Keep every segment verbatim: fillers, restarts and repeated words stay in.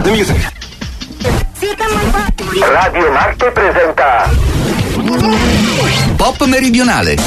the music. Radio Marte presenta Pop Meridionale.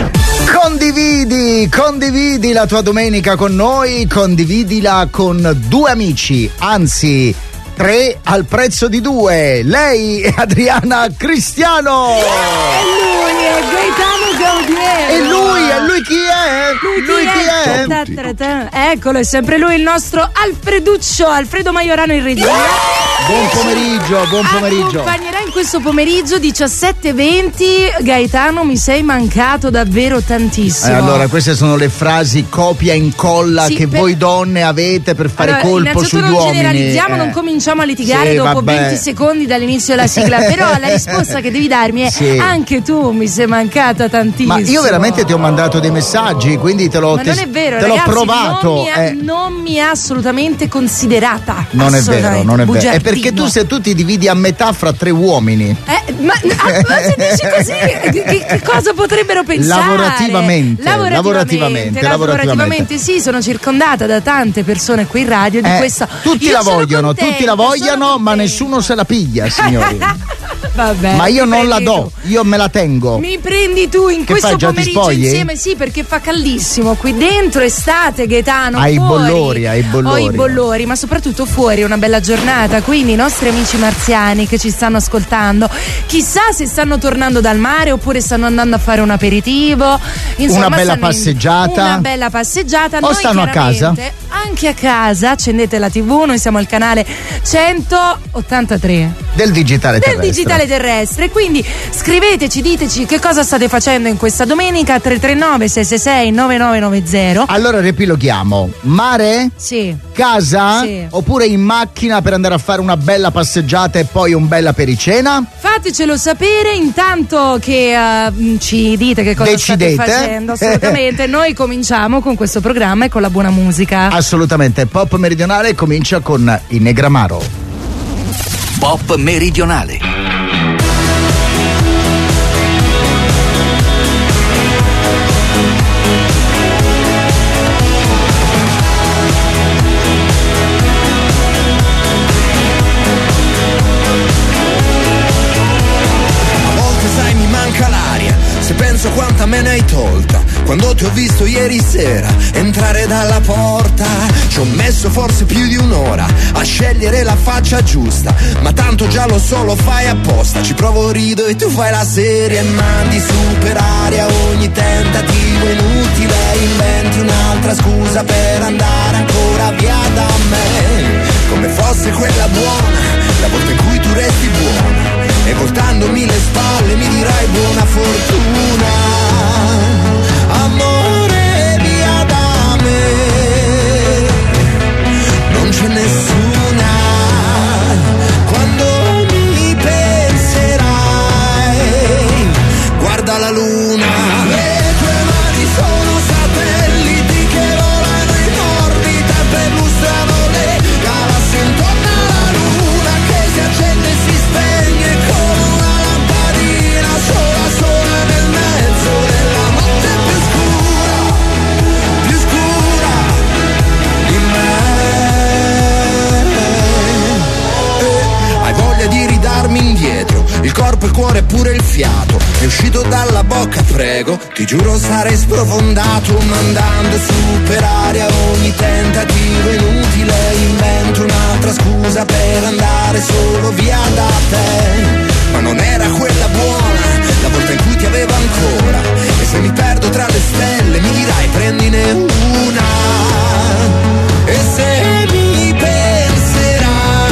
Condividi, condividi la tua domenica con noi, condividila con due amici, anzi tre al prezzo di due. Lei è Adriana Cristiano. E lui è Gaetano Gaudiero. E lui, e lui chi è? Lui, lui chi è? Ta, ta, ta. Eccolo, è sempre lui, il nostro Alfreduccio, Alfredo Maiorano in regia. Buon pomeriggio, buon pomeriggio. Accompagnerà in questo pomeriggio diciassette e venti. Gaetano, mi sei mancato davvero tantissimo. Eh, allora, queste sono le frasi copia e incolla sì, che per... voi donne avete per fare allora, colpo sugli non uomini. Generalizziamo, eh. non cominciamo a litigare sì, dopo vabbè. venti secondi dall'inizio della sigla. Però la risposta che devi darmi è sì. anche tu mi sei mancata tantissimo. Ma io veramente ti ho mandato dei messaggi, quindi te l'ho Ma non è vero, te ragazzi, l'ho provato. Non mi, ha, eh. non mi ha assolutamente considerata. Non è vero, non è vero. È Bugiardino. perché tu se tu ti dividi a metà fra tre uomini. Eh, ma, ma se dici così, che, che cosa potrebbero pensare? Lavorativamente. Lavorativamente, lavorativamente, lavorativamente sì, sono circondata da tante persone qui in radio di eh, questa. Tutti io la vogliono, contenta, tutti la vogliono, ma nessuno se la piglia, signori. Vabbè, ma io non la do, tu. io me la tengo. Mi prendi tu in che questo fai, già pomeriggio ti insieme, sì, perché fa caldissimo qui dentro, estate, Gaetano. Hai i fuori. bollori, hai i bollori. Ho i bollori, ma soprattutto fuori è una bella giornata, quindi i nostri amici marziani che ci stanno ascoltando, chissà se stanno tornando dal mare oppure stanno andando a fare un aperitivo. Insomma, una bella passeggiata. Una bella passeggiata. O Noi stanno a casa. Anche a casa, accendete la tivù, noi siamo al canale centottantatré del digitale del terrestre. digitale terrestre. Quindi scriveteci, diteci che cosa state facendo in questa domenica. Tre tre nove sei sei sei nove nove nove zero. Allora riepiloghiamo: mare? Sì. Casa? Sì. Oppure in macchina per andare a fare una bella passeggiata e poi un bella pericena? Fatecelo sapere intanto che uh, ci dite che cosa Decidete. state facendo. Assolutamente. Noi cominciamo con questo programma e con la buona musica. Assolutamente. Pop Meridionale comincia con i Negramaro. Pop Meridionale. Se penso quanta me ne hai tolta quando ti ho visto ieri sera entrare dalla porta, ci ho messo forse più di un'ora a scegliere la faccia giusta, ma tanto già lo so, lo fai apposta. Ci provo, rido e tu fai la serie e mandi su per aria ogni tentativo inutile, inventi un'altra scusa per andare ancora via da me, come fosse quella buona, la volta in cui tu resti buona e voltandomi le spalle mi dirai buona fortuna, amore via da me, non c'è nessuna, quando mi penserai, guarda la luna, le tue mani sono satelliti che volano in orbita e perlustrano le galassie intorno alla luna che si accende e si spegne come una lampadina sola sola nel mezzo della notte più scura, più scura di me. Eh, hai voglia di ridarmi indietro il corpo, il cuore e pure il fiato, è uscito dalla bocca, prego, ti giuro sarei sprofondato, mandando su per aria ogni tentativo inutile, invento un'altra scusa per andare solo via da te, ma non era quella buona, la volta in cui ti avevo ancora, e se mi perdo tra le stelle mi dirai prendine una, e se mi penserai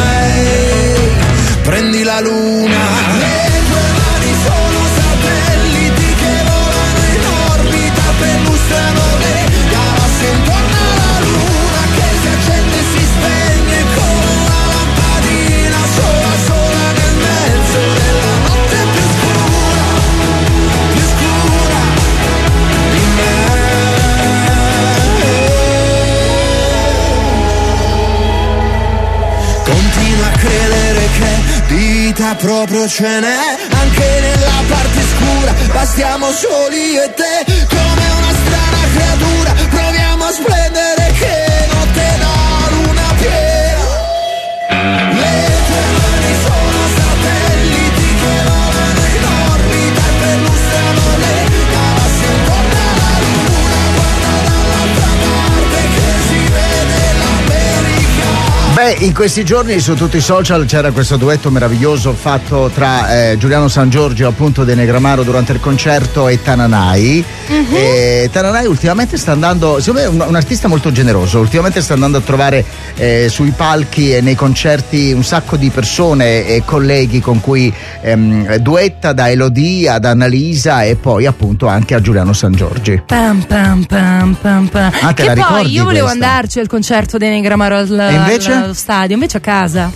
prendi la luna, le tue mani sono satelliti che volano in orbita, perlustrano le galassie intorno alla luna che si accende e si spegne come una lampadina sola sola nel mezzo della notte più scura, più scura di me. Continua a credere che vita proprio ce n'è anche nella parte scura, bastiamo soli io e te come una strana creatura, proviamo a splendere che notte da luna piena. Beh, in questi giorni su tutti i social c'era questo duetto meraviglioso fatto tra eh, Giuliano San Giorgio, appunto, De Negramaro durante il concerto, e Tananai. Uh-huh. E Tananai ultimamente sta andando, secondo me è un, un artista molto generoso, ultimamente sta andando a trovare eh, sui palchi e nei concerti un sacco di persone e colleghi con cui ehm, duetta, da Elodie ad Annalisa e poi appunto anche a Giuliano San Giorgi. Pam pam pam pam pam. Ah, te che la poi ricordi io volevo questa? andarci al concerto De Negramaro al, E invece? allo stadio, invece a casa.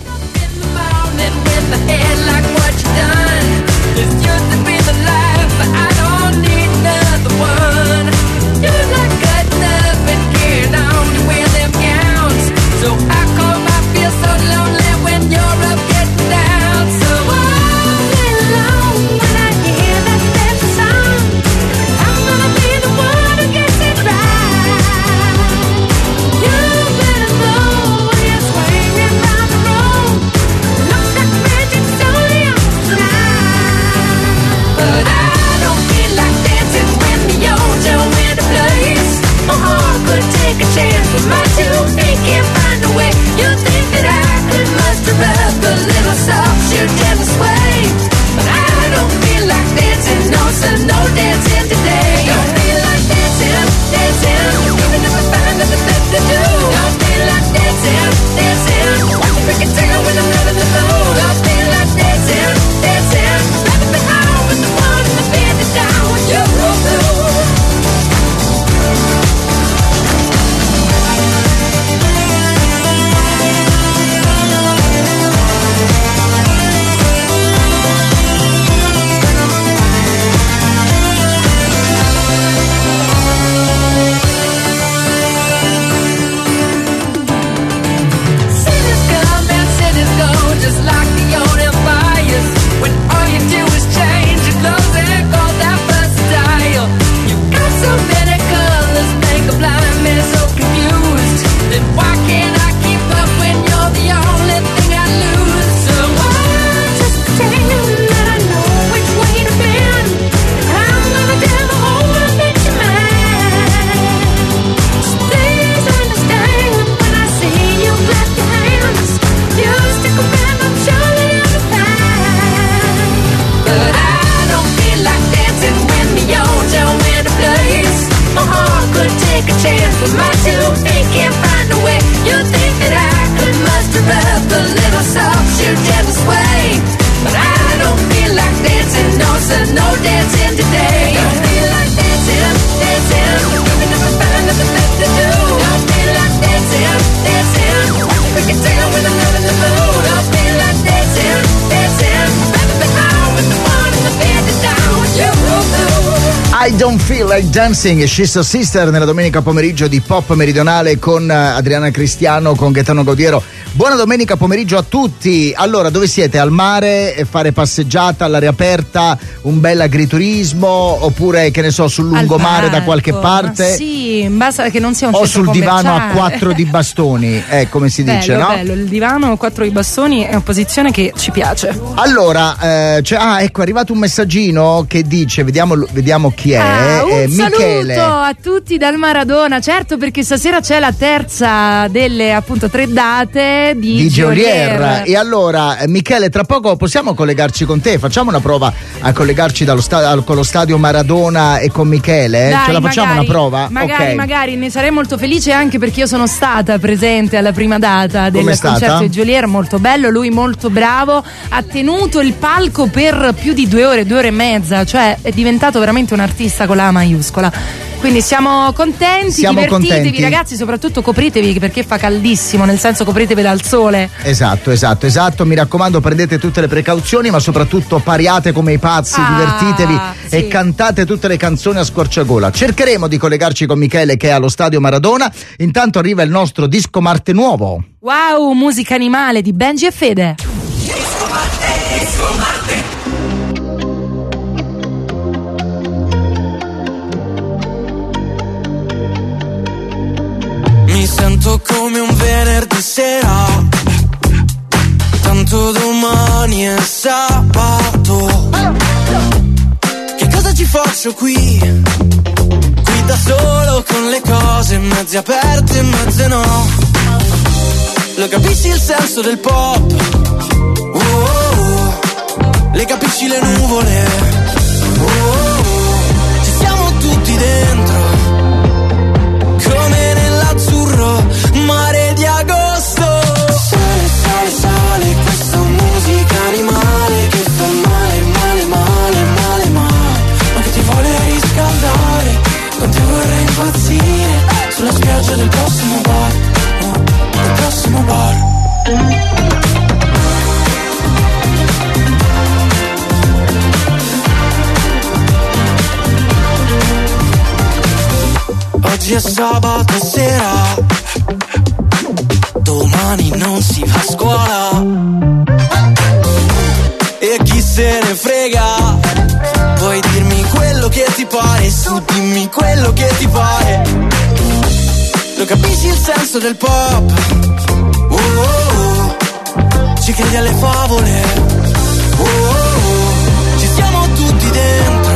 I Don't Feel Like Dancing, She's So Sister, nella domenica pomeriggio di Pop Meridionale con Adriana Cristiano, con Gaetano Gaudiero. Buona domenica pomeriggio a tutti. Allora, dove siete? Al mare, fare passeggiata all'aria aperta, un bel agriturismo, oppure, che ne so, sul lungomare da qualche parte? Sì, basta che non sia un o centro sul divano a commerciale. quattro di bastoni, eh, come si bello, dice, no? Bello, il divano a quattro di bastoni è una posizione che ci piace. Allora, eh, cioè, ah, ecco, è arrivato un messaggino che dice, vediamo, vediamo chi è. Ah, un eh, Michele. saluto a tutti dal Maradona, certo, perché stasera c'è la terza delle appunto tre date di, di Geolier. Geolier. E allora, eh, Michele, tra poco possiamo collegarci con te, facciamo una prova a collegarci dallo sta- con lo stadio Maradona e con Michele, eh? Dai, Ce la facciamo magari, una prova? Magari, Ok. magari, ne sarei molto felice, anche perché io sono stata presente alla prima data del Com'è stata? concerto di Geolier, molto bello, lui molto bravo, ha tenuto il palco per più di due ore, due ore e mezza, cioè è diventato veramente un artista con la A maiuscola. Quindi siamo contenti, Siamo divertitevi contenti. ragazzi, soprattutto copritevi perché fa caldissimo, nel senso copritevi dal sole. Esatto, esatto, esatto. Mi raccomando, prendete tutte le precauzioni, ma soprattutto pariate come i pazzi, Ah, divertitevi sì. e cantate tutte le canzoni a squarciagola. Cercheremo di collegarci con Michele, che è allo stadio Maradona. Intanto arriva il nostro disco Marte nuovo. Wow, musica animale di Benji e Fede. Disco Marte, Disco Marte. Mi sento come un venerdì sera, tanto domani è sabato. Che cosa ci faccio qui? Qui da solo con le cose mezze aperte e mezze no. Lo capisci il senso del pop? Oh, oh, oh. Le capisci le nuvole? Oh, oh, oh. Ci siamo tutti dentro, come nell'azzurro mare di agosto. Sale, sale, sale, questa musica animale che fa male, male, male, male, male, ma che ti vuole riscaldare. Con te vorrei impazzire sulla spiaggia del prossimo bar, no, del prossimo bar. Oggi è sabato sera, domani non si va a scuola, e chi se ne frega, puoi dirmi quello che ti pare, su dimmi quello che ti pare. Lo capisci il senso del pop? Oh, oh, oh. Ci credi alle favole? Oh, oh, oh. Ci siamo tutti dentro,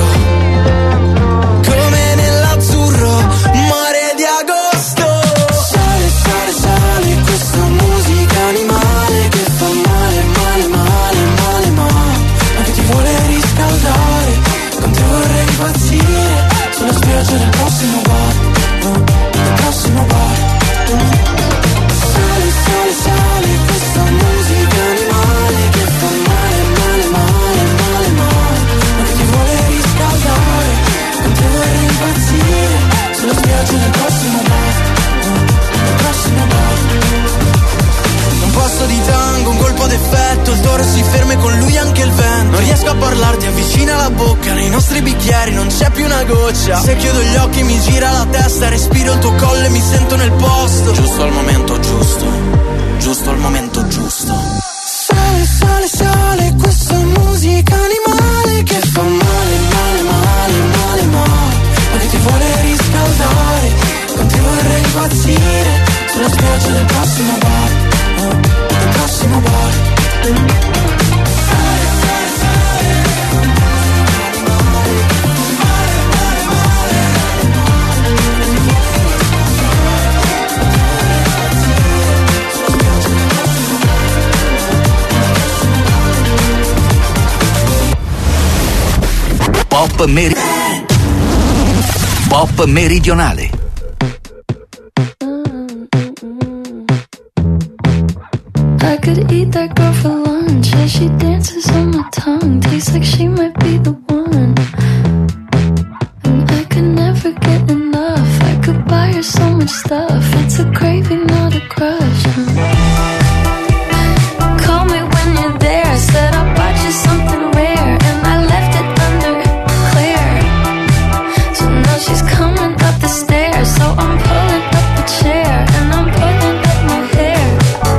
come nell'azzurro mare di agosto. Sale, sale, sale, questa musica animale che fa male, male, male, male, male, ma che ti vuole riscaldare. Con te vorrei impazzire sulla spiaggia del prossimo bar, no, del prossimo bar. Sale, sale, sale, questa musica animale che fa male, male, male, male, male, ma che ti vuole riscaldare. Con te vorrei impazzire sulla spiaggia del prossimo bar, no, del prossimo bar. Un passo di tango, un colpo d'effetto, il toro si ferma e con lui anche il vento. Non riesco a parlarti, avvicina la bocca, nei nostri bicchieri non c'è più una goccia. Se chiudo gli occhi mi gira la testa, respiro il tuo collo e mi sento nel posto. Giusto al momento giusto, giusto al momento giusto. Sale, sale, sale, questa musica animale che fa male, male, male, male, male, ma che ti vuole riscaldare. Con te vorrei impazzire sulla spiaggia del prossimo bar, no, del prossimo bar. Sale, sale, sale, male, male, male, Pop meri- Pop meridionale. I could eat that girl for lunch as she dances on my tongue. Tastes like she might be the one. And I could never get enough. I could buy her so much stuff. It's a craving, not a crush. Call me when you're there. Said I'll buy you something rare, and I left it under clear. So now she's coming up the stairs. So I'm pulling up a chair and I'm pulling up my hair.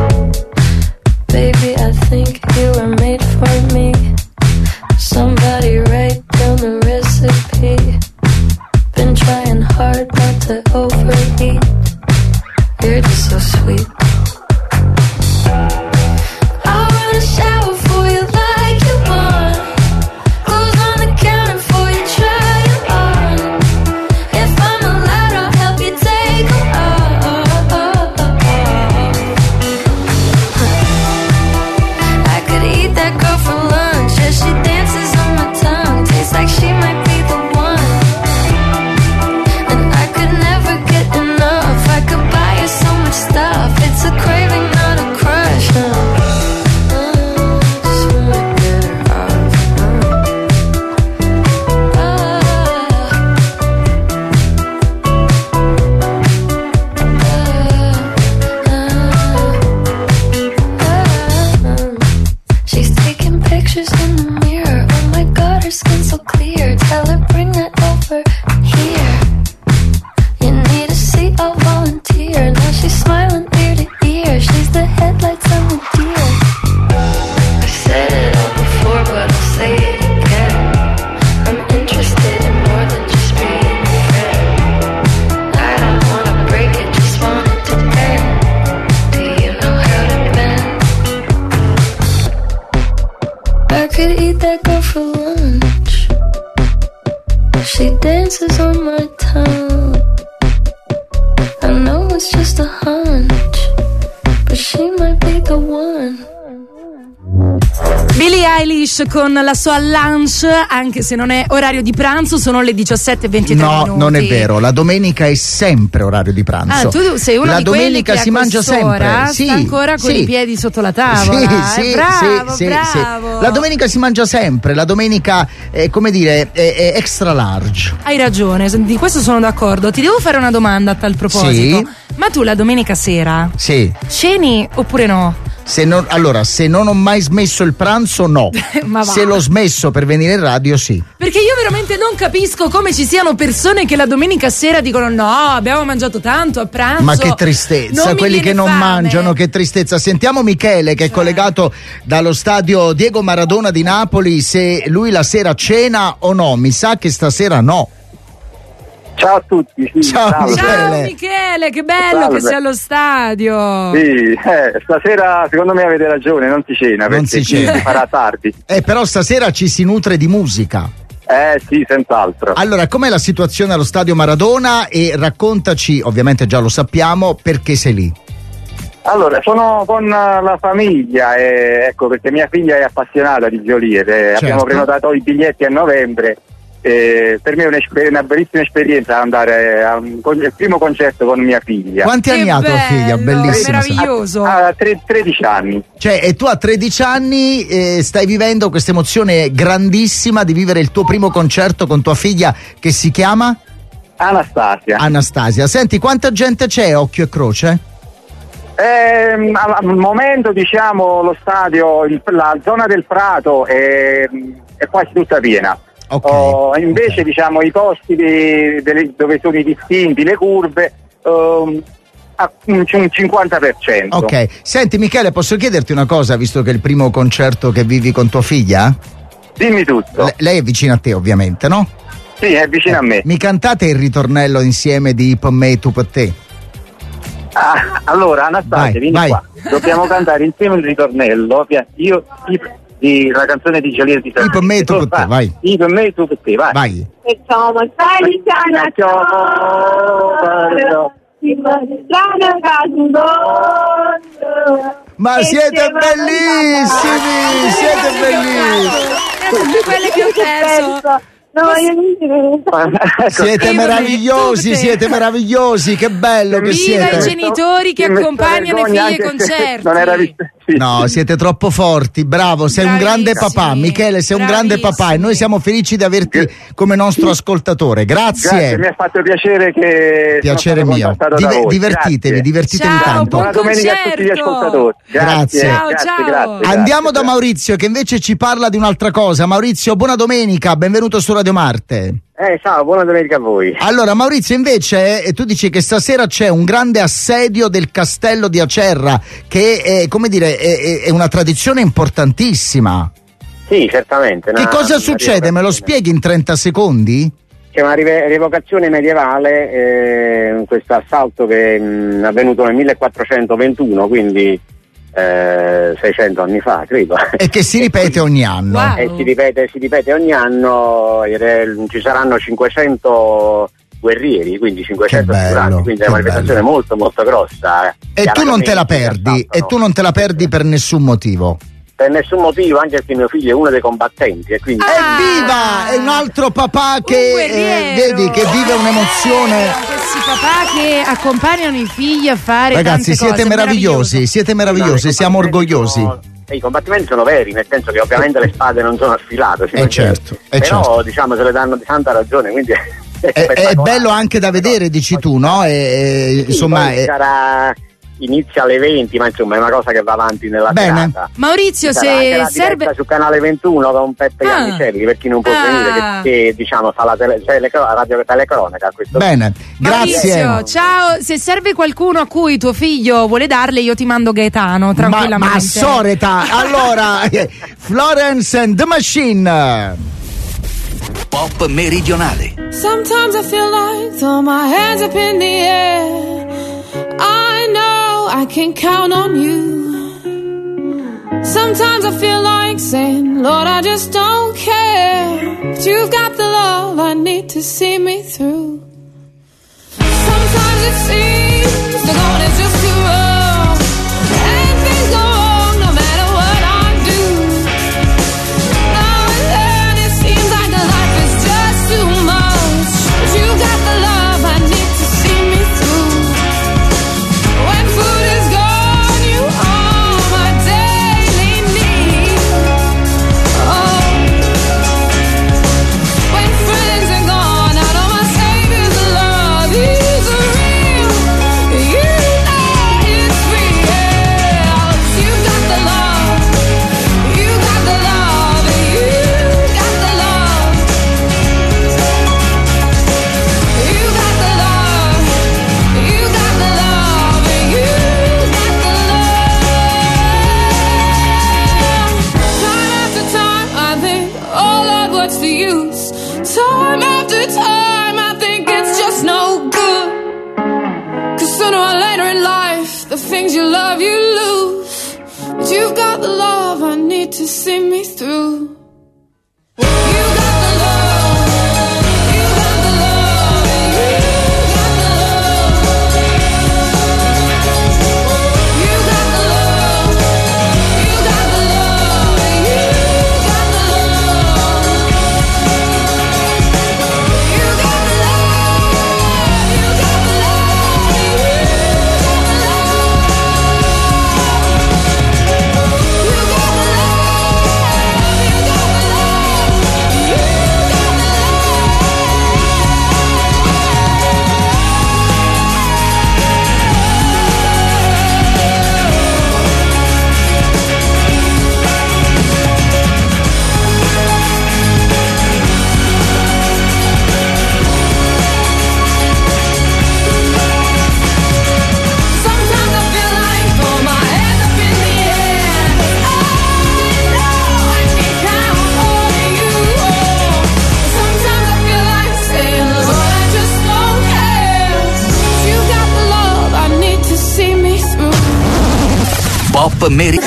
Baby, I think you were made for me. Somebody write down the recipe. Been trying hard not to overeat. You're just so sweet. I wanna shower for you like you want. Clothes on the counter for you, try it on. If I'm allowed, I'll help you take them off. I could eat that girl for lunch as she dances on my tongue. Tastes like she might be the one. And I could never get enough. I could buy her so much stuff. It's a craving, not a crush. Uh, just wanna get her off. Uh, uh, uh, uh. She's taking pictures in the mirror. Oh my god, her skin's so clear. Tell her bring that over here. You need a seat, I'll volunteer. Now she's smiling ear to ear. She's the headlights on the deer. I said it all before, but I'll say it again. I'm interested in more than just being a friend. I don't wanna break it, just want it to end. Do you know how to bend? I could eat that girl for lunch. She dances on my tongue. I know it's just a hunch, but she we might be the one. Billie Eilish con la sua lunch, anche se non è orario di pranzo, sono le diciassette e ventitré no, minuti. Non è vero, la domenica è sempre orario di pranzo. Ah, tu sei uno la di quelli domenica che si a mangia sempre. Sì, sì, sta ancora con sì. i piedi sotto la tavola. Sì, sì, eh, bravo, sì, bravo. Sì. La domenica si mangia sempre, la domenica è, come dire, è, è extra large. Hai ragione, di questo sono d'accordo. Ti devo fare una domanda a tal proposito. Sì. Ma tu la domenica sera Sì. ceni oppure no? Se non, allora, se non ho mai smesso il pranzo, no. Ma va. Se l'ho smesso per venire in radio, sì. Perché io veramente non capisco come ci siano persone che la domenica sera dicono no, abbiamo mangiato tanto a pranzo. Ma che tristezza, non mi quelli viene che non fame. mangiano, che tristezza. Sentiamo Michele che è collegato dallo stadio Diego Maradona di Napoli, se lui la sera cena o no. Mi sa che stasera no. Ciao a tutti. Sì, Ciao, salve. Ciao Michele. Michele, che bello Salve. che sei allo stadio. Sì, eh, stasera secondo me avete ragione, non si cena Non perché si cena. si farà tardi. Eh, però stasera ci si nutre di musica. Eh sì, senz'altro. Allora, com'è la situazione allo stadio Maradona? E raccontaci, ovviamente già lo sappiamo, perché sei lì. Allora, sono con la famiglia, e, ecco, perché mia figlia è appassionata di Geolier, e Certo. abbiamo prenotato i biglietti a novembre. E per me è un'esper- una bellissima esperienza andare a un con- il primo concerto con mia figlia. Quanti anni Che ha tua bello, figlia? Bellissima. meraviglioso. Ha tre- tredici anni. Cioè, e tu a tredici anni eh, stai vivendo questa emozione grandissima di vivere il tuo primo concerto con tua figlia, che si chiama Anastasia. Anastasia. Senti, quanta gente c'è, occhio e croce? Ehm, al, al momento, diciamo, lo stadio, il- la zona del Prato è, è quasi tutta piena. Ok, Oh, invece, ok. diciamo, i posti di- delle- dove sono i distinti, le curve, ehm, a un, un cinquanta per cento. Ok, senti Michele, posso chiederti una cosa, visto che è il primo concerto che vivi con tua figlia? Dimmi tutto. Le- lei è vicina a te, ovviamente, no? Sì, è vicino a me. Mi cantate il ritornello insieme di Per me, tu per te? Ah, allora, Anastasia, Vai, vieni vai. qua. Dobbiamo cantare insieme il ritornello. Io, io di, la canzone di Geolier di Io per me, tu per te, vai. Io per me, tu per te, vai. Vai. E come stai Ma siete bellissimi, siete bellissimi. Quelle che ho perso. No, io non Siete Io meravigliosi, tutte. siete meravigliosi, che bello che Viva siete. i genitori che Mi metto accompagnano i vergogna figli ai anche se concerti. Non era visto. Sì. No, siete troppo forti, bravo, sei un grande Bravissimi, papà, Michele, sei un grande papà e bravissimi. noi siamo felici di averti come nostro ascoltatore. Grazie. Grazie, mi ha fatto piacere che Piacere sono stato mio. contattato Dive- da voi. divertitevi, Grazie. divertitevi Ciao, tanto. buon Buona domenica a tutti gli concerto. ascoltatori. Grazie, Grazie. Ciao, grazie, ciao. grazie, grazie, Andiamo da grazie. Maurizio che invece ci parla di un'altra cosa. Maurizio, buona domenica, benvenuto su Radio Marte. Eh, ciao, buona domenica a voi. Allora Maurizio, invece eh, tu dici che stasera c'è un grande assedio del castello di Acerra, che è, come dire, è, è una tradizione importantissima. Sì, certamente. Che una- cosa una succede? Me lo rievocazione. spieghi in trenta secondi? C'è una rive- rievocazione medievale, eh, questo assalto che è mh, avvenuto nel millequattrocentoventuno, quindi eh, seicento anni fa, credo. E che si ripete ogni anno. Wow. E si ripete, si ripete ogni anno, ed è- ci saranno cinquecento guerrieri, quindi cinquecento Che bello, aspiranti, quindi è che una ripetizione bello. molto molto grossa. E tu non te la perdi, e tu non te la perdi per nessun motivo. Per nessun motivo, anche perché mio figlio è uno dei combattenti e quindi... Ah. Evviva! È un altro papà che Un guerriero. eh, vedi che vive un'emozione. Eh, questi papà che accompagnano i figli a fare Ragazzi, tante siete cose, meravigliosi, meraviglioso. siete No, meravigliosi, i siamo combattimenti orgogliosi. sono- I combattimenti sono veri, nel senso che ovviamente le spade non sono affilate. si Eh, può certo, dire. eh, però certo. diciamo se le danno di santa ragione, quindi è, È, è spettacolare. bello anche da vedere, dici tu, no? E, e, Sì, insomma, poi è- sarà- inizia alle venti, ma insomma è una cosa che va avanti nella Bene. serata. Maurizio, Sarà anche se la serve. diretta su canale ventuno con Peppe Ah. Iannicelli, per chi non può Ah. venire, che, che diciamo fa la, tele, telecro- la radio telecronaca a questo bene, grazie. Maurizio, ciao. Se serve qualcuno a cui tuo figlio vuole darle, io ti mando Gaetano, Ma, tranquillamente. ma soreta, allora, eh, Florence and the Machine. Pop meridionale. Sometimes I feel like throw my hands up in the air. I know I can count on you. Sometimes I feel like saying, Lord, I just don't care. But you've got the love I need to see me through. Sometimes it seems the going is just too rough. And You've got the love I need to see me through. Pop Meri-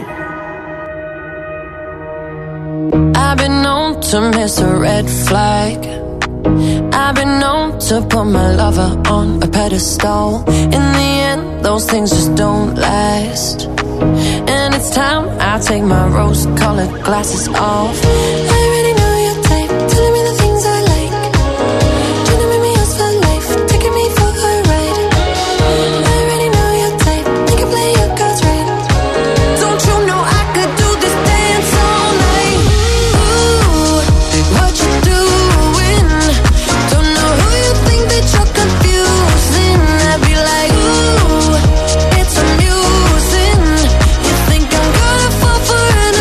I've been known to miss a red flag. I've been known to put my lover on a pedestal. In the end, those things just don't last. And it's time I take my rose-colored glasses off. I already know your type, telling me the things I like. Trying to make me yours for life, taking me for a ride. I already know your type, you can play your cards right. Don't you know I could do this dance all night? Ooh, what you doing? Don't know who you think that you're confusing. I'd be like, ooh, it's amusing. You think I'm gonna fall for an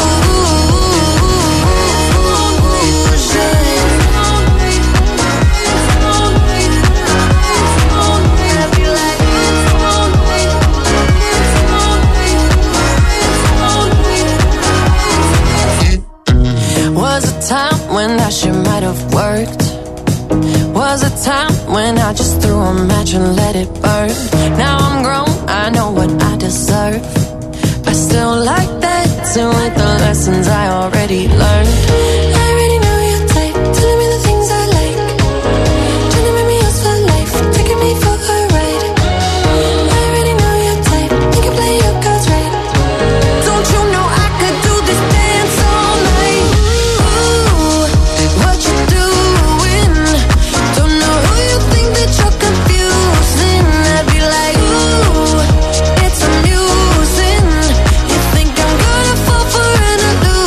Was a time when that shit might have worked. Was a time when I just threw a match and let it burn. Now I'm grown, I know what I deserve. I still like that too, with the lessons I already learned. I already know your type, telling me the things I like. Trying to make me yours for life, taking me for a ride. I already know your type, you can play your cards right. Don't you know I could do this dance all night? Ooh, what you doing? Don't know who you think that you're confusing. I'd be like, ooh, it's amusing. You think I'm gonna fall for an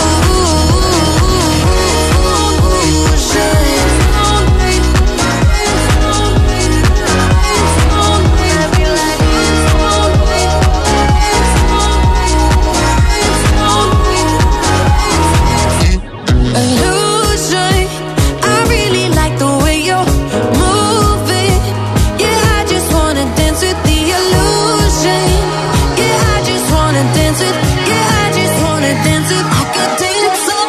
illusion. I really like the way you're moving. Yeah, I just wanna dance with the illusion. Yeah, I just wanna dance with. Yeah, I just wanna dance with. I could dance all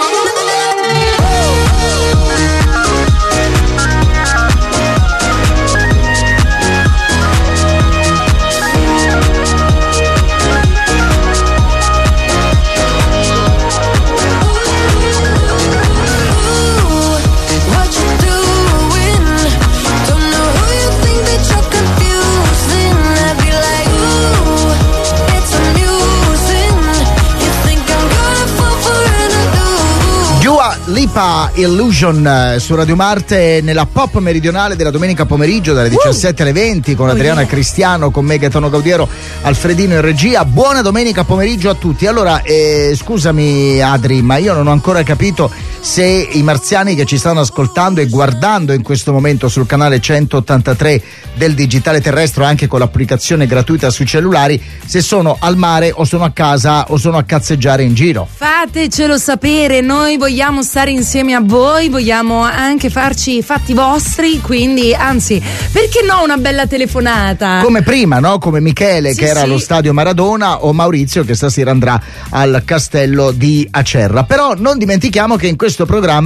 what you doing? Don't know who you think that you're confusing. I'd be like, ooh, it's amusing. You think I'm gonna fall for an illusion. Dua Lipa Illusion eh, su Radio Marte nella pop meridionale della domenica pomeriggio dalle diciassette alle venti con Adriana Cristiano, con me Gaetano Gaudiero, Alfredino in regia. Buona domenica pomeriggio a tutti. Allora, eh, scusami Adri, ma io non ho ancora capito se i marziani che ci stanno ascoltando e guardando in questo momento sul canale centottantatré del digitale terrestre, anche con l'applicazione gratuita sui cellulari, se sono al mare o sono a casa o sono a cazzeggiare in giro. Fatecelo sapere, noi vogliamo stare insieme a voi, vogliamo anche farci i fatti vostri, quindi anzi, perché no una bella telefonata? Come prima, no? Come Michele Sì, che era sì. allo stadio Maradona, o Maurizio che stasera andrà al castello di Acerra. Però non dimentichiamo che in questo programma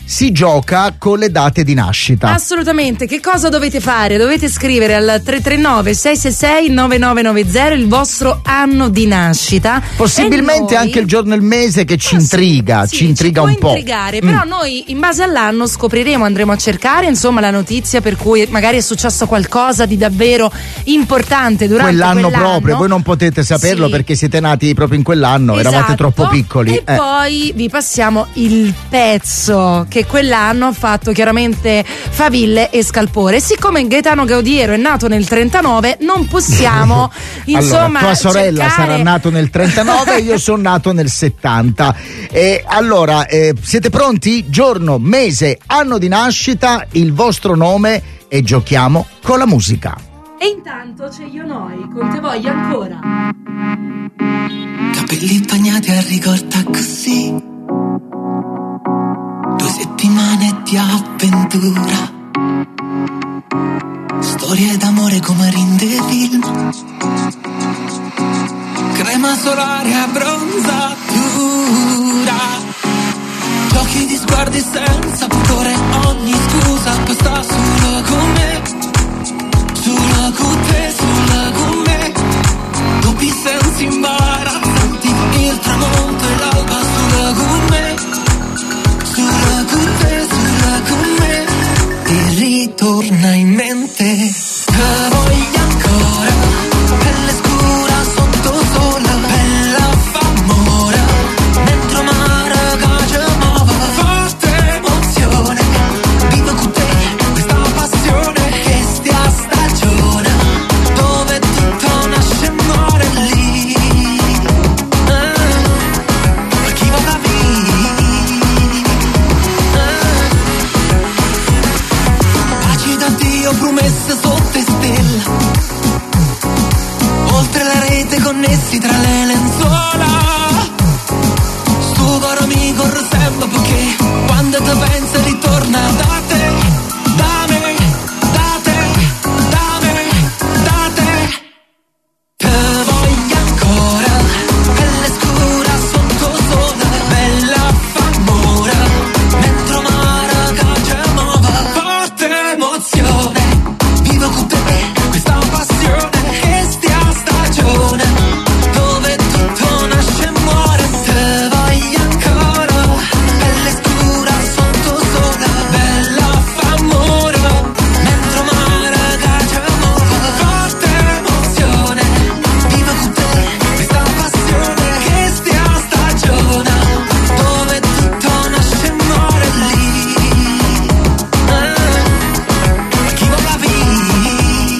si gioca con le date di nascita. Assolutamente, che cosa dovete fare? Dovete scrivere al tre tre nove sei sei sei nove nove nove zero il vostro anno di nascita. Possibilmente noi... anche il giorno e il mese che ci ah, intriga, sì, ci intriga ci un può po'. Intrigare, mm. Però noi in base all'anno scopriremo, andremo a cercare insomma la notizia per cui magari è successo qualcosa di davvero importante durante quell'anno, quell'anno. proprio, voi non potete saperlo sì. perché siete nati proprio in quell'anno, esatto. eravate troppo piccoli. E eh. poi vi passiamo il pezzo che quell'anno ha fatto chiaramente faville e scalpore. Siccome Gaetano Gaudiero è nato nel trentanove, non possiamo insomma allora, tua sorella cercare... sarà nato nel trentanove, io sono nato nel settanta. E allora eh, siete pronti? Giorno, mese, anno di nascita, il vostro nome e giochiamo con la musica. E intanto c'è Io Noi con Te Voglio Ancora. Capelli bagnati a ricorda così, due settimane di avventura, storie d'amore come rinde film, crema solare a bronzatura, giochi di sguardi senza pudore, ogni scusa basta solo con me, solo con te, solo con me, dubbi sensi imbarazzanti, il tramonto e l'alba solo con me, solo con te, solo con me, e ritorna in mente, te voglio ancora, pelle scura sotto sole, bella f'amore, dentro mare che ci muove, forte emozione, vivo con te, questa passione, che stia stagione, dove tutto nasce e muore lì, eh, chi va da lì, eh, paci da Dio promesse sotto stelle, oltre la rete connessi tra le lenzuola, sto caro amico resembra perché quando ti pensi ritorna da te, da me, da te, da me, da te, te voglio ancora, pelle scura sotto sole, bella f'amore, dentro mare che ci muove, forte emozione, vivo con te, questa passione, che stia stagione, dove tutto nasce e muore, te voglio ancora, pelle scura sotto sole, bella f'amore, dentro mare che ci muove, forte emozione, vivo con te, questa passione, che stia stagione, dove tutto nasce e muore lì, eh, chi vuol capire,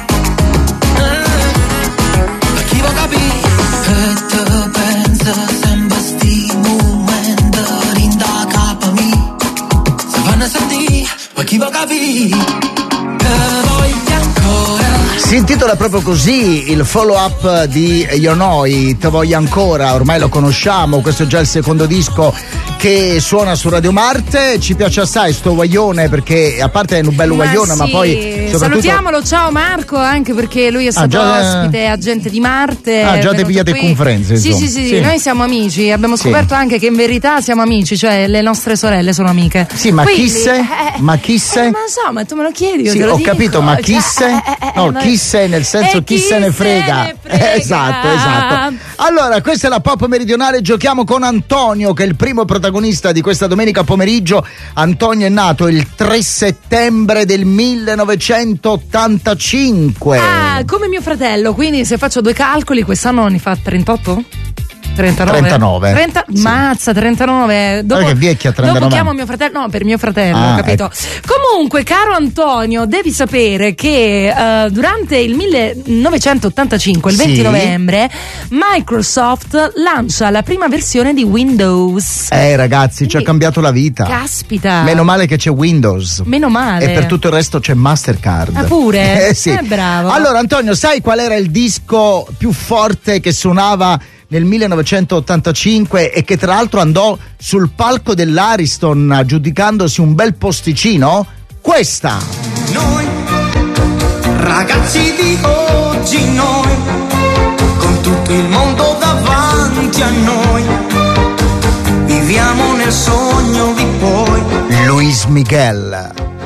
eh, chi vuol capire, che te pensa sempre sti momenti rinda capa mi, se fanno sentire, ma chi vuol capire, te voglio ancora. Si intitola proprio così il follow up di Io Noi, Te Voglio Ancora, ormai lo conosciamo, questo è già il secondo disco che suona su Radio Marte, ci piace assai sto guaglione perché a parte è un bello Ma guaglione sì, ma poi soprattutto... salutiamolo, ciao Marco, anche perché lui è stato già- ospite, agente di Marte. Ah, è già te venuto pigliate qui. conferenze, Sì, insomma. sì, sì, Sì. noi siamo amici, abbiamo Sì. scoperto anche che in verità siamo amici, cioè le nostre sorelle sono amiche. Sì, ma Quindi, chi sei? eh, Ma chi sei? Eh, ma non so, ma tu me lo chiedi, io Sì, te lo ho dico. capito, ma chi Cioè, sei? eh, eh, No, ma- chi sei nel senso E chi se ne frega. ne frega. Esatto, esatto. Allora, questa è la Pop Meridionale, giochiamo con Antonio che è il primo protagonista di questa domenica pomeriggio. Antonio è nato il tre settembre del millenovecentottantacinque. Ah, come mio fratello, quindi se faccio due calcoli, quest'anno ne fa trentotto? trentanove. trentanove. trenta Sì. Mazza, trentanove. Dopo, Guarda che vecchia, trentanove. Dopo chiamo mio fratello. No, per mio fratello, Ah, capito? Comunque, caro Antonio, devi sapere che eh, durante il millenovecentottantacinque, il Sì. venti novembre, Microsoft lancia la prima versione di Windows. Eh ragazzi, ci ha cambiato la vita. Caspita. Meno male che c'è Windows. Meno male. E per tutto il resto c'è Mastercard. Ah, pure? Eh sì. Eh, bravo. Allora Antonio, sai qual era il disco più forte che suonava nel millenovecentottantacinque e che tra l'altro andò sul palco dell'Ariston aggiudicandosi un bel posticino? Questa. Noi, ragazzi di oggi, noi, con tutto il mondo davanti a noi, viviamo nel sogno di poi. Miguel.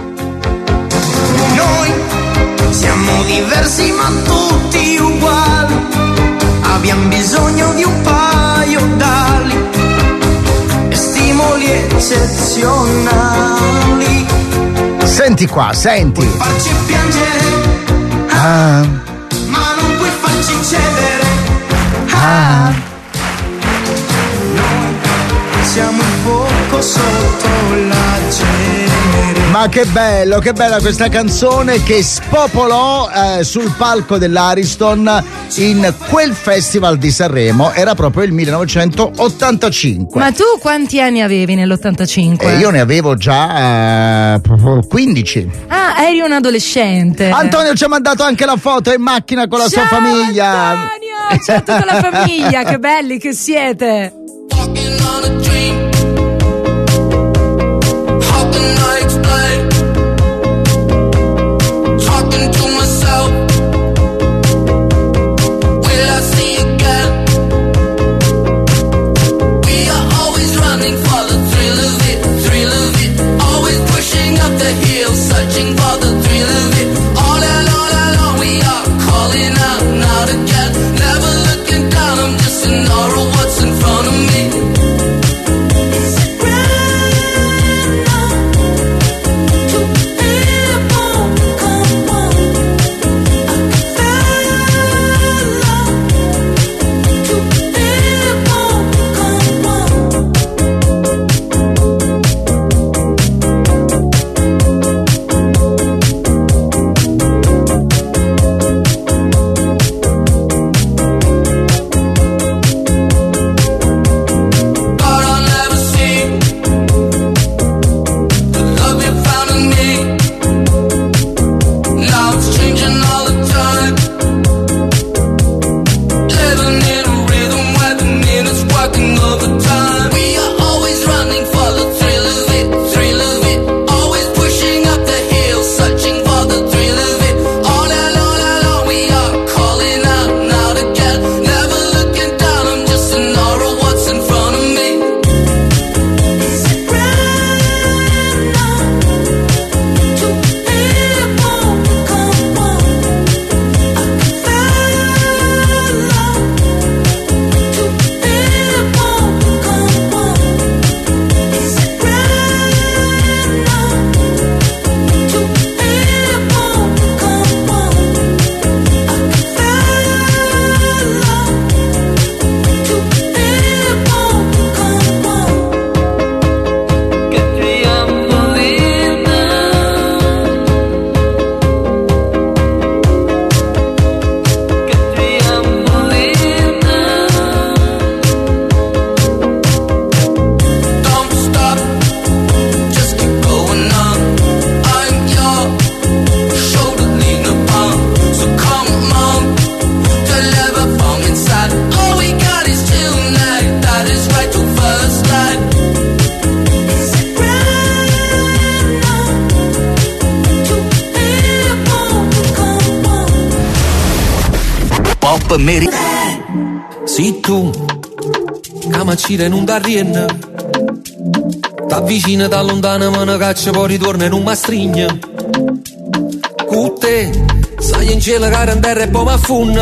Noi siamo diversi ma tutti uguali, abbiamo bisogno di un paio d'ali e stimoli eccezionali. Senti qua, senti. Puoi farci piangere, Ah, ma non puoi farci cedere. ah. Noi siamo un poco sotto la cenere. Ma che bello, che bella questa canzone che spopolò eh, sul palco dell'Ariston in quel festival di Sanremo. Era proprio il millenovecentottantacinque. Ma tu quanti anni avevi nell'ottantacinque? E io ne avevo già eh, quindici. Ah, eri un adolescente. Antonio ci ha mandato anche la foto in macchina con la Ciao, sua famiglia. Antonio, ciao a tutta la famiglia, che belli che siete. Searching for the thrill of it. All alone, alone, we are calling out now to get. Never looking down, I'm just in awe of what's in front of me. Is it right now to be born? Come on, I can feel to be born. Come on. Pop Meri. Sì tu, camacire non da rien, t'avvicina da lontano ma ne caccia poi ritorna in un mastrigna. Con te, sai in cielo cara in terra e poi m'affunna.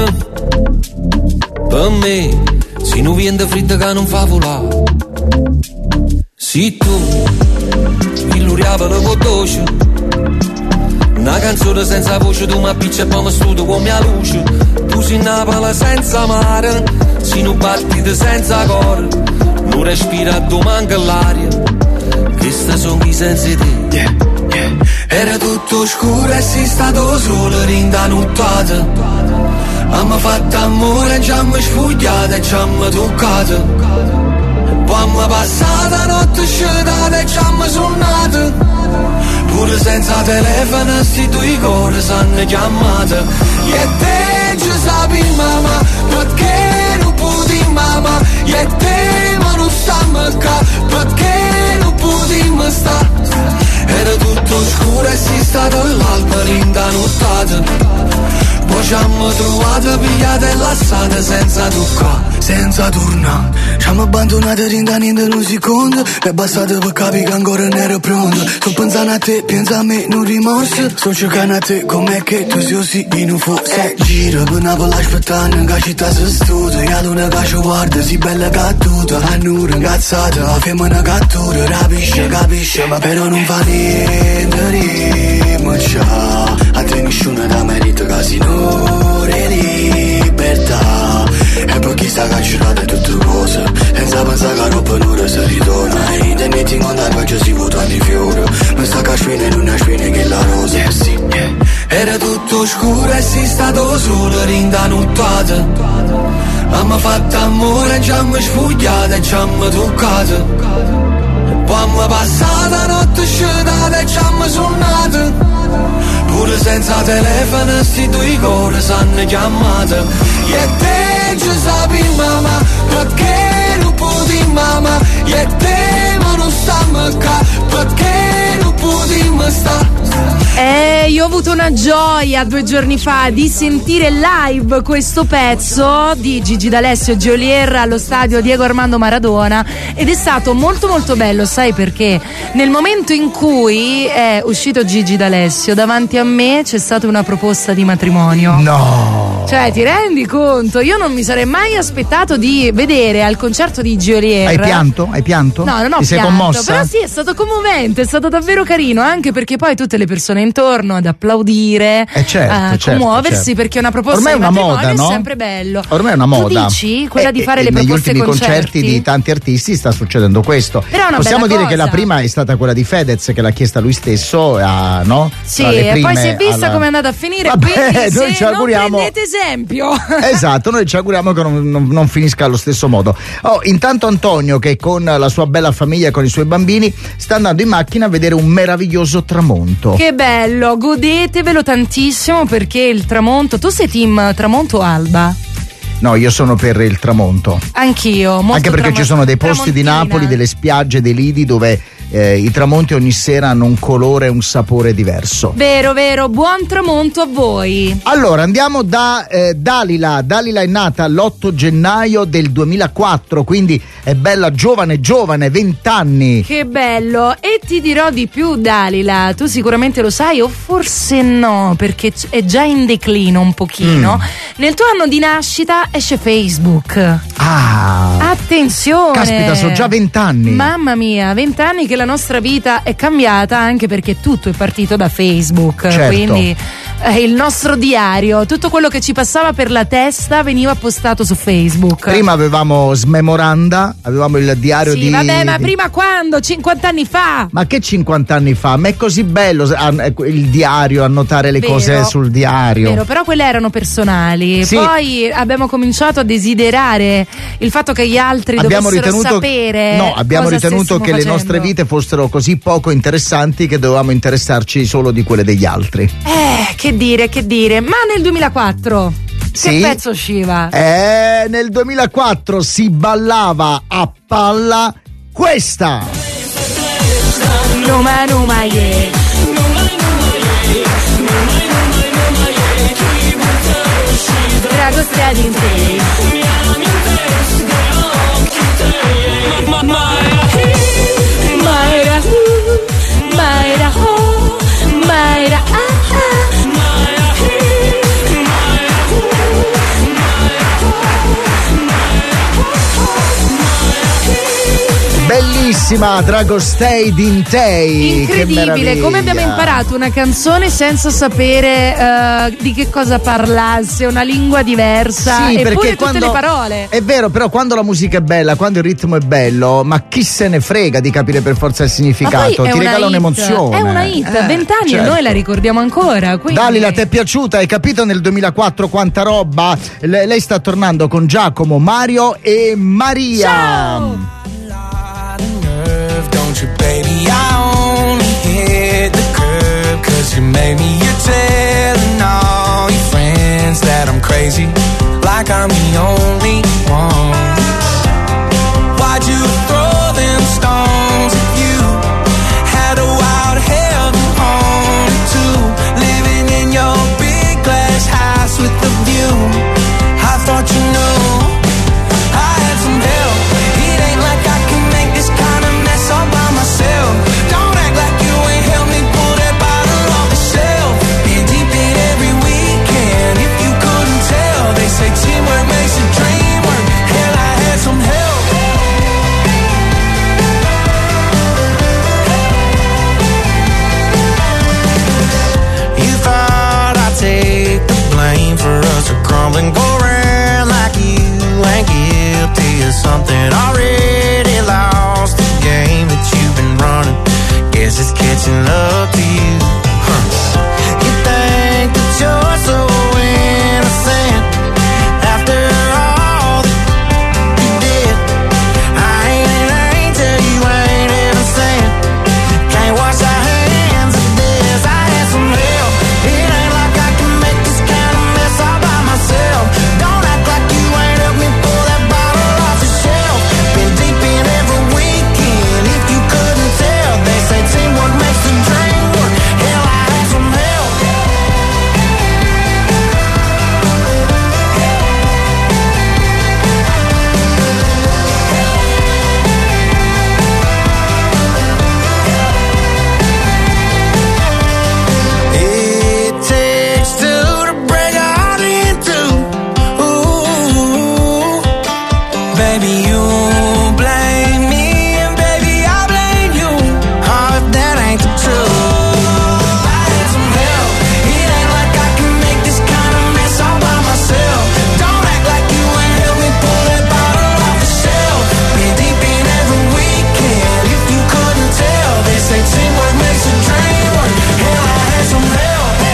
Per me, se non viene freddo che non fa volare. Sì tu, il luriavolo con dolce, una canzone senza voce, tu mi appicci e poi mi studio con mia luce. Tu sei Napoli senza mare, si non battite senza cuore, non respira, tu manca l'aria. Queste sono i sensi di te. Yeah, yeah. Era tutto scuro e sei stato solo rinda nottata. Abbiamo fatto amore e ci abbiamo sfogliato e ci abbiamo toccato. Poi abbiamo passato la notte scelata e ci abbiamo suonato. Pure senza telefono sti due cuori s'hanno chiamato. E te ci sapi mamma, perché non puti mamma. E te ma non stiamo qua, perché non potremmo sta. Era tutto scuro e si stato l'alba rinda nottata. Poi ci abbiamo trovato pigliate e lasciate senza toccare, senza tornare. Ci hanno abbandonato rintanendo in un secondo, è bastato per capire che ancora non ero pronto. Sto pensando a te, pensa a me, non rimorso. Sto cercando a te, com'è che tu sei così in un forse. Giro per Napoli aspettando che città si studia. E la luna che ci guarda, si bella cattuta. A nura incazzata, la femmina cattura. Rapisce, capisce, ma però non fa niente, rimaccia. A te nessuno da merito, casinore, libertà. E poi chi sta cacciata tutte cose, senza pensare che roba non si ritorna. E in tenetti in conto che ci si votano i fiori. Ma sta caspina in una spina che la rosa, eh sì, yeah. Era tutto scuro e sei stato solo rindanuttato. Abbiamo fatto amore e ci hanno sfogliato e ci hanno toccato. Poi abbiamo passato la notte sciolata e ci hanno suonato. Pure senza telefono sti due cuori s'hanno chiamato. E te ci sapi mamma, perché non puoi mamma. E te ma non stiamo qua, perché non puoi stare. Eh, io ho avuto una gioia due giorni fa di sentire live questo pezzo di Gigi D'Alessio e Geolier allo stadio Diego Armando Maradona ed è stato molto molto bello, sai perché? Nel momento in cui è uscito Gigi D'Alessio davanti a me c'è stata una proposta di matrimonio. No! Cioè, ti rendi conto? Io non mi sarei mai aspettato di vedere al concerto di Geolier. Hai pianto? Hai pianto? No, non ho Ti sei pianto, commossa? però sì, è stato commovente, è stato davvero carino, anche perché poi tutte le persone intorno ad applaudire, eh certo, a certo, commuoversi, certo. perché una proposta ormai di è una matrimonio moda, no? è sempre bello. Ormai è una moda. Tu dici? Quella eh, di fare eh, le negli proposte ultimi concerti? concerti di tanti artisti sta succedendo questo. Però è una Possiamo bella dire cosa. che la prima è stata quella di Fedez, che l'ha chiesta lui stesso, a, no? Sì, Tra le e poi prime si è vista alla... come è andata a finire. Vabbè, quindi noi se ci auguriamo... non prendete esempio. Esatto, noi ci auguriamo che non, non, non finisca allo stesso modo. Oh, intanto Antonio, che con la sua bella famiglia e con i suoi bambini sta andando in macchina a vedere un meraviglioso tramonto. Che bello, godetevelo tantissimo perché il tramonto. Tu sei team tramonto o alba? No, io sono per il tramonto. Anch'io, molto anche perché tramo- ci sono dei posti di tramontina. Napoli, delle spiagge, dei lidi dove eh, i tramonti ogni sera hanno un colore e un sapore diverso. Vero, vero, buon tramonto a voi. Allora andiamo da eh, Dalila. Dalila è nata l'otto gennaio del duemilaquattro, quindi è bella giovane giovane, vent'anni. Che bello, e ti dirò di più Dalila, tu sicuramente lo sai o forse no, perché c- è già in declino un pochino. Mm. Nel tuo anno di nascita esce Facebook. Ah, attenzione, caspita, sono già vent'anni. Mamma mia, vent'anni che la nostra vita è cambiata, anche perché tutto è partito da Facebook. Certo. Quindi eh, il nostro diario, tutto quello che ci passava per la testa veniva postato su Facebook. Prima avevamo Smemoranda, avevamo il diario sì, di... vabbè, ma di... prima quando? cinquanta anni fa? Ma che cinquanta anni fa? Ma è così bello il diario, annotare le Vero, cose sul diario. Vero, però quelle erano personali. Sì. Poi abbiamo cominciato a desiderare il fatto che gli altri abbiamo dovessero ritenuto, sapere. no, abbiamo cosa ritenuto che stessimo le facendo. nostre vite fossero così poco interessanti che dovevamo interessarci solo di quelle degli altri. Eh, che dire, che dire. Ma nel duemilaquattro sì? Che pezzo usciva? Eh, nel duemilaquattro si ballava a palla questa. Numa numa yeah. Drago stradi in te. Mayra hu, Mayra ho, Mayra ah ah. Bellissima, Drago Stay Dintei. Incredibile, come abbiamo imparato una canzone senza sapere uh, di che cosa parlasse, una lingua diversa, sì, eppure tutte quando, le parole. È vero, però quando la musica è bella, quando il ritmo è bello, ma chi se ne frega di capire per forza il significato? Ti regala un'emozione. È una hit, eh, vent'anni certo. e noi la ricordiamo ancora. Quindi... Dalila, ti è piaciuta? Hai capito nel duemilaquattro quanta roba? Le- lei sta tornando con Giacomo, Mario e Maria. Ciao! Don't you, baby, I only hit the curb cause you made me. You're telling all your friends that I'm crazy, like I'm the only one. Why'd you throw them stones if you had a wild heaven on it too? Living in your big glass house with the view had already lost the game that you've been running. Guess it's catching up to you. Huh. You think that you're so innocent after all that you did. I ain't an angel, you ain't innocent. Can't wash our hands of this. I had some help. It ain't like I can make this kind of mess all by myself. Don't act like you ain't helped me pull that bottle off the shelf. Been deep in every weekend. If you couldn't tell, they say teamwork makes the dream work. Hell, I had some help. It takes two to break a heart in two. Ooh, baby, you blame me and baby I blame you. Oh, if that ain't the truth. I had some help. It ain't like I can make this kind of mess all by myself. Don't act like you ain't helped me pull that bottle off the shelf. Been deep in every weekend. If you couldn't tell, they say teamwork makes a dream work. Hell, I had some help.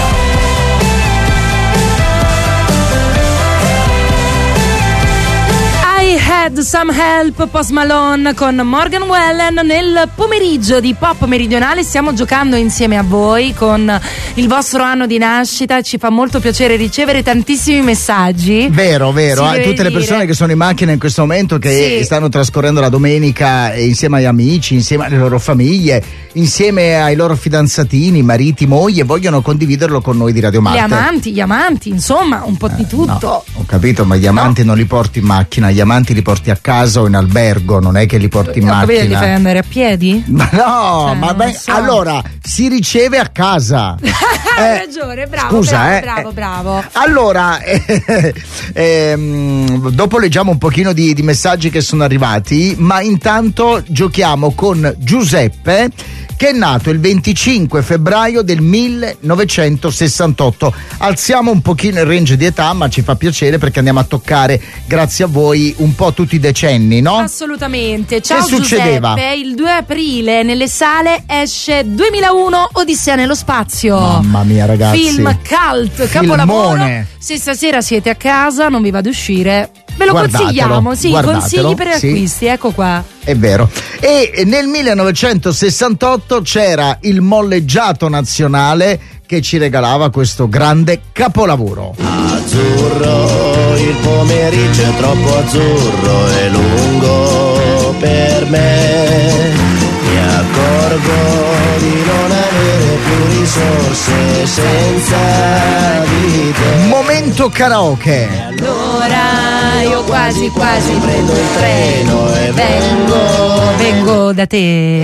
I Had Some Help, Post Malone con Morgan Wallen. Nel pomeriggio di Pop Meridionale stiamo giocando insieme a voi con il vostro anno di nascita. Ci fa molto piacere ricevere tantissimi messaggi. Vero, vero, Si eh, deve tutte le dire. persone che sono in macchina in questo momento, che Sì. stanno trascorrendo la domenica insieme agli amici, insieme alle loro famiglie, insieme ai loro fidanzatini, mariti, moglie, vogliono condividerlo con noi di Radio Gli Marte. amanti, gli amanti, insomma, un po' di tutto. No, ho capito, ma gli amanti non li porti in macchina, gli amanti li porti a casa o in albergo, non è che li porti in Ho capito, li macchina. fai andare a piedi? Ma no, Cioè, ma non beh, so. allora si riceve a casa. Hai ragione, bravo, scusa, bravo, eh, bravo, bravo. Allora, eh, ehm, dopo leggiamo un pochino di, di messaggi che sono arrivati, ma intanto giochiamo con Giuseppe, che è nato il venticinque febbraio del millenovecentosessantotto. Alziamo un pochino il range di età, ma ci fa piacere perché andiamo a toccare, grazie a voi, un po' tutti i decenni, no? Assolutamente. Ciao Che succedeva? Giuseppe, il due aprile nelle sale esce duemilauno Odissea nello spazio. Mamma mia, ragazzi. Film cult, Filmone. capolavoro. Se stasera siete a casa, non vi vado ad uscire, ve lo Guardatelo, consigliamo, sì, guardatelo, consigli per sì. acquisti, ecco qua. È vero. E nel millenovecentosessantotto c'era il molleggiato nazionale che ci regalava questo grande capolavoro. Azzurro, il pomeriggio è troppo azzurro e lungo per me. Mi accorgo di non avere più risorse senza di te. Momento karaoke. Allora io quasi quasi prendo il treno e vengo, vengo da te.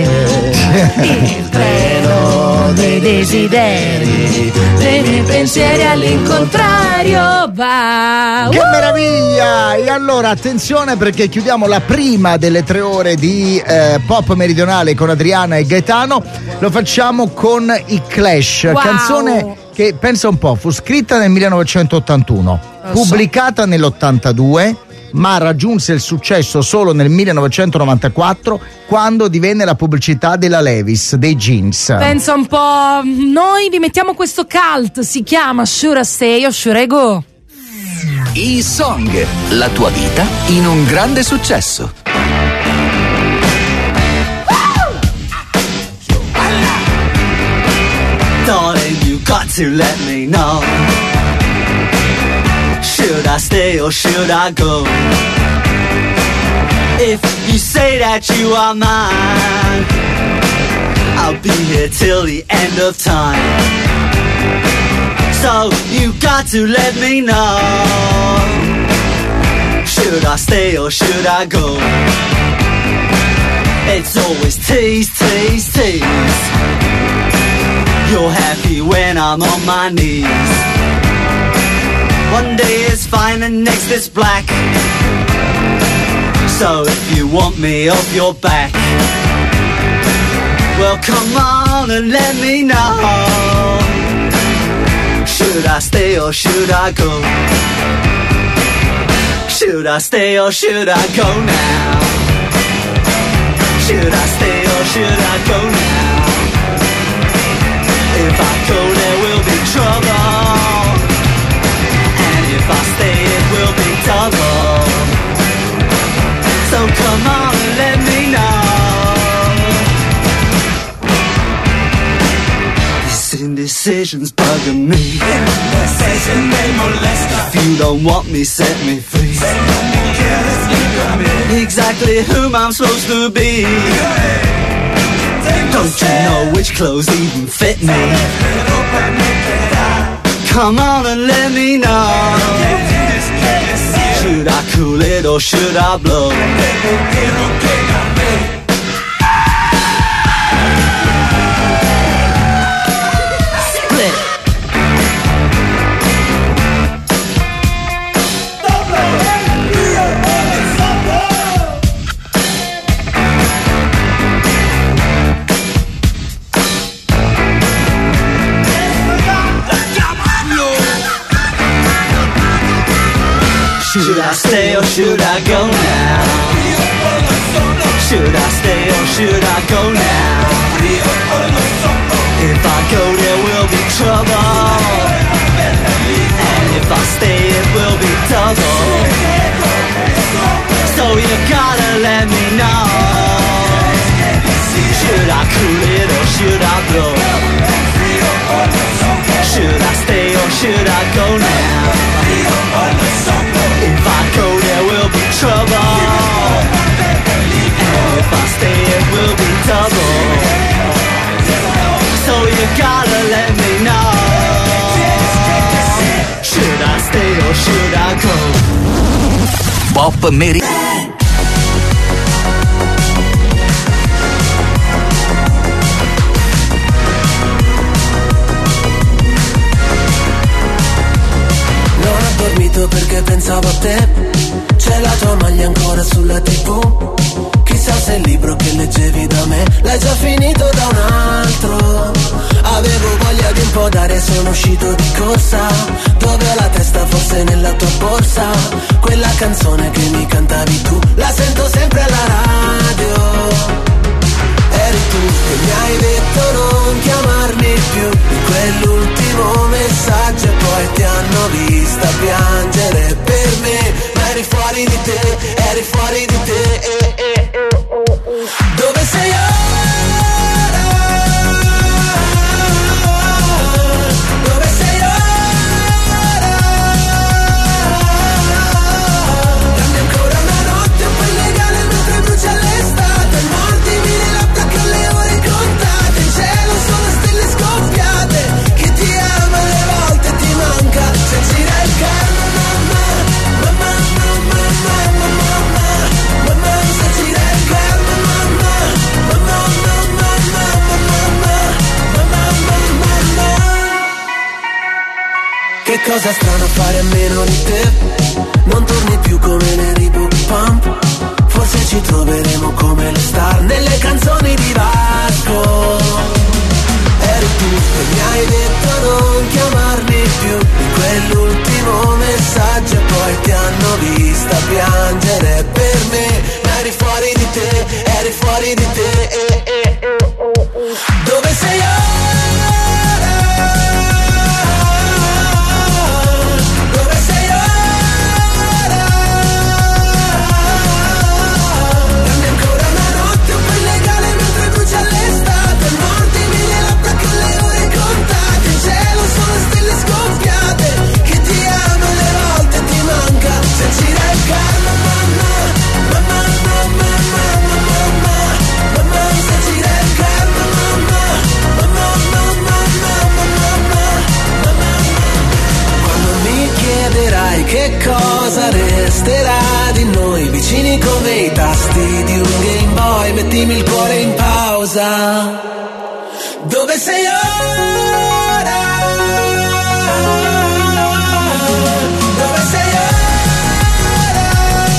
Il treno dei desideri, dei miei pensieri all'incontrario va. Che meraviglia! E allora attenzione, perché chiudiamo la prima delle tre ore di eh, Pop Meridionale con Adriana e Gaetano. Lo facciamo con i Clash, Wow. canzone che, pensa un po', fu scritta nel millenovecentottantuno, Lo so. pubblicata nell'ottantadue, ma raggiunse il successo solo nel millenovecentonovantaquattro, quando divenne la pubblicità della Levi's, dei jeans. Pensa un po', noi vi mettiamo questo cult, si chiama Should I Stay o Should I Go? I Song, la tua vita in un grande successo. Darling, you got to let me know. Should I stay or should I go? If you say that you are mine, I'll be here till the end of time. So you got to let me know. Should I stay or should I go? It's always tease, tease, tease. You're happy when I'm on my knees. One day is fine and next is black. So if you want me off your back, well come on and let me know. Should I stay or should I go? Should I stay or should I go now? should I go now? If I go there will be trouble, and if I stay it will be double. So come on and let me know. This indecision's bugging me. Indecision may molest us. If you don't want me, set me free. Say no more careless, leave me. Exactly whom I'm supposed to be. Don't you know which clothes even fit me? Come on and let me know. Should I cool it or should I blow? Split. Should I stay or should I go now? Should I stay or should I go now? If I go there will be trouble, and if I stay it will be double. So you gotta let me know. Should I cool it or should I blow? Should I stay or should I go now? If I go there will be trouble, and if I stay it will be double. So you gotta let me know. Should I stay or should I go? Pop Meri. Perché pensavo a te, c'è la tua maglia ancora sulla tivù. Chissà se il libro che leggevi da me l'hai già finito da un altro. Avevo voglia di un po' d'aria, sono uscito di corsa. Dove ho la testa, forse nella tua borsa. Quella canzone che mi cantavi tu, la sento sempre alla radio. Eri tu che mi hai detto non chiamarmi più, di quell'ultimo messaggio e poi ti hanno vista piangere per me. Ma eri fuori di te, eri fuori di te, eh, eh, eh, eh. Dove sei ora? Dove sei ora? Dammi ancora una notte un po' illegale mentre brucia l'estate. Mordimi nella placca alle ore contate. In cielo sono stelle scoppiate. Chi ti ama alle volte ti manca. Se gira il karma, mamma, mamma, mamma, mamma, mamma, mamma, se gira il karma, mamma, mamma, mamma, mamma, mamma, mamma, mamma. Che cosa strano fare a meno di te. Non torni più come neri book pump. Forse ci troveremo come le star nelle canzoni di Vasco. Eri tu che mi hai detto non chiamarmi più, di quell'ultimo messaggio e poi ti hanno vista piangere per me. Ma eri fuori di te, eri fuori di te, eh, eh, eh, eh. Dove sei ora? Dove sei ora? Dammi ancora una notte un po' illegale mentre brucia l'estate. Mordimi nella placca alle ore contate. In cielo sono stelle scoppiate. Chi ti ama alle volte ti manca. Se gira il karma, mamma, mamma, mamma, mamma, mamma, mamma, se gira il karma, mamma, mamma, mamma, mamma, mamma, mamma. Quando mi chiederai che cosa resterà di noi, vicini come i tasti di un Game Boy, mettimi il cuore in pausa. Dove sei ora? Dove sei ora?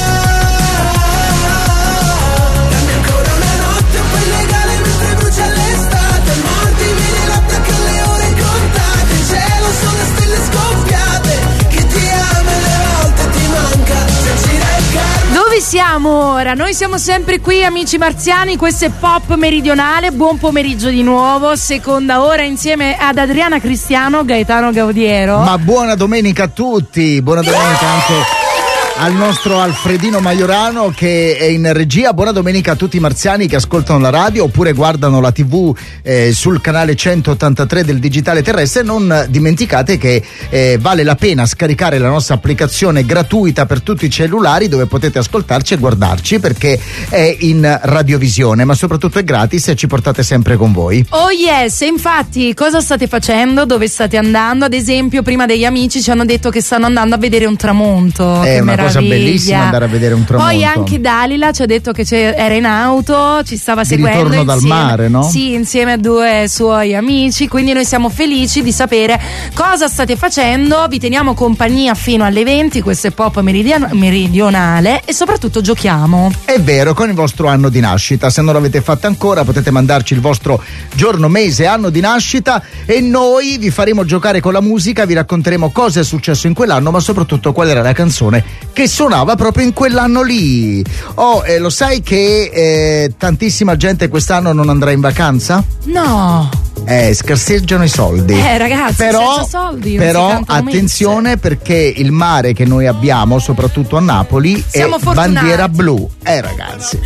Dammi ancora una notte un po' illegale mentre brucia l'estate. Mordimi nella placca alle ore contate. In cielo sono stelle scoppiate. Chi ti ama alle volte ti manca. Se gira il karma. Dove siamo? Rieccominciamo ora, noi siamo sempre qui amici marziani, questo è Pop Meridionale, buon pomeriggio di nuovo, seconda ora insieme ad Adriana Cristiano, Gaetano Gaudiero. Ma buona domenica a tutti, buona domenica anche al nostro Alfredino Maiorano che è in regia. Buona domenica a tutti i marziani che ascoltano la radio oppure guardano la tivù eh, sul canale centottantatré del digitale terrestre. Non dimenticate che eh, vale la pena scaricare la nostra applicazione gratuita per tutti i cellulari, dove potete ascoltarci e guardarci, perché è in radiovisione, ma soprattutto è gratis e ci portate sempre con voi. Oh yes, infatti cosa state facendo? Dove state andando? Ad esempio prima degli amici ci hanno detto che stanno andando a vedere un tramonto. È che una cosa bellissima andare a vedere un tramonto. Poi anche Dalila ci ha detto che era in auto, ci stava di seguendo ritorno insieme, dal mare, no? Sì, insieme a due suoi amici, quindi noi siamo felici di sapere cosa state facendo. Vi teniamo compagnia fino alle venti, questo è Pop Meridian- Meridionale e soprattutto giochiamo. È vero, con il vostro anno di nascita. Se non l'avete fatto ancora potete mandarci il vostro giorno, mese, anno di nascita e noi vi faremo giocare con la musica, vi racconteremo cosa è successo in quell'anno, ma soprattutto qual era la canzone che suonava proprio in quell'anno lì. Oh, eh, lo sai che eh, tantissima gente quest'anno non andrà in vacanza? No. Eh, scarseggiano i soldi. Eh ragazzi, però, senza soldi non però si cantano attenzione messe. Perché il mare che noi abbiamo, soprattutto a Napoli, siamo è fortunati. bandiera blu. Eh ragazzi.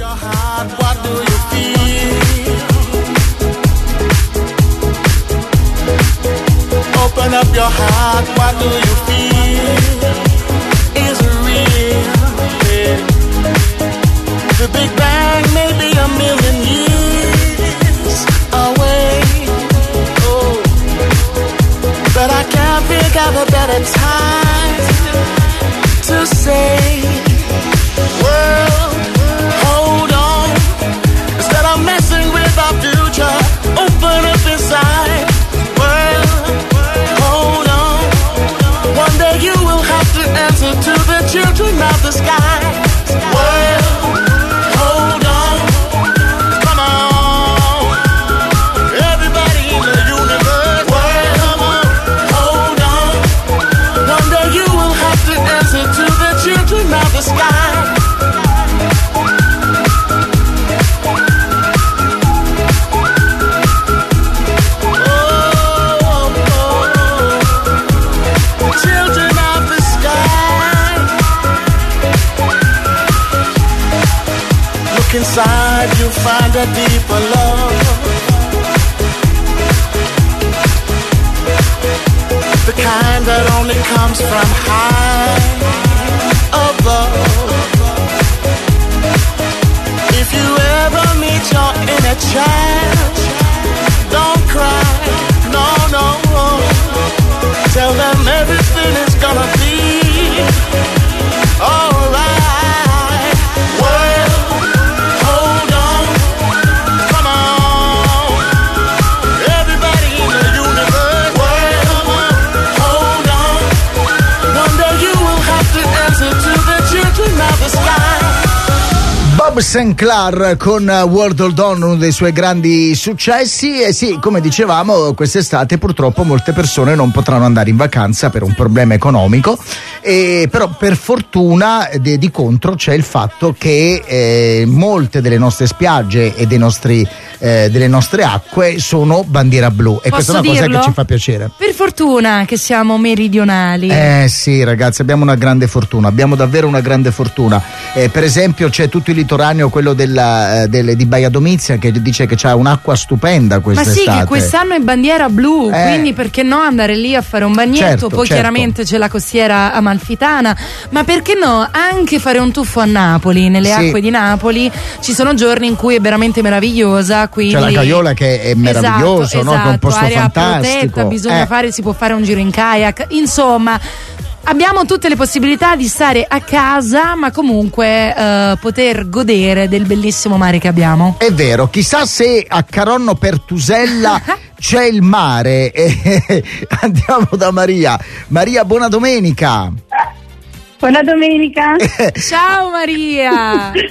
Open up your heart, what do you feel? Is it real? Yeah. The Big Bang may be a million years away. Oh, but I can't think of a better time to say, world, hold on. Instead of messing with our future, open up inside. Answer to the children of the sky. Well, hold on, come on, everybody in the universe. Well, come on, hold on. One day you will have to answer to the children of the sky. Inside you find a deeper love, the kind that only comes from high above. If you ever meet your inner child, don't cry, no, no. Tell them everything is gonna be alright. Bob Sinclair con World Hold On, uno dei suoi grandi successi. E sì, come dicevamo, quest'estate purtroppo molte persone non potranno andare in vacanza per un problema economico, e però per fortuna di, di contro c'è il fatto che eh, molte delle nostre spiagge e dei nostri, eh, delle nostre acque sono bandiera blu, e Posso questa è una dirlo? cosa che ci fa piacere. Per fortuna che siamo meridionali. Eh sì ragazzi, abbiamo una grande fortuna, abbiamo davvero una grande fortuna. Eh, per esempio c'è tutto il litoraneo, quello della, del, di Baia Domizia, che dice che c'ha un'acqua stupenda quest'estate. Ma sì, che quest'anno è bandiera blu, Eh. quindi perché no andare lì a fare un bagnetto. Certo, Poi certo. chiaramente c'è la costiera amalfitana, ma perché no anche fare un tuffo a Napoli, nelle Sì. acque di Napoli. Ci sono giorni in cui è veramente meravigliosa, quindi C'è la Caiola che è meraviglioso, esatto, no? Che è un posto area fantastico. protetta, bisogna Eh. fare, si può fare un giro in kayak, insomma. Abbiamo tutte le possibilità di stare a casa, ma comunque eh, poter godere del bellissimo mare che abbiamo. È vero, chissà se a Caronno Pertusella c'è il mare. Eh, andiamo da Maria. Maria, buona domenica. Buona domenica. Ciao Maria.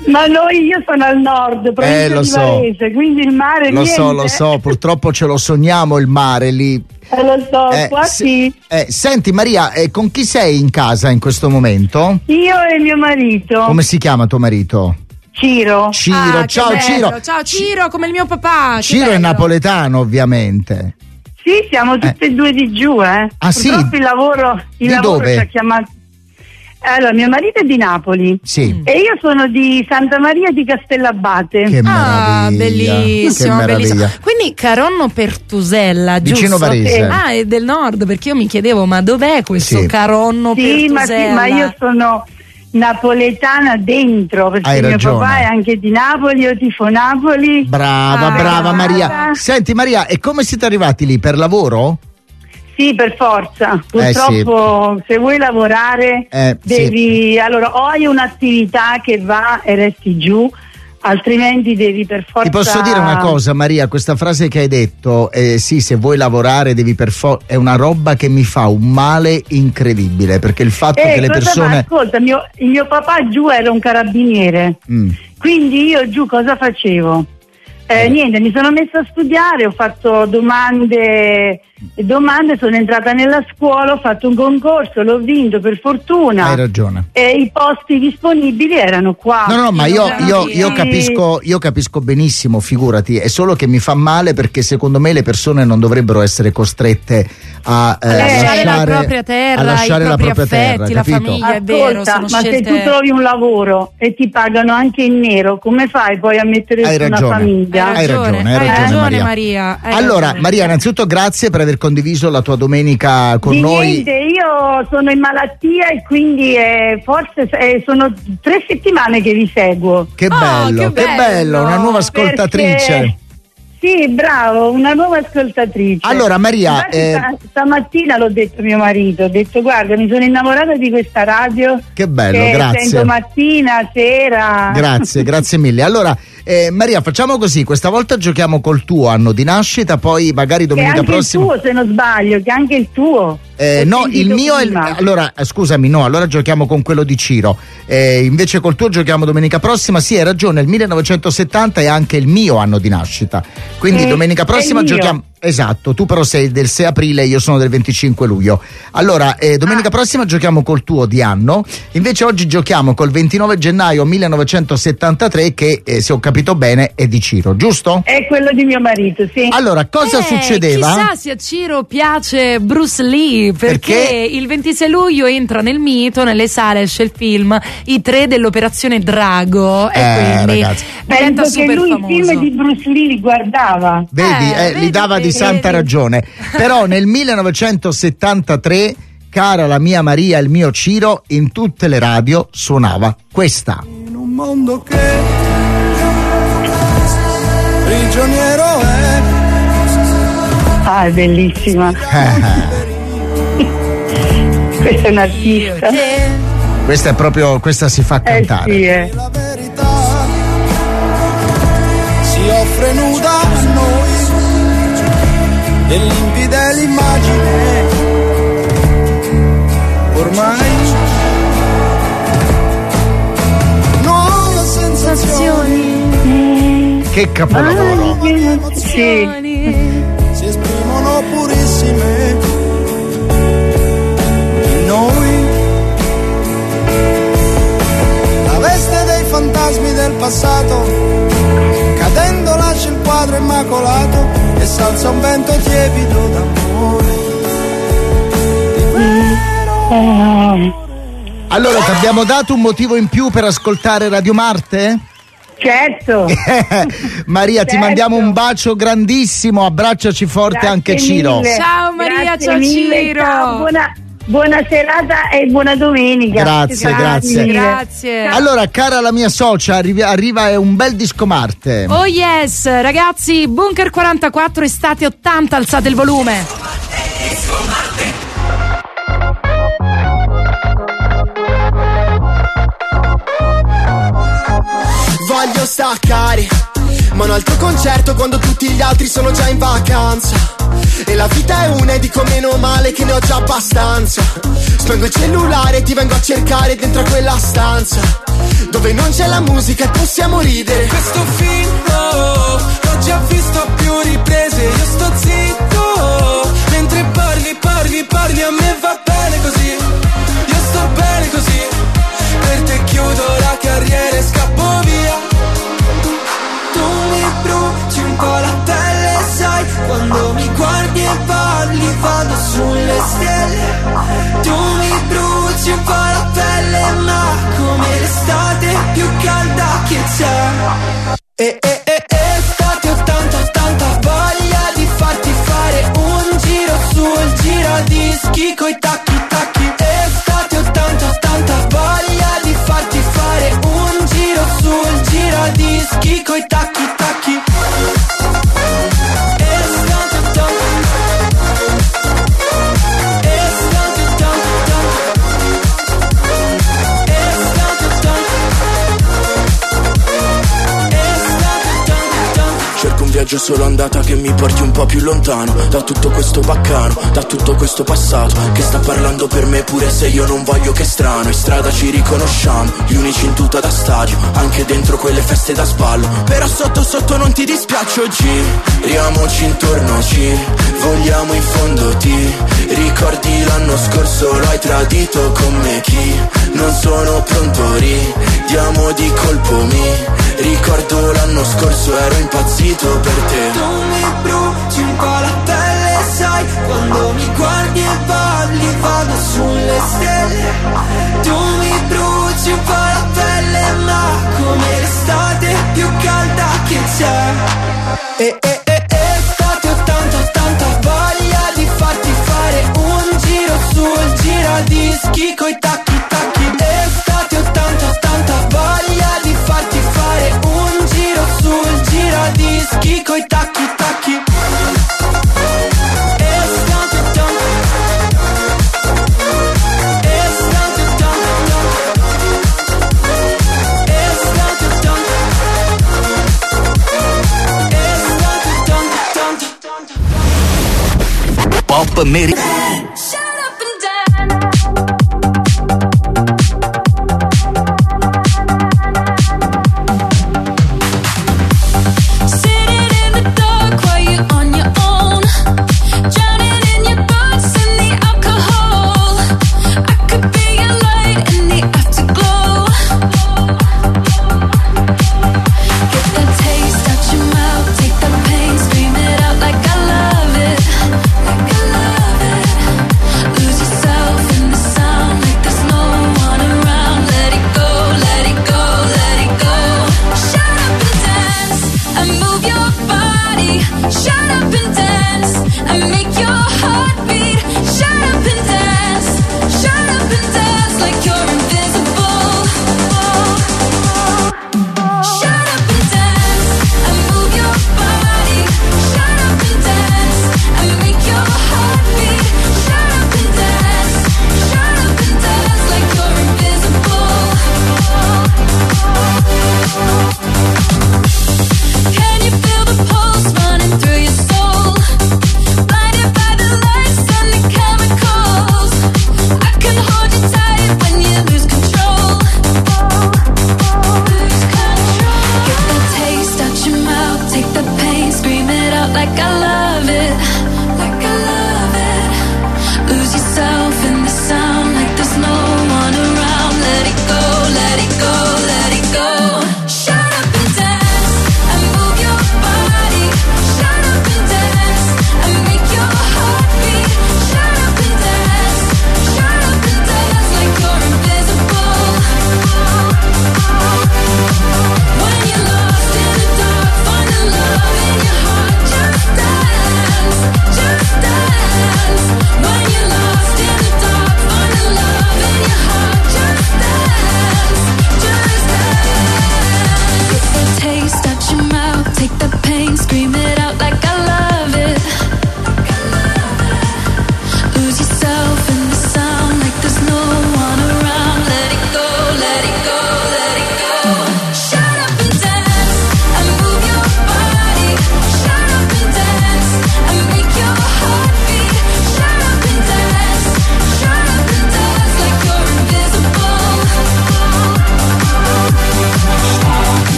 Ma noi, io sono al nord, provincia Eh, lo di so. Varese, quindi il mare Lo niente. so, lo so, purtroppo ce lo sogniamo il mare lì. Eh, lo so, Eh, qua se- sì. eh, senti Maria, eh, con chi sei in casa in questo momento? Io e mio marito. Come si chiama tuo marito? Ciro. Ciro, Ah, che ciao bello. Ciro. Ciao Ciro, come il mio papà. che Ciro è bello. napoletano ovviamente. Sì, siamo tutte e due di giù, eh. Ah, sì? Purtroppo il lavoro, il Di lavoro dove? ci ha chiamato. Allora, mio marito è di Napoli. Sì. E io sono di Santa Maria di Castellabate. Che Ah, meraviglia. bellissimo, Che meraviglia. bellissimo. Quindi Caronno Pertusella, Vicino giusto? Varese. Eh, Ah, è del nord, perché io mi chiedevo, ma dov'è questo Sì. Caronno Sì, ma, Pertusella? sì, ma io sono napoletana dentro, perché Hai mio ragione. papà è anche di Napoli, io tifo Napoli. Brava, Ah, brava Maria. brava. Senti Maria, e come siete arrivati lì? Per lavoro? Sì, per forza. Purtroppo se vuoi lavorare Eh, devi, allora o hai un'attività che va e resti giù, altrimenti devi per forza. Ti posso dire una cosa Maria, questa frase che hai detto, eh, sì, se vuoi lavorare devi per forza, è una roba che mi fa un male incredibile, perché il fatto Eh, che le cosa persone... fa? Ascolta, mio, il mio papà giù era un carabiniere, Mm. quindi io giù cosa facevo? Eh, niente, mi sono messa a studiare, ho fatto domande, domande, sono entrata nella scuola, ho fatto un concorso, l'ho vinto per fortuna. Hai ragione. E i posti disponibili erano qua. No, no, ma io, io, io, Sì. capisco, io capisco benissimo, figurati, è solo che mi fa male perché secondo me le persone non dovrebbero essere costrette a, eh, A lasciare lasciare la propria terra, a lasciare i la propri propria terra, affetti, la capito? famiglia, è vero, Ascolta, sono ma se scelte... tu trovi un lavoro e ti pagano anche in nero, come fai poi a mettere Hai su una ragione. famiglia? Hai ragione, hai ragione, Maria. Maria, hai Allora, ragione. Maria, innanzitutto grazie per aver condiviso la tua domenica con Di noi. niente, io sono in malattia e quindi eh, forse eh, sono tre settimane che vi seguo. Che bello, che bello, una nuova ascoltatrice. Perché- Sì, bravo, una nuova ascoltatrice. Allora, Maria, Infatti, eh, sta- stamattina l'ho detto a mio marito, ho detto guarda, mi sono innamorata di questa radio. Che bello, che grazie. Sento mattina, sera. Grazie, grazie mille. Allora, eh, Maria, facciamo così, questa volta giochiamo col tuo anno di nascita, poi magari Che domenica anche prossima... il tuo, se non sbaglio, che anche il tuo. Eh, Ho no, sentito il mio è il, prima. allora eh, scusami, no, allora giochiamo con quello di Ciro. Eh, invece col tuo giochiamo domenica prossima. Sì, hai ragione, il millenovecentosettanta è anche il mio anno di nascita. Quindi Eh, domenica è prossima il mio. giochiamo. Esatto, tu però sei del sei aprile, io sono del venticinque luglio. Allora, eh, domenica Ah. prossima giochiamo col tuo di anno. Invece oggi giochiamo col ventinove gennaio millenovecentosettantatré che, eh, se ho capito bene, è di Ciro, giusto? È quello di mio marito, sì. Allora, cosa Eh, succedeva? Chissà se a Ciro piace Bruce Lee, perché, Perché? il ventisei luglio entra nel mito, nelle sale esce il film I tre dell'Operazione Drago e Eh, quindi ragazzi. diventa Penso che super lui i famoso. film di Bruce Lee li guardava. Vedi, Eh, eh, vedi gli dava di che- santa vedi. ragione. Però nel millenovecentosettantatré, cara la mia Maria e il mio Ciro, in tutte le radio suonava questa. In un mondo che prigioniero è. Ah, è bellissima. Questa è un artista. Questa è proprio, questa si fa cantare. Eh sì, eh. La verità si offre nuda a noi e limpida l'immagine ormai nuove sensazioni Che capolavoro. Sì. si esprimono purissime in noi. La veste dei fantasmi del passato cadendo lascia il quadro immacolato e s'alza un vento tiepido d'amore. Allora, ti abbiamo dato un motivo in più per ascoltare Radio Marte? Certo. Maria, ti Certo. mandiamo un bacio grandissimo, abbracciaci forte Grazie anche Ciro. mille. Ciao Maria, Grazie ciao mille, Ciro. ciao, buona, buona serata e buona domenica. Grazie, grazie. Grazie. Allora, cara la mia socia, arriva, arriva è un bel disco Marte. Oh yes, ragazzi, Bunker quarantaquattro estate ottanta, alzate il volume. Voglio staccare, ma un altro concerto quando tutti gli altri sono già in vacanza. E la vita è una e dico meno male che ne ho già abbastanza. Spengo il cellulare e ti vengo a cercare dentro a quella stanza dove non c'è la musica e possiamo ridere. Questo film oh, l'ho già visto a più riprese. Io sto zitto mentre parli, parli, parli. A me va bene così, io sto bene così. Per te chiudo la carriera e scappo via. Tu mi bruci un po' la pelle, sai, quando mi guardi e parli vado sulle stelle. Tu mi bruci un po' la pelle, ma come l'estate più calda che c'è. E e e estate ottanta ottanta, voglia di farti fare un giro sul giradischi coi tacchi tacchi. Estate ottanta ottanta, voglia di farti fare un giro sul giradischi coi tacchi tacchi. Estate ottanta, estate ottanta, estate ottanta. Cerco un viaggio solo andata che mi porti un po' più lontano da tutto questo baccano, da tutto questo passato che sta parlando per me pure se io non voglio. Che strano, in strada ci riconosciamo, gli unici in tuta da stadio, anche dentro quelle feste da sballo. Però sotto sotto non ti dispiaccio, giriamoci intorno, ci vogliamo in fondo. Ti ricordi l'anno scorso, lo hai tradito con me. Chi non sono pronto, ridiamo di colpo. Mi ricordo l'anno scorso, ero impazzito per te. Tu mi bruci un po' la pelle, sai, quando mi guardi e parli vado sulle stelle. Tu mi bruci un po' la pelle, ma come l'estate più calda che c'è. E e e estate ottanta ottanta, voglia di farti fare un giro sul giradischi coi tacchi tacchi. Estate ottanta ottanta, voglia di farti fare un giro sul giradischi coi tacchi tacchi. Estate ottanta, estate ottanta, estate ottanta, estate ottanta. Pop Meri. Take the pain, scream it out like I love it, like I love it.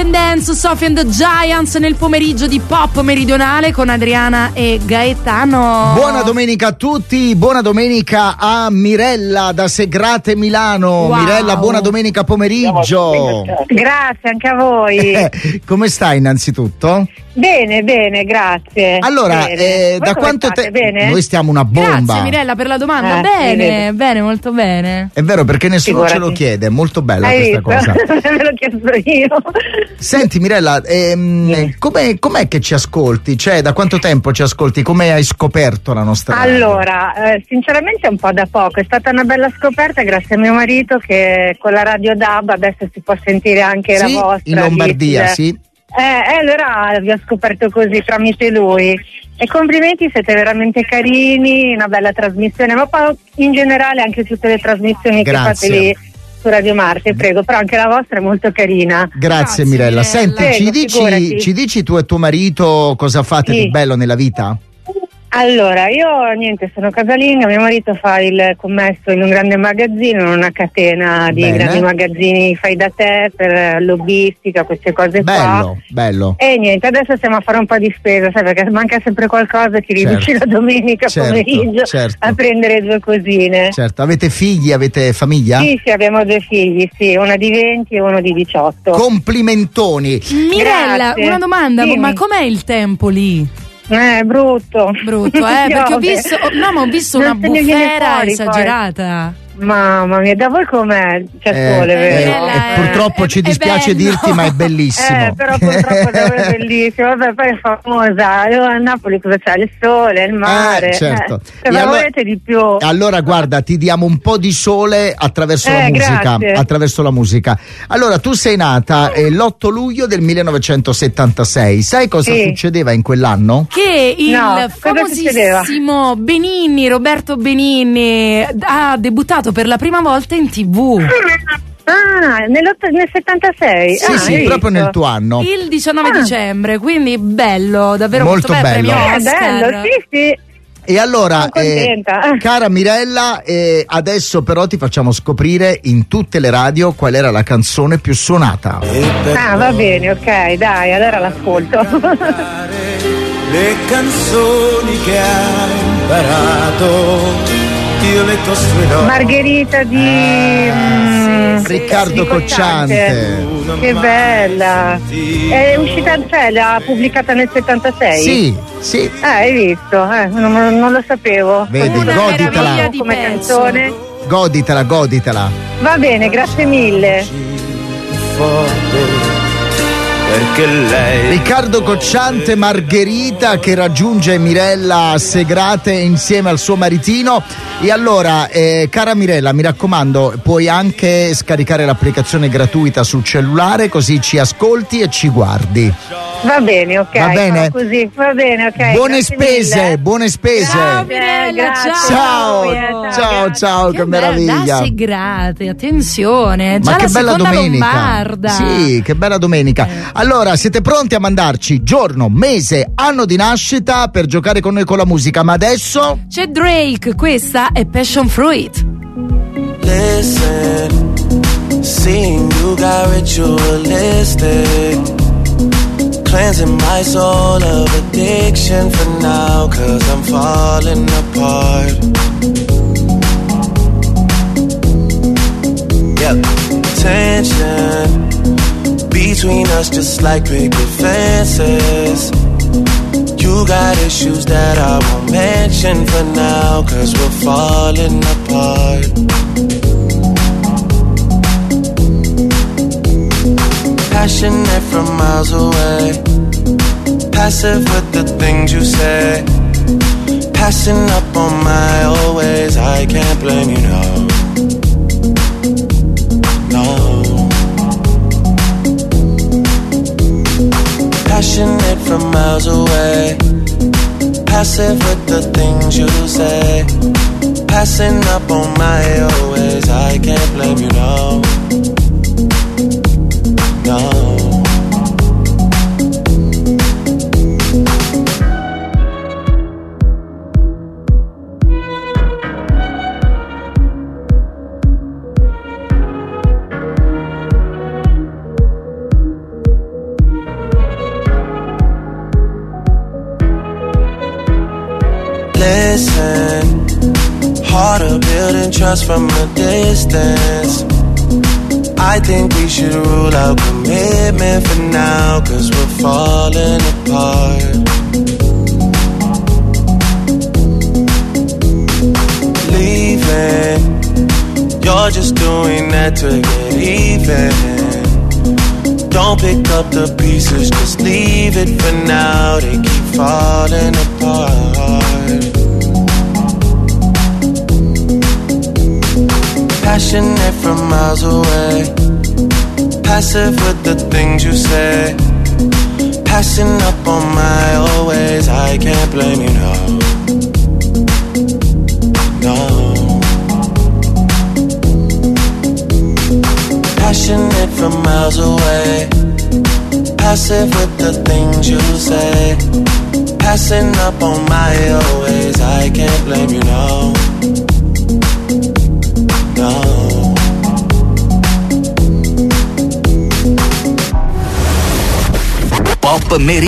and Dance, Sophie and the Giants nel pomeriggio di Pop Meridionale con Adriana e Gaetano. Buona domenica a tutti, buona domenica a Mirella da Segrate Milano. Wow. Mirella, buona domenica pomeriggio. Grazie anche a voi. Come stai innanzitutto? Bene, bene, grazie. Allora, Bene. eh, Voi da come quanto state? tempo? Bene? Noi stiamo una bomba. Grazie Mirella per la domanda. Eh, bene, sì, bene, molto bene. È vero, perché nessuno Figurati. ce lo chiede, è molto bella Hai questa visto? cosa. Me l'ho chiesto io. Senti Mirella, ehm, com'è, com'è che ci ascolti? Cioè, da quanto tempo ci ascolti? Come hai scoperto la nostra radio? Allora, eh, sinceramente un po' da poco, è stata una bella scoperta grazie a mio marito che con la radio D A B adesso si può sentire anche Sì, la vostra. in Lombardia, lì, sì. Eh, eh, allora vi ho scoperto così tramite lui. E complimenti, siete veramente carini, una bella trasmissione, ma poi in generale anche tutte le trasmissioni Grazie. che fate lì su Radio Marte, prego, però anche la vostra è molto carina. Grazie, Grazie, Mirella. Mirella. Senti, Prego, ci, dici, figurati. ci dici tu e tuo marito cosa fate Sì. di bello nella vita? Allora, io niente, sono casalinga, mio marito fa il commesso in un grande magazzino, in una catena di Bene. grandi magazzini fai da te per lobbistica, queste cose qua. Bello, bello. E niente, adesso stiamo a fare un po' di spesa, sai, perché manca sempre qualcosa, ti riduci Certo. la domenica Certo, pomeriggio certo. a prendere due cosine. Certo, avete figli, avete famiglia? Sì, sì, abbiamo due figli, sì, una di venti e uno di diciotto. Complimentoni. Mirella, Grazie. una domanda, Dimmi. ma com'è il tempo lì? Eh, brutto. Brutto, eh, perché ho Piove. visto, oh, no, ma ho visto Non una se ne viene bufera fuori, esagerata. Mamma mia, da voi com'è? C'è Eh, sole, eh, vero? eh, purtroppo è- ci è dispiace bello. dirti, ma è bellissimo. Eh, però purtroppo da voi è bellissimo. Vabbè, poi è famosa. Io a Napoli cosa c'è? Il sole, il mare. Eh, certo. Eh, E cosa allora- volete di più? Allora guarda, ti diamo un po' di sole attraverso la Eh, musica, grazie. attraverso la musica. Allora, tu sei nata eh, l'otto luglio del millenovecentosettantasei. Sai cosa Sì. succedeva in quell'anno? Che il No, cosa succedeva? famosissimo Benigni, Roberto Benigni, ha debuttato per la prima volta in tivù Ah, nell'otto- nel settantasei? Sì, ah, sì, hai proprio visto? nel tuo anno. il diciannove Ah. dicembre, quindi bello, davvero molto, Molto bello. bello. Premio Eh, Oscar. bello, sì, sì. E allora, Sono contenta. eh, cara Mirella, eh, adesso però ti facciamo scoprire in tutte le radio qual era la canzone più suonata. Ah, va bene, ok, dai, allora l'ascolto. Le canzoni che hai imparato io le costruirò. Margherita di mm, Riccardo di Cocciante. Che bella. È uscita, cioè l'ha pubblicata nel settantasei? Sì, sì. Eh, hai visto? Eh, non, non lo sapevo. Vedi, Una goditela. meraviglia di come pezzo. canzone. Goditela, goditela. Va bene, grazie mille. Perché lei Riccardo Cocciante, Margherita, che raggiunge Mirella a Segrate insieme al suo maritino. E allora, eh, cara Mirella, mi raccomando, puoi anche scaricare l'applicazione gratuita sul cellulare, così ci ascolti e ci guardi. Va bene, ok. Va bene? farò così, va bene, ok. Buone grazie spese, mille. buone spese. Ciao Mirella, grazie. ciao. Ciao, ciao, ciao, che, Che bella, meraviglia. da Segrate, attenzione, già Ma la che bella seconda domenica. lombarda. Sì, che bella domenica. Allora, siete pronti a mandarci giorno, mese, anno di nascita per giocare con noi con la musica, ma adesso C'è Drake, questa è Passion Fruit. Listen, seeing you got ritualistic, cleansing my soul of addiction for now, cause I'm falling apart. Yeah, tension between us just like picket fences. You got issues that I won't mention for now, cause we're falling apart. Passionate from miles away, passive with the things you say, passing up on my old ways. I can't blame you, no, no. Passionate from miles away, passive with the things you say, passing up on my old ways. I can't blame you, no, no. trust from a distance. I think we should rule out commitment for now, cause we're falling apart. Leaving, you're just doing that to get even. Don't pick up the pieces, just leave it for now. They keep falling apart. Passionate from miles away, passive with the things you say, passing up on my always. I can't blame you, no, no. Passionate from miles away, passive with the things you say, passing up on my always. I can't blame you, no, no. Pop Meri.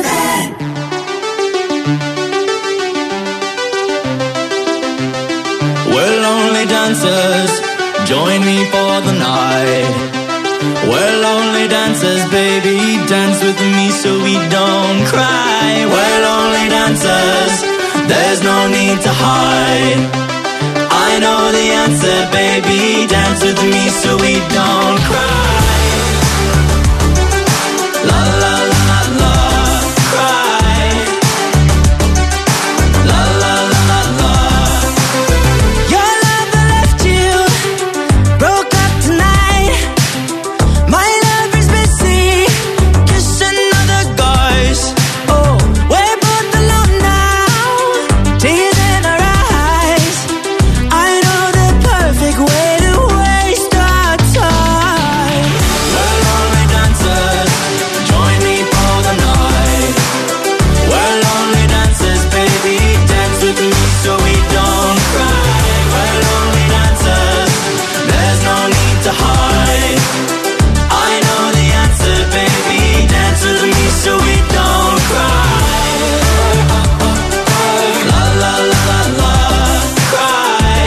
We're lonely dancers, join me for the night. We're lonely dancers, baby, dance with me so we don't cry. We're lonely dancers, there's no need to hide. I know the answer, baby, dance with me so we don't cry. La la la la, cry. La la la la. Your love left you, broke up tonight. My love is busy, kissing other guys. Oh, we're both alone now, tears in our eyes. I know the perfect way to waste our time. We're lonely dancers, join me for the night. We're lonely dancers, baby, dance with me so we don't cry. We're lonely dancers, there's no need to hide. I know the answer, baby, dance with me so we don't cry. La la la la la, cry.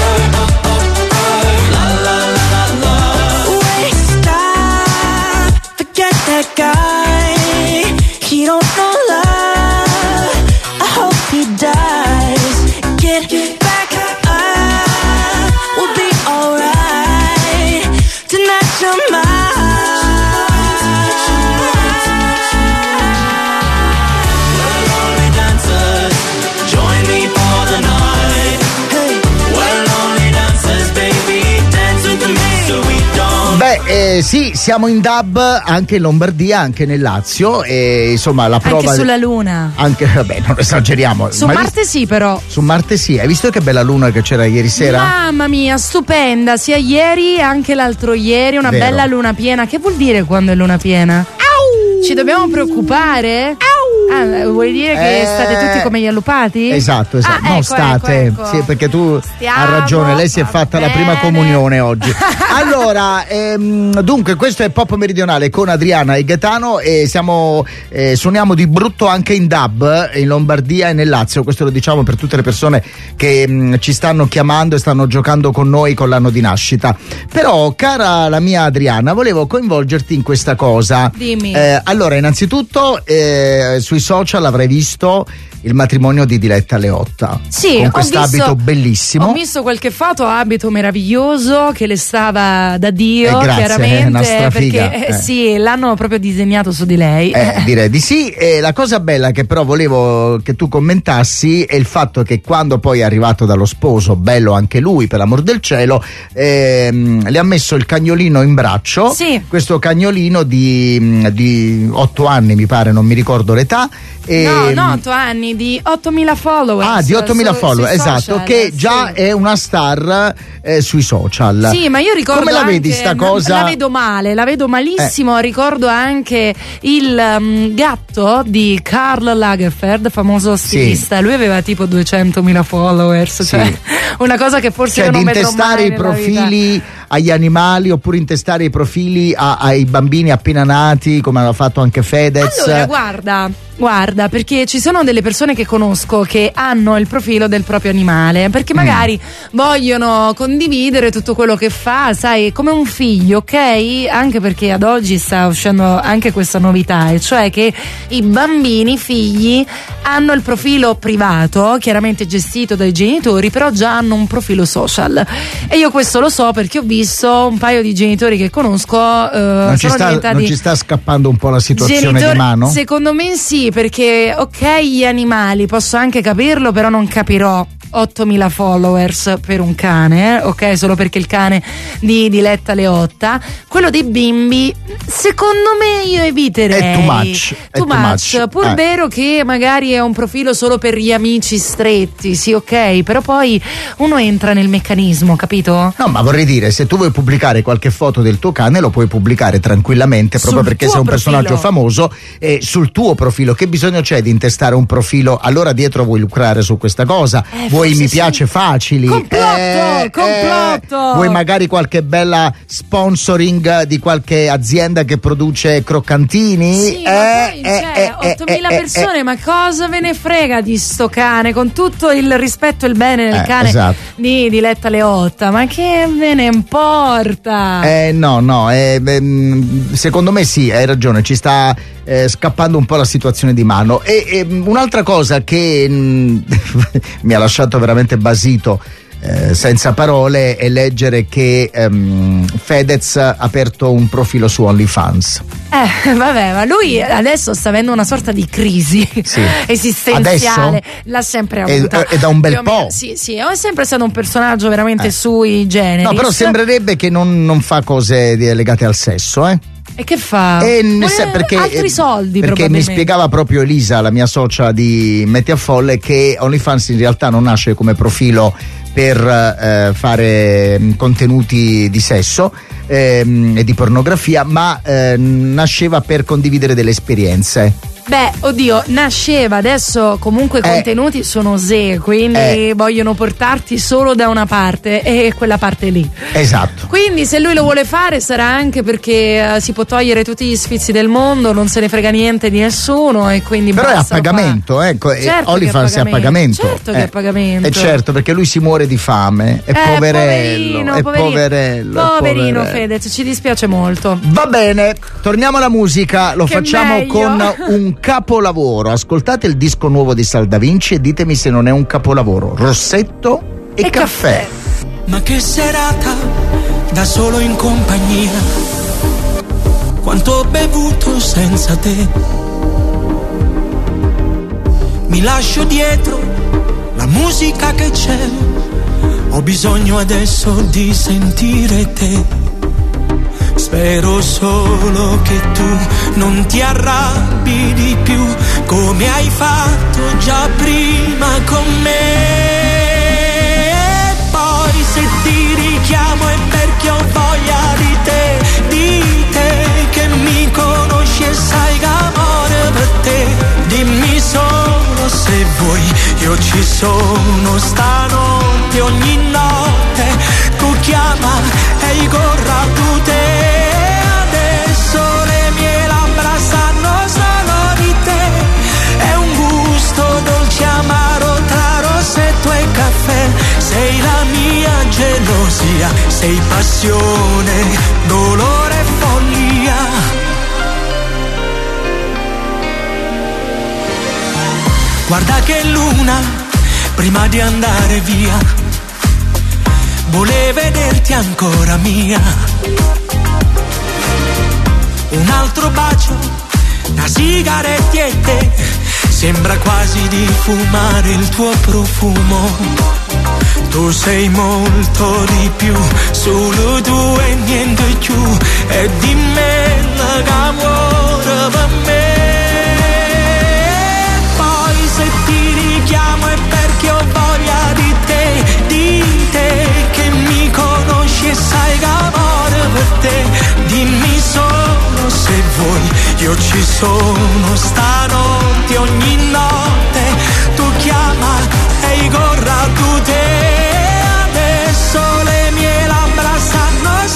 La la la la la. Waste time, forget that guy. He don't know love, I hope he dies. Get back up, we'll be alright. Tonight you're mine. We're lonely dancers, join me for the night. Hey, we're lonely dancers, baby, dance with me so we don't. Beh, eh, sì, siamo in dub anche in Lombardia, anche nel Lazio, e insomma la prova. Anche sulla Luna. Anche, vabbè, non esageriamo. Su Ma hai Marte sì, però. visto- Su Marte sì, hai visto che bella luna che c'era ieri sera? Mamma mia, stupenda, sia ieri e anche l'altro ieri, una Vero. bella luna piena. Che vuol dire quando è luna piena? Ci dobbiamo preoccupare? Ah, vuoi dire che Eh, state tutti come gli allupati? Esatto, esatto. Ah, no, ecco, state. ecco, ecco. Sì, perché tu Stiamo, hai ragione, lei si è va fatta la bene. prima comunione oggi. Allora, ehm, dunque, questo è Pop Meridionale con Adriana e Gaetano e siamo eh, suoniamo di brutto anche in dub in Lombardia e nel Lazio. Questo lo diciamo per tutte le persone che mh, ci stanno chiamando e stanno giocando con noi con l'anno di nascita. Però, cara la mia Adriana, volevo coinvolgerti in questa cosa. Dimmi. Eh, allora, innanzitutto, eh, sui social avrai visto il matrimonio di Diletta Leotta. Sì, con ho quest'abito visto- bellissimo. Ho visto qualche foto, abito meraviglioso che le stava da Dio, Eh, grazie, chiaramente, è una strafiga, perché eh, eh. sì, l'hanno proprio disegnato su di lei. Eh, direi di sì. E la cosa bella che però volevo che tu commentassi è il fatto che quando poi è arrivato dallo sposo, bello anche lui per l'amor del cielo, ehm, le ha messo il cagnolino in braccio. Sì. Questo cagnolino di, di otto anni mi pare, non mi ricordo l'età. E, No, no, otto anni, di ottomila follower. Ah, di ottomila follower, esatto, che già è una star eh, sui social. Sì, ma io ricordo Come la vedi anche- sta cosa? La vedo male, la vedo malissimo. Ricordo anche il um, gatto di Karl Lagerfeld, famoso stilista. Lui aveva tipo duecentomila followers, Sì. cioè una cosa che forse Cioè io non di vedrò intestare mai i nella profili vita. agli animali oppure intestare i profili a, ai bambini appena nati, come aveva fatto anche Fedez? Allora, guarda, guarda, perché ci sono delle persone che conosco che hanno il profilo del proprio animale, perché magari mm. vogliono condividere tutto quello che fa, sai, come un figlio, ok? Anche perché ad oggi sta uscendo anche questa novità, e cioè che i bambini, i figli, hanno il profilo privato, chiaramente gestito dai genitori, però già hanno un profilo social. E io questo lo so perché ho visto un paio di genitori che conosco, eh, non, ci sono sta, diventati non ci sta scappando un po' la situazione genitori, di mano? Secondo me sì, perché ok, gli animali posso anche capirlo, però non capirò ottomila followers per un cane, eh? Ok, solo perché il cane di Diletta Leotta. Quello dei bimbi, secondo me io eviterei. È too much, Too è too much. much. Pur Eh. vero che magari è un profilo solo per gli amici stretti, sì, ok, però poi uno entra nel meccanismo, capito? No, ma vorrei dire, se tu vuoi pubblicare qualche foto del tuo cane, lo puoi pubblicare tranquillamente, proprio Sul perché tuo sei un profilo. personaggio famoso, e sul tuo profilo. Che bisogno c'è di intestare un profilo? Allora dietro vuoi lucrare su questa cosa? Eh, vuoi forse mi sì. piace facili? Complotto, Eh, complotto. eh, vuoi magari qualche bella sponsoring di qualche azienda che produce croccantini? Sì, ma Eh, poi, eh, cioè, eh, ottomila eh, eh, persone, ma cosa ve ne frega di sto cane? Con tutto il rispetto e il bene del Eh, cane esatto. di Diletta Leotta, ma che ve ne importa? Eh no, no, eh, beh, secondo me sì, hai ragione, ci sta eh, scappando un po' la situazione di mano. E, e un'altra cosa che mh, mi ha lasciato veramente basito, eh, senza parole, è leggere che ehm, Fedez ha aperto un profilo su OnlyFans. Eh, vabbè, ma lui adesso sta avendo una sorta di crisi Sì. esistenziale. Adesso? L'ha sempre È- avuta. è da un bel Più o meno- po'. Sì, sì, è sempre stato un personaggio veramente Eh. sui generis. No, però sembrerebbe che non, non fa cose di- legate al sesso, eh? E che fa? E ne Vuole sa- perché, altri soldi, perché mi probabilmente. spiegava proprio Elisa, la mia socia di Metti a Folle, che OnlyFans in realtà non nasce come profilo per eh, fare mh, contenuti di sesso ehm, e di pornografia, ma eh, nasceva per condividere delle esperienze. Beh, oddio, nasceva, adesso comunque i Eh. contenuti sono se, quindi Eh. vogliono portarti solo da una parte e quella parte lì. Esatto. Quindi se lui lo vuole fare sarà anche perché eh, si può togliere tutti gli sfizi del mondo, non se ne frega niente di nessuno e quindi Però è a basta, lo fa. pagamento, ecco, e Certo che OnlyFans è a pagamento. Certo che è a pagamento. E certo, perché lui si muore di fame, è Eh, poverello, poverino, è poverino, poverello, è poverino poverello. Fedez, ci dispiace molto. Va bene, torniamo alla musica, lo Che facciamo meglio. con un capolavoro. Ascoltate il disco nuovo di Sal Da Vinci e ditemi se non è un capolavoro. Rossetto e, E caffè. Ma che serata, da solo in compagnia. Quanto ho bevuto senza te. Mi lascio dietro la musica che c'è. Ho bisogno adesso di sentire te. Spero solo che tu non ti arrabbi di più come hai fatto già prima con me. E poi se ti richiamo è perché ho voglia di te, di te che mi conosci e sai che amore per te. Dimmi solo se vuoi, io ci sono stanotte, ogni notte tu chiama e io corro tu te. Adesso le mie labbra sanno solo di te. È un gusto dolce amaro tra rossetto e caffè. Sei la mia gelosia, sei passione, dolore e follia. Guarda che luna, prima di andare via, vuole vederti ancora mia. Un altro bacio, da sigaretti e te, sembra quasi di fumare il tuo profumo. Tu sei molto di più, solo tu e niente più, e di me l'amore per me. E poi se ti richiamo è perché ho voglia di te, di te che mi conosci e sai che amore per te. Dimmi solo se vuoi, io ci sono stanotte, ogni notte tu chiama e io corro tu te. Adesso le mie labbra sanno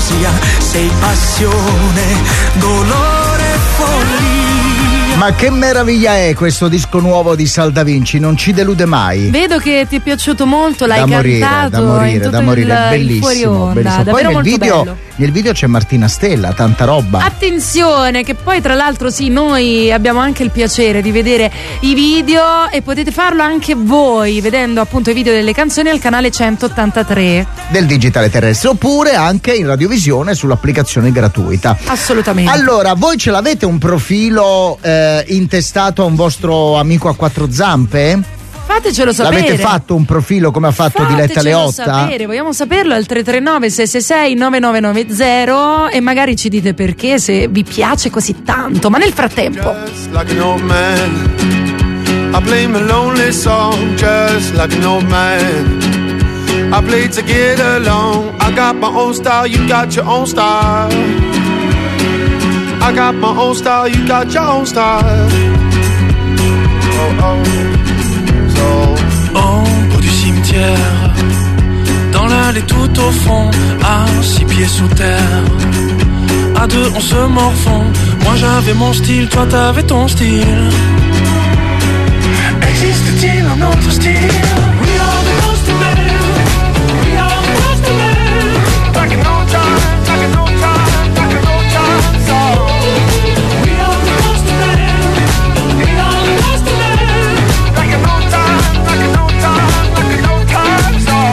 poesia, sei passione, dolore e follia. Ma che meraviglia è questo disco nuovo di Salda Vinci, non ci delude mai. Vedo che ti è piaciuto molto, l'hai da morire, cantato da morire, in tutto da morire, il, bellissimo, il fuori onda, bellissimo. Poi davvero nel molto video, bello. nel video c'è Martina Stella, tanta roba. Attenzione che poi tra l'altro sì, noi abbiamo anche il piacere di vedere i video e potete farlo anche voi vedendo appunto i video delle canzoni al canale centottantatré del digitale terrestre, oppure anche in radiovisione sull'applicazione gratuita. Assolutamente. Allora, voi ce l'avete un profilo eh, intestato a un vostro amico a quattro zampe? Fatecelo sapere. L'avete fatto un profilo come ha fatto Diletta Leotta? Sapere, vogliamo saperlo al tre tre nove sei sei sei nove nove nove zero e magari ci dite perché, se vi piace così tanto. Ma nel frattempo, Just like an old man, I play my lonely song just like an old man. I play to get along. I got my own style, you got your own style. I got my own style, you got your own style. Oh oh. En haut du cimetière, dans l'allée tout au fond, à six pieds sous terre. À deux on se morfond, moi j'avais mon style, toi t'avais ton style. Existe-t-il un autre style? We are the ghost of men, we are the ghost of men. Like an old time, like an old time, like an old time song. We are the ghost of men, we are the ghost of men. Like an old time, like an old time, like an old time song.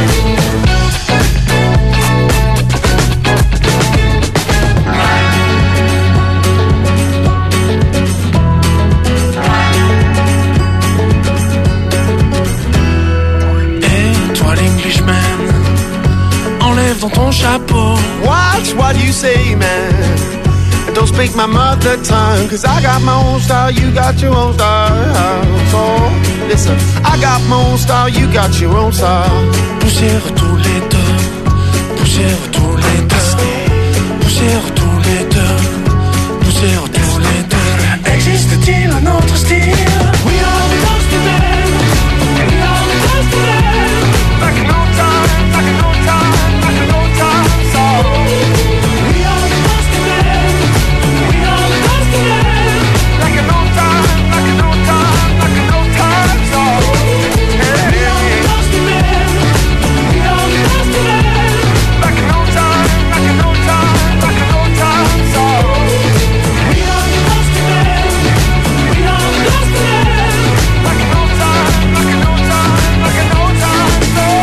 Et toi l'Englishman, enlève dans ton chapeau. Watch what you say, man. And don't speak my mother tongue, cause I got my own style, you got your own style. So, listen, I got my own style, you got your own style. Poussière tous les deux, poussière tous les deux, poussière tous les deux, poussière tous les deux. Existe-t-il un autre style? We are the ghost of men, we are the ghost of men. Like an old time, like an old time, like an old time song. We are the ghost of men, we are the ghost of men. Like an old time, like an old time, like an old time song. We are the ghost of men, we are the ghost of men. Like an old time, like an old time, like an old time song. We are the ghost of men, we are the ghost of men. Like an old time, like an old time, like an old time song.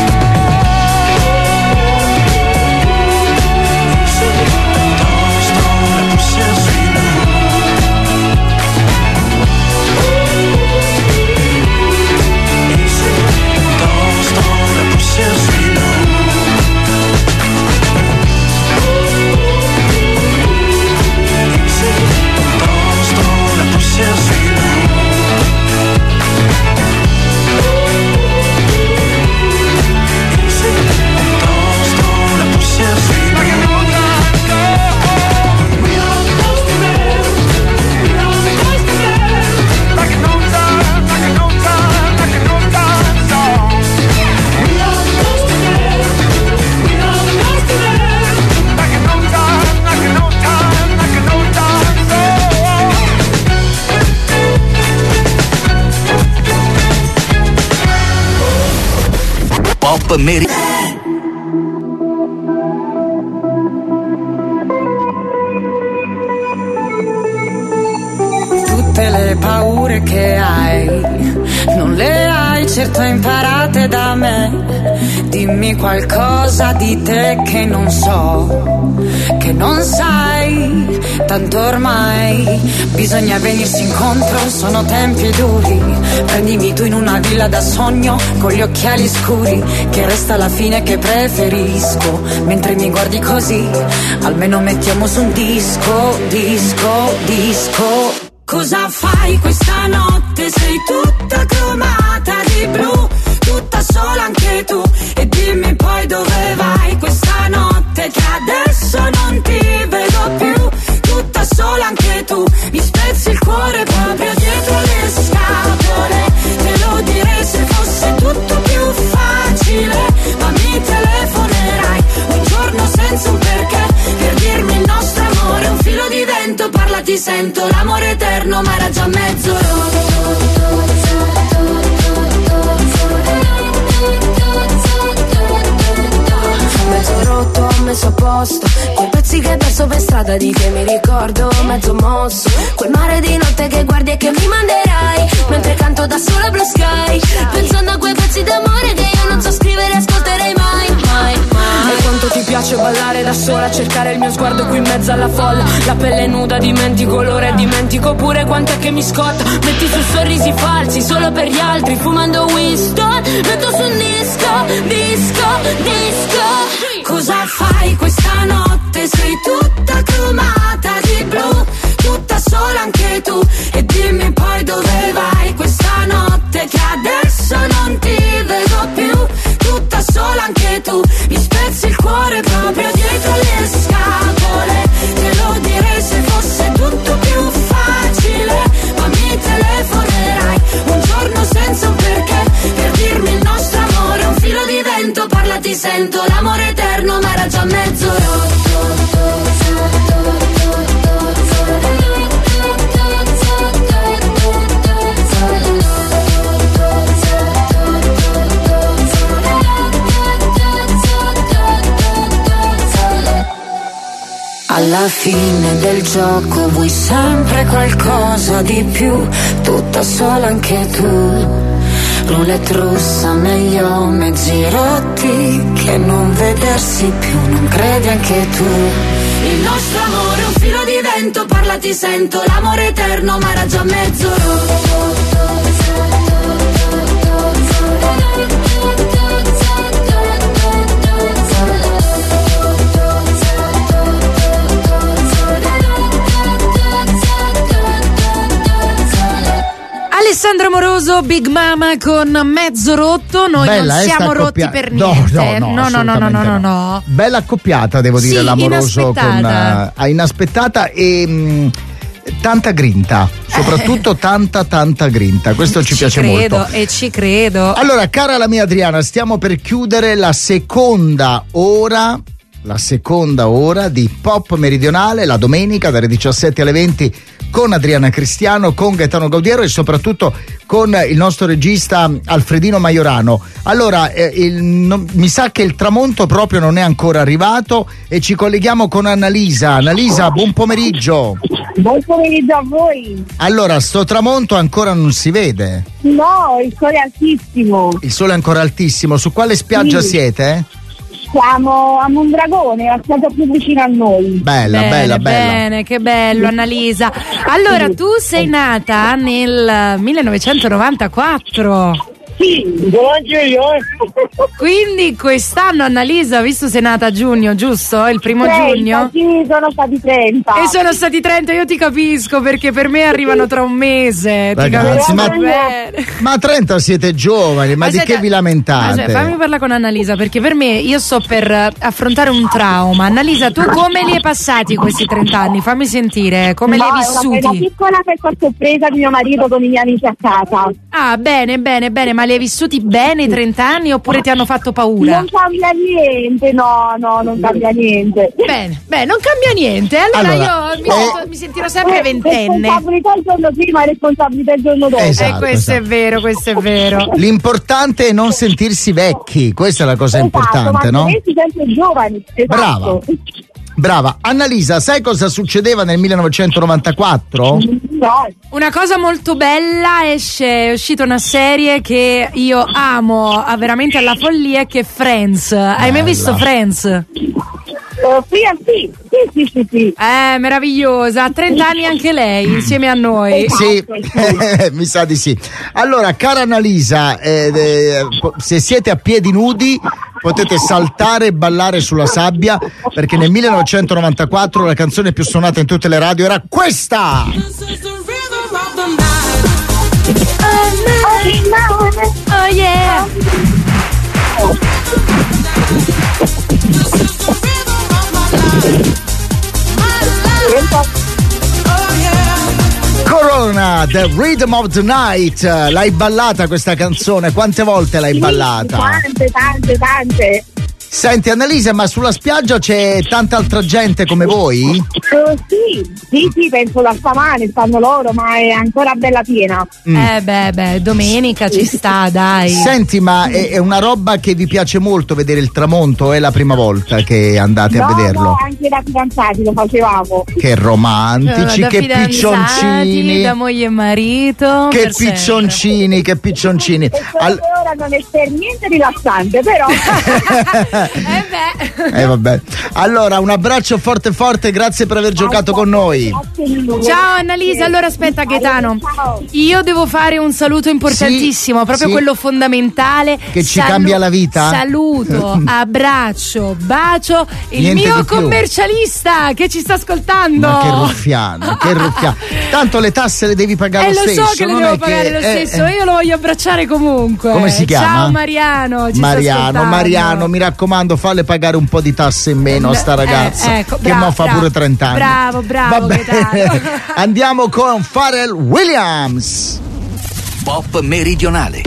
Danse dans la poussière, suis-nous. Danse dans la poussière, suis-nous. Danse dans la poussière, suis-nous. Danse dans la poussière, suis-nous. We are the ghost of men, we are the ghost of men. Like an old time, like an old time, like an old time song. We are the ghost of men, we are the ghost of men. Like an old time, like an old time, like an old time song. Pop Meri. Tutte le paure che hai, non le hai certo imparate da me. Dimmi qualcosa di te che non so, che non sai, tanto ormai bisogna venirsi incontro, sono tempi duri. Prendimi tu in una villa da sogno, con gli occhiali scuri, che resta la fine che preferisco. Mentre mi guardi così, almeno mettiamo su un disco, disco, disco. Cosa fai questa notte? Sei tutta cromata di blu, tutta sola anche tu. E dimmi poi dove vai questa notte, che adesso non ti vedo più. Tutta sola anche tu, mi spezzi il cuore proprio dietro le scatole. Te lo direi se fosse tutto più facile, ma mi telefonerai un giorno senza un parla ti sento, l'amore eterno ma era già mezzo rotto. Mezzo rotto, messo a posto, quei pezzi che hai perso per strada di che mi ricordo, mezzo mosso, quel mare di notte che guardi e che mi manderai, mentre canto da sola Blue Sky, pensando a quei pezzi d'amore che io non so scrivere e ascolterei mai, mai, mai. E quanto ti piace ballare da sola, cercare il mio sguardo qui in mezzo alla folla, la pelle nuda, dimentico l'ora e dimentico pure quanto è che mi scotta, metti su sorrisi falsi solo per gli altri, fumando Winston, metto su un disco, disco, disco. Cosa fai questa notte? Sei tutta cromata di blu, tutta sola anche tu. E dimmi poi dove vai questa notte, che adesso non ti vedo più. Tutta sola anche tu, mi spezzi il cuore proprio dietro le scatole. Te lo direi se fosse tutto più facile, ma mi telefonerai un giorno senza un perché, per dirmi il nostro amore è un filo di vento. Parla ti sento, l'amore eterno ma era già mezzo rotto. Alla fine del gioco vuoi sempre qualcosa di più, tutta sola anche tu. Roulette russa, meglio mezzi rotti che non vedersi più, non credi anche tu? Il nostro amore è un filo di vento, parla ti sento, l'amore eterno ma era già mezzo rotto. Alessandro Moroso, Big Mama con Mezzo Rotto. Noi Bella, non eh, siamo rotti accoppia- per No, niente. no, no, no, no, no, no, no, no, no. Bella accoppiata, devo dire, Sì, l'amoroso con inaspettata. uh, inaspettata e mh, tanta grinta, soprattutto tanta tanta grinta. Questo ci, Ci piace credo molto. e ci credo. Allora, cara la mia Adriana, stiamo per chiudere la seconda ora. La seconda ora di Pop Meridionale, la domenica dalle diciassette alle venti con Adriana Cristiano, con Gaetano Gaudiero e soprattutto con il nostro regista Alfredino Maiorano. Allora, eh, il, no, mi sa che il tramonto proprio non è ancora arrivato e ci colleghiamo con Annalisa. Annalisa, buon pomeriggio. Buon pomeriggio a voi. Allora, sto tramonto ancora non si vede. No, il sole è altissimo. Il sole è ancora altissimo. Su quale spiaggia Sì. siete? Siamo a Mondragone, la spiaggia più vicina a noi. Bella, bene, bella, bella. Bene, che bello, Annalisa. Allora, tu sei nata nel millenovecentonovantaquattro. Sì, anche io. Quindi quest'anno, Annalisa, visto sei nata a giugno, giusto? Il primo trenta, giugno? Sì, sono stati trenta. E sono stati trenta, io ti capisco, perché per me arrivano tra un mese. Ti Ragazzi, capisco ma, bene. ma a trenta siete giovani, ma, di Aspetta, che vi lamentate? aspetta, fammi parlare con Annalisa, perché per me io sto per affrontare un trauma. Annalisa, tu come li hai passati questi trenta anni? Fammi sentire, come li No, hai è una bella vissuti? piccola festa a sorpresa di mio marito con i miei amici a casa. Ah, bene, bene, bene, ma li hai vissuti bene i trenta anni oppure ti hanno fatto paura? Non cambia niente, no, no, non cambia niente. Bene, beh, non cambia niente. Allora, Allora, io mi, sento- mi sentirò sempre Eh, ventenne. Responsabilità il giorno prima e responsabilità il giorno dopo. Esatto, Eh, questo esatto. è vero, questo è vero. L'importante è non sentirsi vecchi, questa è la cosa importante, esatto, no? mantenersi sempre giovani. Esatto. Brava. Brava. Annalisa, sai cosa succedeva nel millenovecentonovantaquattro? No. Una cosa molto bella, esce, è uscita una serie che io amo ah, veramente alla follia, che è Friends. Hai mai Bella. visto Friends? Uh, sì, sì, sì, sì, sì, sì. Eh, meravigliosa, ha trenta anni anche lei, insieme a noi. Sì, mi sa di sì. Allora, cara Annalisa, eh, eh, se siete a piedi nudi potete saltare e ballare sulla sabbia, perché nel millenovecentonovantaquattro la canzone più suonata in tutte le radio era questa! Oh yeah! Corona, The Rhythm of the Night. L'hai ballata questa canzone? Quante volte l'hai ballata? Tante, tante, tante. Senti Annalisa, ma sulla spiaggia c'è tanta altra gente come voi? Uh, sì, sì, sì, penso da stamane stanno loro, ma è ancora bella piena. Mm. Eh beh, beh, domenica ci sta, dai. Senti, ma è, è una roba che vi piace molto vedere il tramonto? È la prima volta che andate no, a vederlo? No, anche da fidanzati lo facevamo. Che romantici, no, che piccioncini. Da moglie e marito. Che piccioncini, sempre. Che piccioncini. All... ora non è per niente rilassante, però. Eh beh. Eh vabbè. Allora, un abbraccio forte forte, grazie per aver giocato con noi. Ciao Annalisa, allora aspetta Gaetano. Io devo fare un saluto importantissimo, sì, proprio sì. quello fondamentale. Che ci Salu- cambia la vita. Saluto, abbraccio, bacio il Niente mio di più. commercialista che ci sta ascoltando. Ma che ruffiano, che ruffiano. Tanto le tasse le devi pagare eh, lo stesso. lo so che le non devo è pagare che, lo eh, stesso, eh. io lo voglio abbracciare comunque. Come si chiama? Ciao Mariano, ci sta Mariano, ascoltando. Mariano, mi raccomando, falle pagare un po' di tasse in meno a sta ragazza. Eh, ecco, che bravo, mo fa bravo, pure trenta anni. Bravo, bravo. Va bene. Andiamo con Pharrell Williams. Pop meridionale.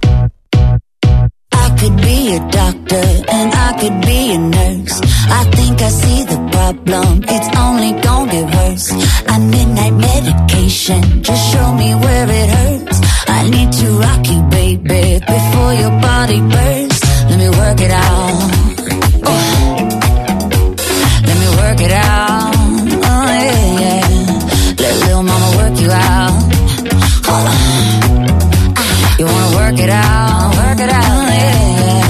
I could be a doctor and I could be a nurse. I think I see the problem, it's only gonna get worse. I midnight medication, just show me where it hurts. I need to rock you, baby, before your body bursts. Let me work it out. Oh. Let me work it out. Oh yeah, yeah. Let little mama work you out. Hold on. You wanna work it out, work it out, yeah.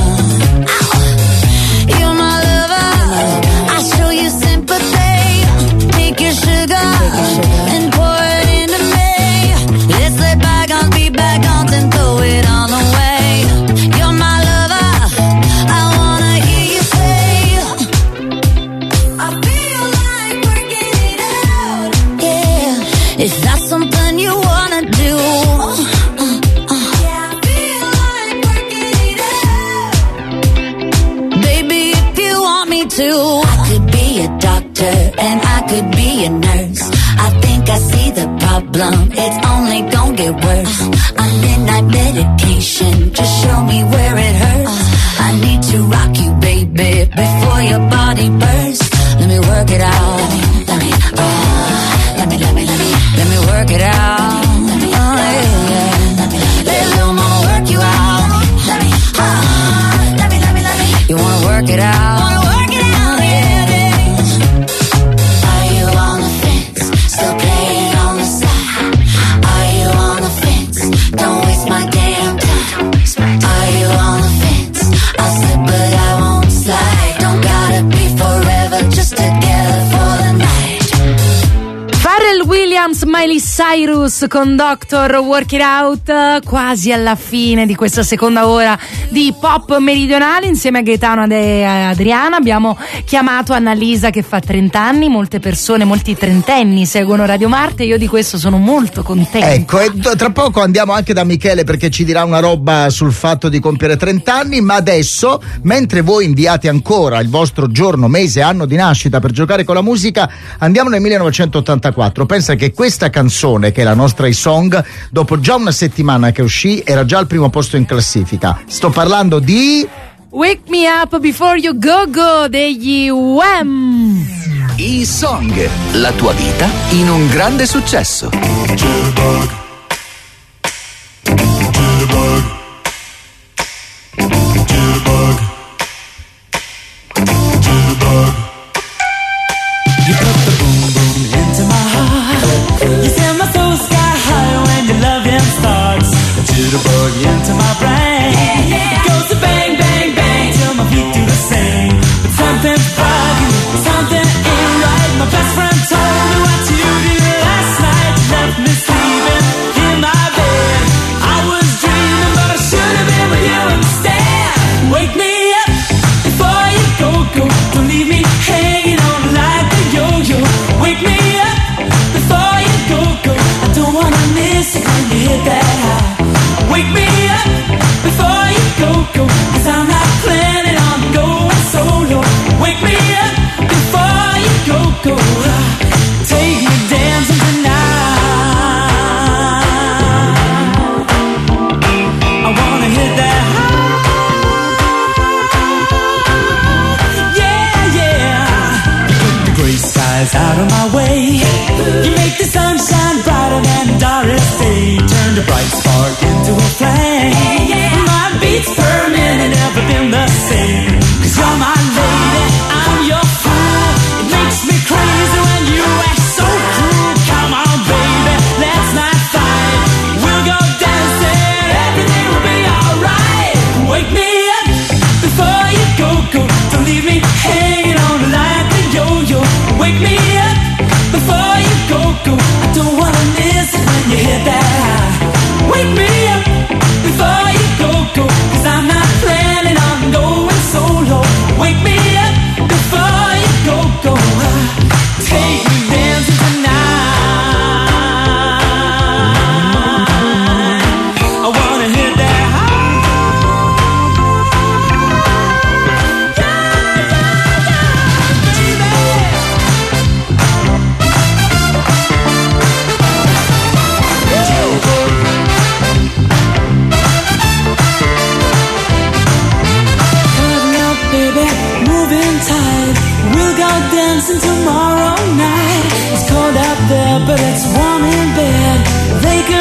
I could be a doctor and I could be a nurse. I think I see the problem, it's only gonna get worse. I'm midnight medication, just show me where it hurts. I need to rock you, baby, before your body bursts. Let me work it out. Let me, let me, oh, let me, let me, let me, let me work it out. Oh yeah, yeah. Let little mama work you out. Let me, oh, let me, let me, let me. You wanna work it out? Miley Cyrus con Doctor Work It Out, quasi alla fine di questa seconda ora di Pop meridionale. Insieme a Gaetano e Adriana abbiamo chiamato Annalisa che fa trenta anni. Molte persone, molti trentenni seguono Radio Marte e io di questo sono molto contenta. Ecco, e tra poco andiamo anche da Michele perché ci dirà una roba sul fatto di compiere trenta anni, ma adesso, mentre voi inviate ancora il vostro giorno, mese, anno di nascita per giocare con la musica, andiamo nel millenovecentottantaquattro. Pensa che questa canzone, che è la nostra iSong, dopo già una settimana che uscì era già al primo posto in classifica. Sto parlando di Wake Me Up Before You Go Go degli Wham! iSong, la tua vita in un grande successo. Jitterbug. Jitterbug. Jitterbug. Jitterbug. You put the boom boom into my heart. You send my soul sky high when your loving starts. A jitterbug into my brain. Yeah, yeah. Goes to bang, bang, bang till my feet do the same. But something's foggy, something ain't right. My best friend told me what you did last night. You left me sleeping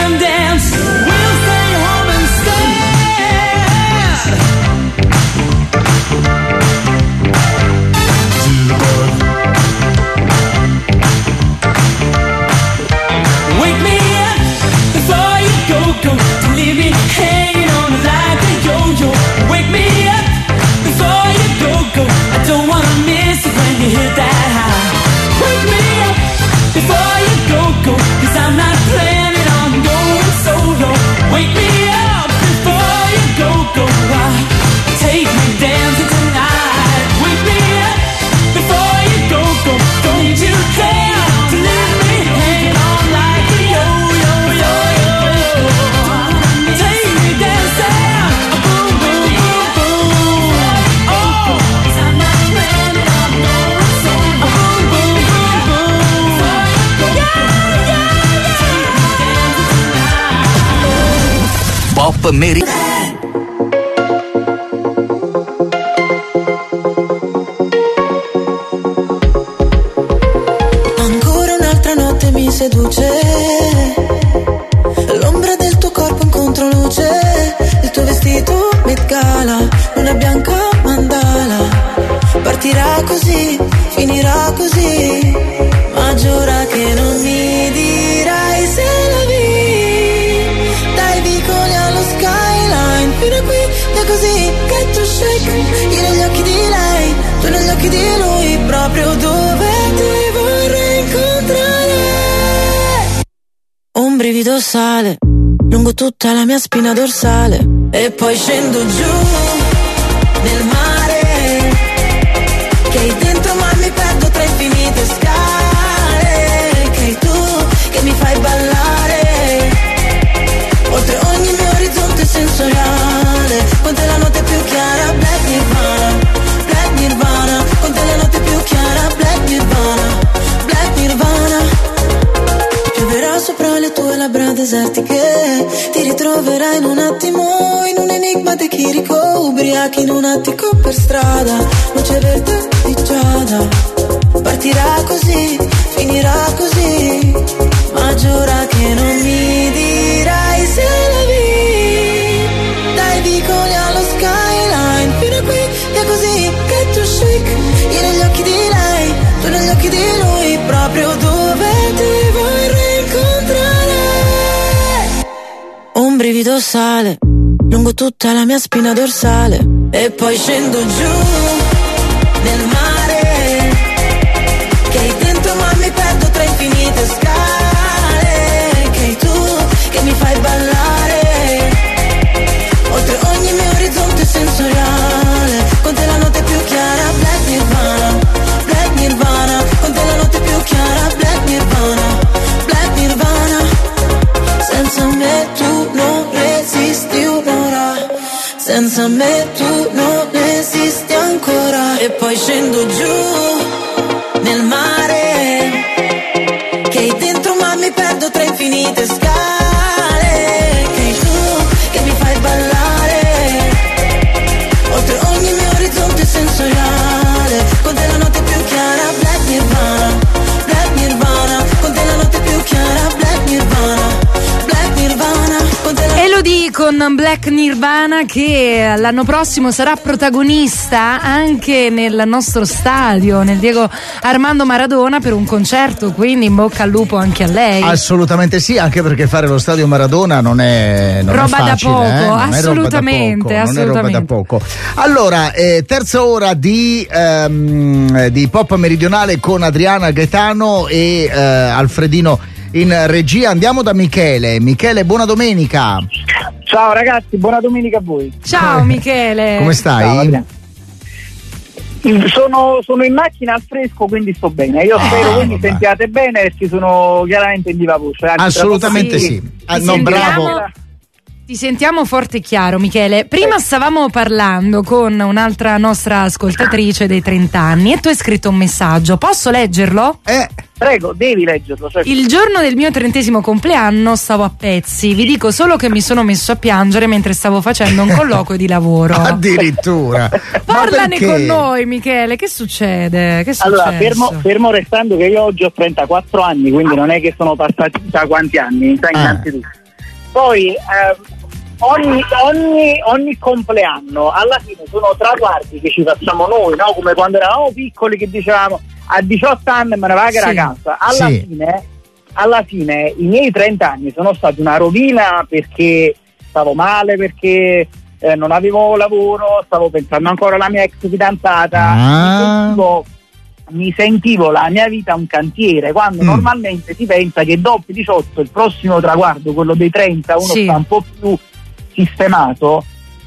can dance. We'll stay home instead. Wake me up before you go, go. Don't leave me hanging on like a yo-yo. Wake me up before you go, go. I don't wanna miss it when you hit that high. Wake me up before you go, go. Cause I'm not planning on going solo. Wake me up before you go, go. Ah, take me dancing tonight. Wake me up before you go, go. Don't you care to leave me hanging on like a yo-yo, yo-yo. Take me dancing, boom, boom, boom, boom. Oh, 'cause I'm not planning on going solo. Boom, boom, boom, boom. Yeah, yeah, yeah. Pop Meri- Ancora un'altra notte mi seduce, l'ombra del tuo corpo in controluce, il tuo vestito Met Gala, luna bianca mandala. Partirà così, finirà così, ma giura che non mi dirai se la vi. Dai vicoli allo skyline, fino a qui è così, get to shake. Io negli occhi di lei, tu negli occhi di lui, proprio dove ti vorrei incontrare. Un brivido sale lungo tutta la mia spina dorsale e poi scendo giù nel mare, che hai dentro ma mi perdo tra infinite scale, che hai tu che mi fai ballare oltre ogni mio orizzonte sensoriale. Con te la notte più chiara, Black Nirvana, Black Nirvana. Con te la notte più chiara, Black Nirvana, Black Nirvana. Pioverà sopra le tue labbra desertiche, ti ritroverai in un attimo in un enigma di chirico, ubriachi in un attico per strada, luce verde di giada. Partirà così, finirà così, ma giura che non mi dirai se la vi. Dai vicoli allo skyline, fino a qui è così, get to shake. Io negli occhi di lei, tu negli occhi di lui, proprio dove ti vorrei incontrare. Un brivido sale lungo tutta la mia spina dorsale e poi scendo giù nel mare, che hai dentro ma mi perdo tra infinite scale, che hai tu che mi fai ballare oltre ogni mio orizzonte sensoriale. Con te la notte più chiara, Black Nirvana, Black Nirvana. Con te la notte più chiara, Black Nirvana, Black Nirvana. Senza me tu non resisti un'ora, senza me tu non esisti ancora. E poi scendo giù nel mare, che hai dentro ma mi perdo tra infinite scale, che hai tu che mi fai ballare oltre ogni mio orizzonte sensoriale. Con te la notte più chiara, Black Nirvana, Black Nirvana. Con te la notte più chiara, Black Nirvana, Black Nirvana. Con te la... Elodie con Black Nirvana, che l'anno prossimo sarà protagonista anche nel nostro stadio, nel Diego Armando Maradona, per un concerto, quindi in bocca al lupo anche a lei. Assolutamente sì, anche perché fare lo stadio Maradona non è, non roba è facile, da poco, eh? non assolutamente, è roba da poco, non è roba da poco. Allora, eh, terza ora di, ehm, di Pop Meridionale con Adriana Gaetano e eh, Alfredino in regia. Andiamo da Michele. Michele, buona domenica. Ciao ragazzi, buona domenica a voi. Ciao Michele. Come stai? Ciao, sono, sono in macchina al fresco, quindi sto bene. Io spero ah, voi mi sentiate bene, perché sono chiaramente in viva voce. Anzi, assolutamente sì. Ti Ah, no, bravo. Ti sentiamo forte e chiaro, Michele. Prima stavamo parlando con un'altra nostra ascoltatrice dei trenta anni e tu hai scritto un messaggio. Posso leggerlo? Eh. Prego, devi leggerlo. Certo. Il giorno del mio trentesimo compleanno stavo a pezzi. Vi dico solo che mi sono messo a piangere mentre stavo facendo un colloquio di lavoro. Addirittura. Parlane con noi, Michele. Che succede? Che allora, fermo, fermo restando che io oggi ho trentaquattro anni, quindi ah. non è che sono passati da quanti anni, sai, innanzitutto. poi eh, ogni, ogni, ogni compleanno alla fine sono traguardi che ci facciamo noi, no? Come quando eravamo piccoli che dicevamo a diciotto anni me ne va che Sì. ragazza. Alla Sì. fine, alla fine i miei trenta anni sono stati una rovina perché stavo male, perché eh, non avevo lavoro, stavo pensando ancora alla mia ex fidanzata. Ah. Mi sentivo, mi sentivo la mia vita un cantiere, quando Mm. normalmente si pensa che dopo i diciotto il prossimo traguardo, quello dei trenta, uno Sì. sta un po' più sistemato,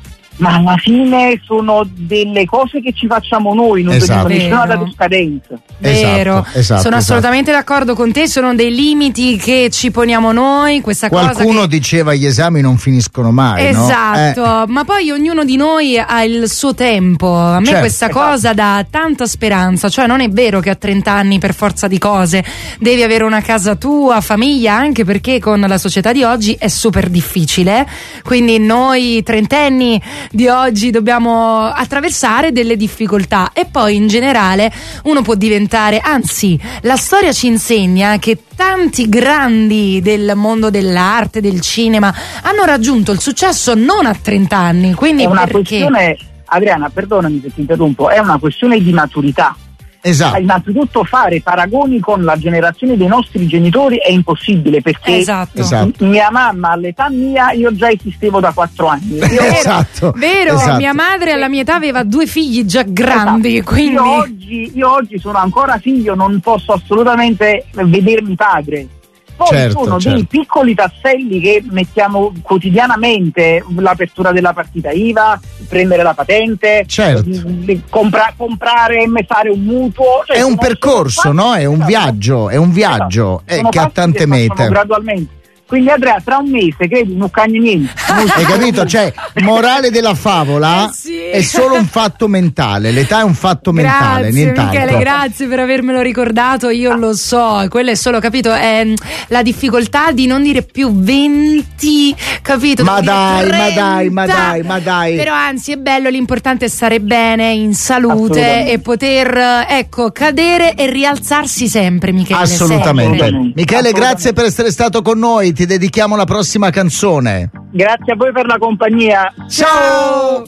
ma alla fine sono delle cose che ci facciamo noi, non Esatto. vediamo nessuna Vero. data scadenza. Vero, Esatto, esatto, sono esatto. assolutamente d'accordo con te, sono dei limiti che ci poniamo noi, questa Qualcuno cosa che... diceva gli esami non finiscono mai, no? Esatto, Eh, ma poi ognuno di noi ha il suo tempo. A me Certo, questa esatto. cosa dà tanta speranza, cioè non è vero che a trenta anni per forza di cose devi avere una casa tua, famiglia, anche perché con la società di oggi è super difficile. Quindi noi trentenni di oggi dobbiamo attraversare delle difficoltà e poi in generale uno può diventare, anzi la storia ci insegna che tanti grandi del mondo dell'arte, del cinema hanno raggiunto il successo non a trenta anni, quindi È una perché? questione, Adriana, perdonami se ti interrompo, è una questione di maturità. esatto. Innanzitutto fare paragoni con la generazione dei nostri genitori è impossibile, perché Esatto. Esatto. mia mamma all'età mia io già esistevo da quattro anni. Io, Esatto. Vero, esatto. mia madre alla mia età aveva due figli già grandi, Esatto. quindi io, oggi, io oggi sono ancora figlio, non posso assolutamente vedermi padre. Poi Certo, sono certo. dei piccoli tasselli che mettiamo quotidianamente, l'apertura della partita I V A, prendere la patente, Certo. di- compra- comprare e fare un mutuo. Cioè, È un sono- percorso, sono no? È un fatti- viaggio, è un viaggio eh, sono che ha fatti tante che facciamo mete. gradualmente. Quindi Andrea, tra un mese credi non cagni niente. Hai capito? Cioè, morale della favola Eh sì. è solo un fatto mentale, l'età è un fatto mentale, grazie nient'altro. Michele, grazie per avermelo ricordato, io lo so, quello è solo, capito, è mm, la difficoltà di non dire più venti, capito? Ma Devi dire dai, ma trenta. dai, ma dai, ma dai. Però anzi è bello, l'importante è stare bene, in salute Assolutamente. e poter, eh, ecco, cadere e rialzarsi sempre, Michele. Assolutamente. sempre. Michele, Assolutamente. grazie per essere stato con noi, ti dedichiamo la prossima canzone. Grazie a voi per la compagnia. Ciao!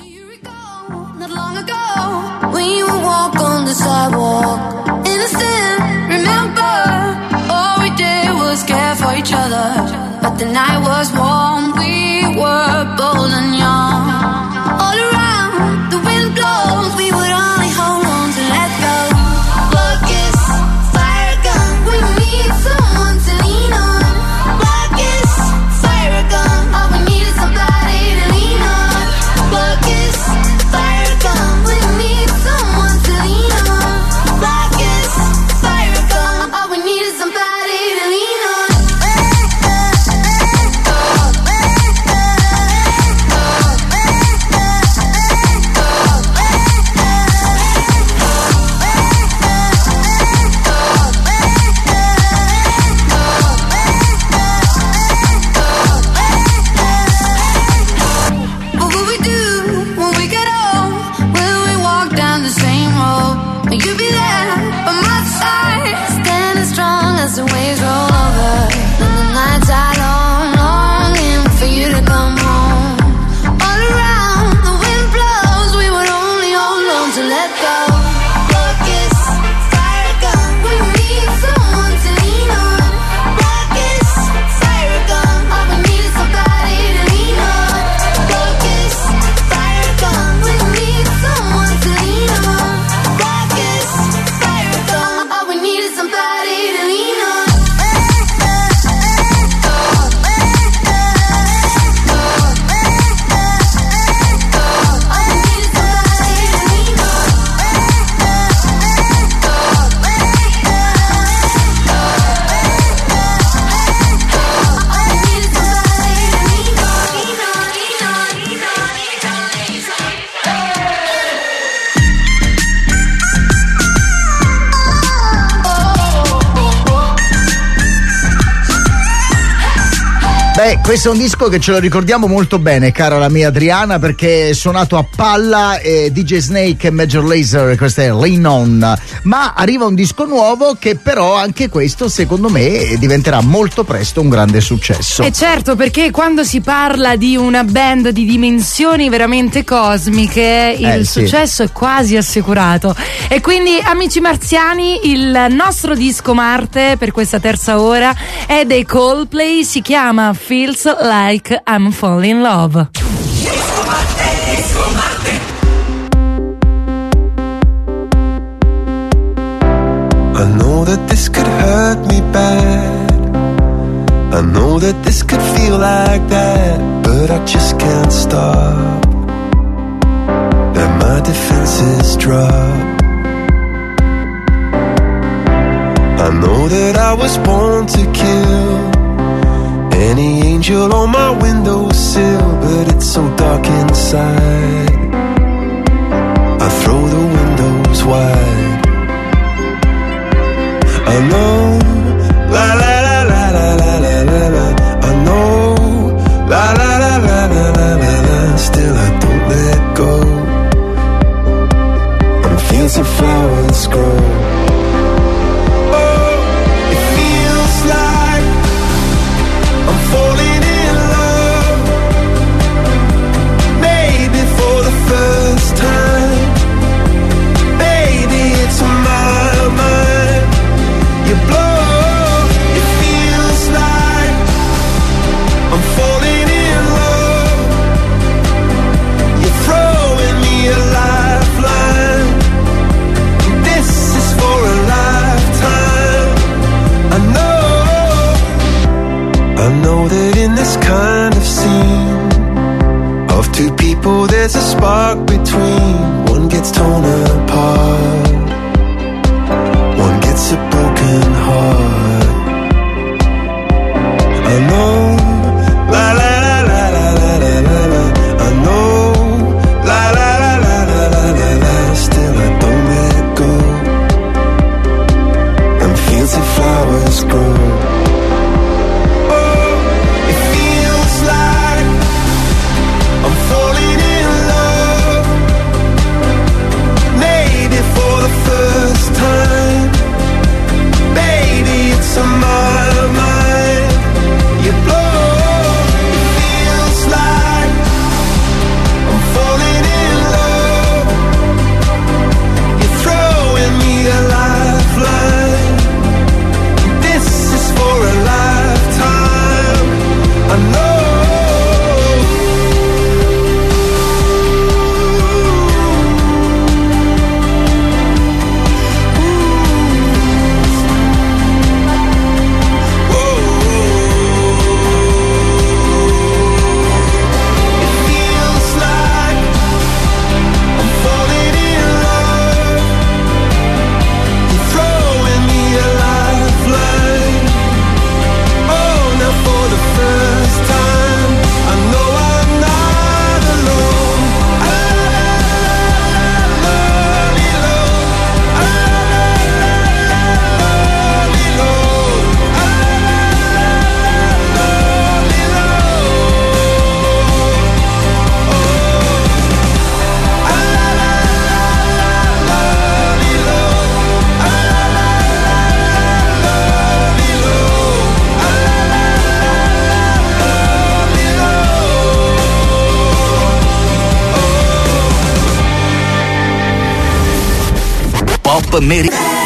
Not long ago, when you would walk on the sidewalk, innocent, remember, all we did was care for each other, but the night was warm, we were bold and young, all around, the wind blows, we would only hold on to let go, blackest fire gun, we need someone to lean on, blackest fire gun, all we need is somebody to lean on, blackest fire gun, we need someone to lean on, blackest fire gun, all we need is somebody to lean on. Beh, questo è un disco che ce lo ricordiamo molto bene, cara la mia Adriana, perché è suonato a palla, eh, D J Snake e Major Lazer, questo è Lean On. Ma arriva un disco nuovo che però anche questo secondo me diventerà molto presto un grande successo. E certo, perché quando si parla di una band di dimensioni veramente cosmiche il Eh, sì. successo è quasi assicurato. E quindi, amici marziani, il nostro disco Marte per questa terza ora è dei Coldplay, si chiama Feels Like I'm Falling in Love. I know that this could hurt me bad. I know that this could feel like that, but I just can't stop. Let my defenses drop. I know that I was born to kill any angel on my windowsill, but it's so dark inside. I throw the windows wide. I know, la la la la la la la la la. I know, la la la la la la la la. Still I don't let go. And fields of flowers grow. Oh, it feels like I'm falling in love. Maybe for the first time. Baby, it's on my mind. You blow, it feels like I'm falling in love. You're throwing me a lifeline. This is for a lifetime. I know, I know that in this kind of scene of two people there's a spark between. One gets torn apart, one gets a broken heart. I know, la la la la la la la la la. I know, la la la la la la la la. Still I don't let go. And fields of flowers grow. Oh, it feels like I'm falling in love. Maybe for the first time. Baby, it's on my mind. You blow, it feels like I'm falling in love. You're throwing me a lifeline. This is for a lifetime. I know. Pop Meri.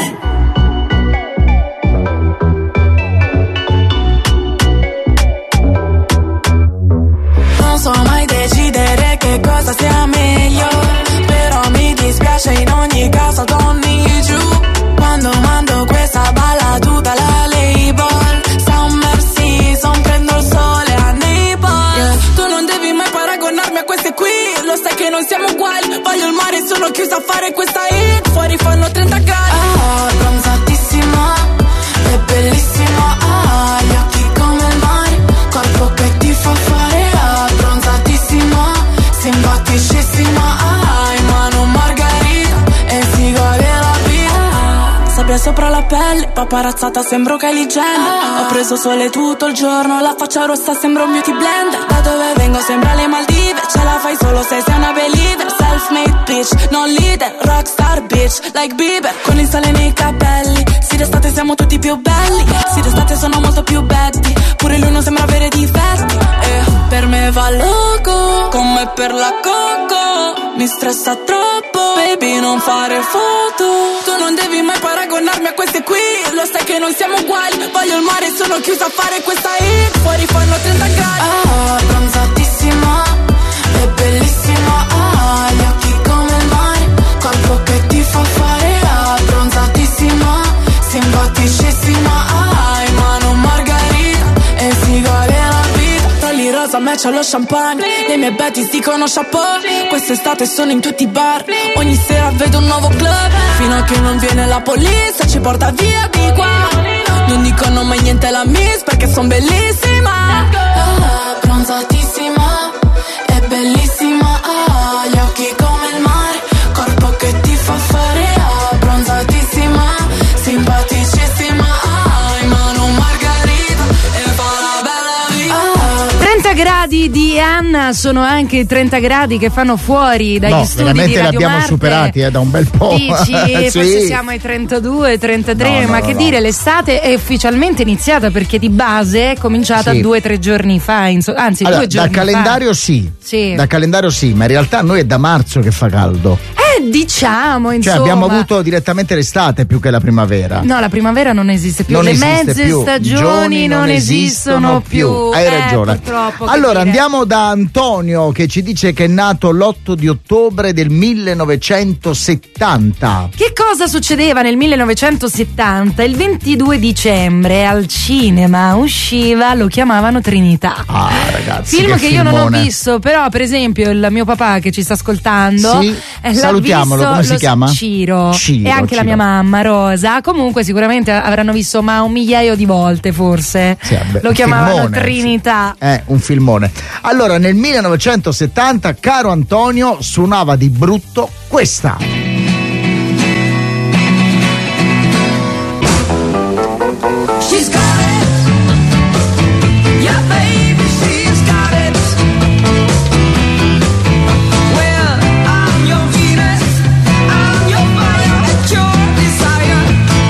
Non so mai decidere che cosa sia meglio, però mi dispiace in ogni caso con il giù. Quando mando questa ballatuta alla label, Summer Season, prendo il sole a Naples. Yeah. Tu non devi mai paragonarmi a queste qui, lo sai che non siamo uguali. Voglio il mare, sono chiusa a fare questa hit. Fuori fanno trenta gradi. Ah, bronzatissima, è bellissima. Ah, gli occhi come il mare, corpo che ti fa fare. Ah, bronzatissima, simpaticissima. Ah, in mano margarita e sigare la vita. Sabbia sopra la pelle, paparazzata sembro Kylie Jenner. Ho preso sole tutto il giorno, la faccia rossa sembra un beauty blender. Da dove vengo sembra le Maldive, ce la fai solo se sei una believer. Self-made bitch, non leader, rockstar bitch, like Bieber. Con il sale nei capelli, sì d'estate siamo tutti più belli, sì d'estate sono molto più betty, pure lui non sembra avere difetti. E per me va loco, come per la coco, mi stressa troppo, baby non fare foto. Tu non devi mai paragonarmi a queste qui, lo sai che non siamo uguali. Voglio il mare, sono chiusa a fare questa hit, fuori fanno trenta gradi. Ah, bronzatissima, è bellissima, ah, gli occhi come il mare, corpo che ti fa fare. Ah, bronzatissima, simpaticissima, ah, in mano margarita e sigare la vita. Togli rosa, match allo champagne, le mie betties dicono chapeau. Quest'estate sono in tutti i bar, ogni sera vedo un nuovo club, fino a che non viene la polizia, ci porta via di qua. Non dicono mai niente alla miss perché son bellissima. Ah, bronzatissima, è bellissima, ah, gli occhi come il mare, corpo che ti fa fare. Ah, bronzatissima, simpaticissima, ah, in mano margarita e fa la bella vita. Ah. trenta gradi di Anna sono anche i trenta gradi che fanno fuori dagli no, studi veramente di Radio li abbiamo Marte. superati eh, da un bel po'. Dici, sì. forse siamo ai trentadue, trentatré, No, no, ma no, che no. dire, l'estate è ufficialmente iniziata perché di base è cominciata Sì. due o tre giorni fa, inso- anzi Allora, due giorni da calendario fa. sì. Sì. Da calendario sì, ma in realtà noi è da marzo che fa caldo. Eh, diciamo, insomma. Cioè abbiamo avuto direttamente l'estate più che la primavera. No, la primavera non esiste più, Non le esiste mezze più. stagioni Giorni non esistono più. Hai Eh, ragione. purtroppo, che Allora dire. andiamo da Antonio che ci dice che è nato l'otto di ottobre del millenovecentosettanta. Che cosa succedeva nel millenovecentosettanta? Il ventidue dicembre al cinema usciva, lo chiamavano Trinità. Ah, ragazzi. Film che, io non ho filmone. visto, però per esempio il mio papà che ci sta ascoltando, Sì, eh, l'ha salutiamolo, visto, come si lo- chiama? Ciro. Ciro, E anche la Ciro. mia mamma Rosa. Comunque sicuramente avranno visto ma un migliaio di volte forse. Sì, vabbè, lo un chiamavano filmone, Trinità. sì. Eh, un filmone. Allora, nel millenovecentosettanta, caro Antonio, suonava di brutto questa. She's got it. Yeah, baby, she's got it. Well, I'm your Venus, I'm your fire, it's your desire.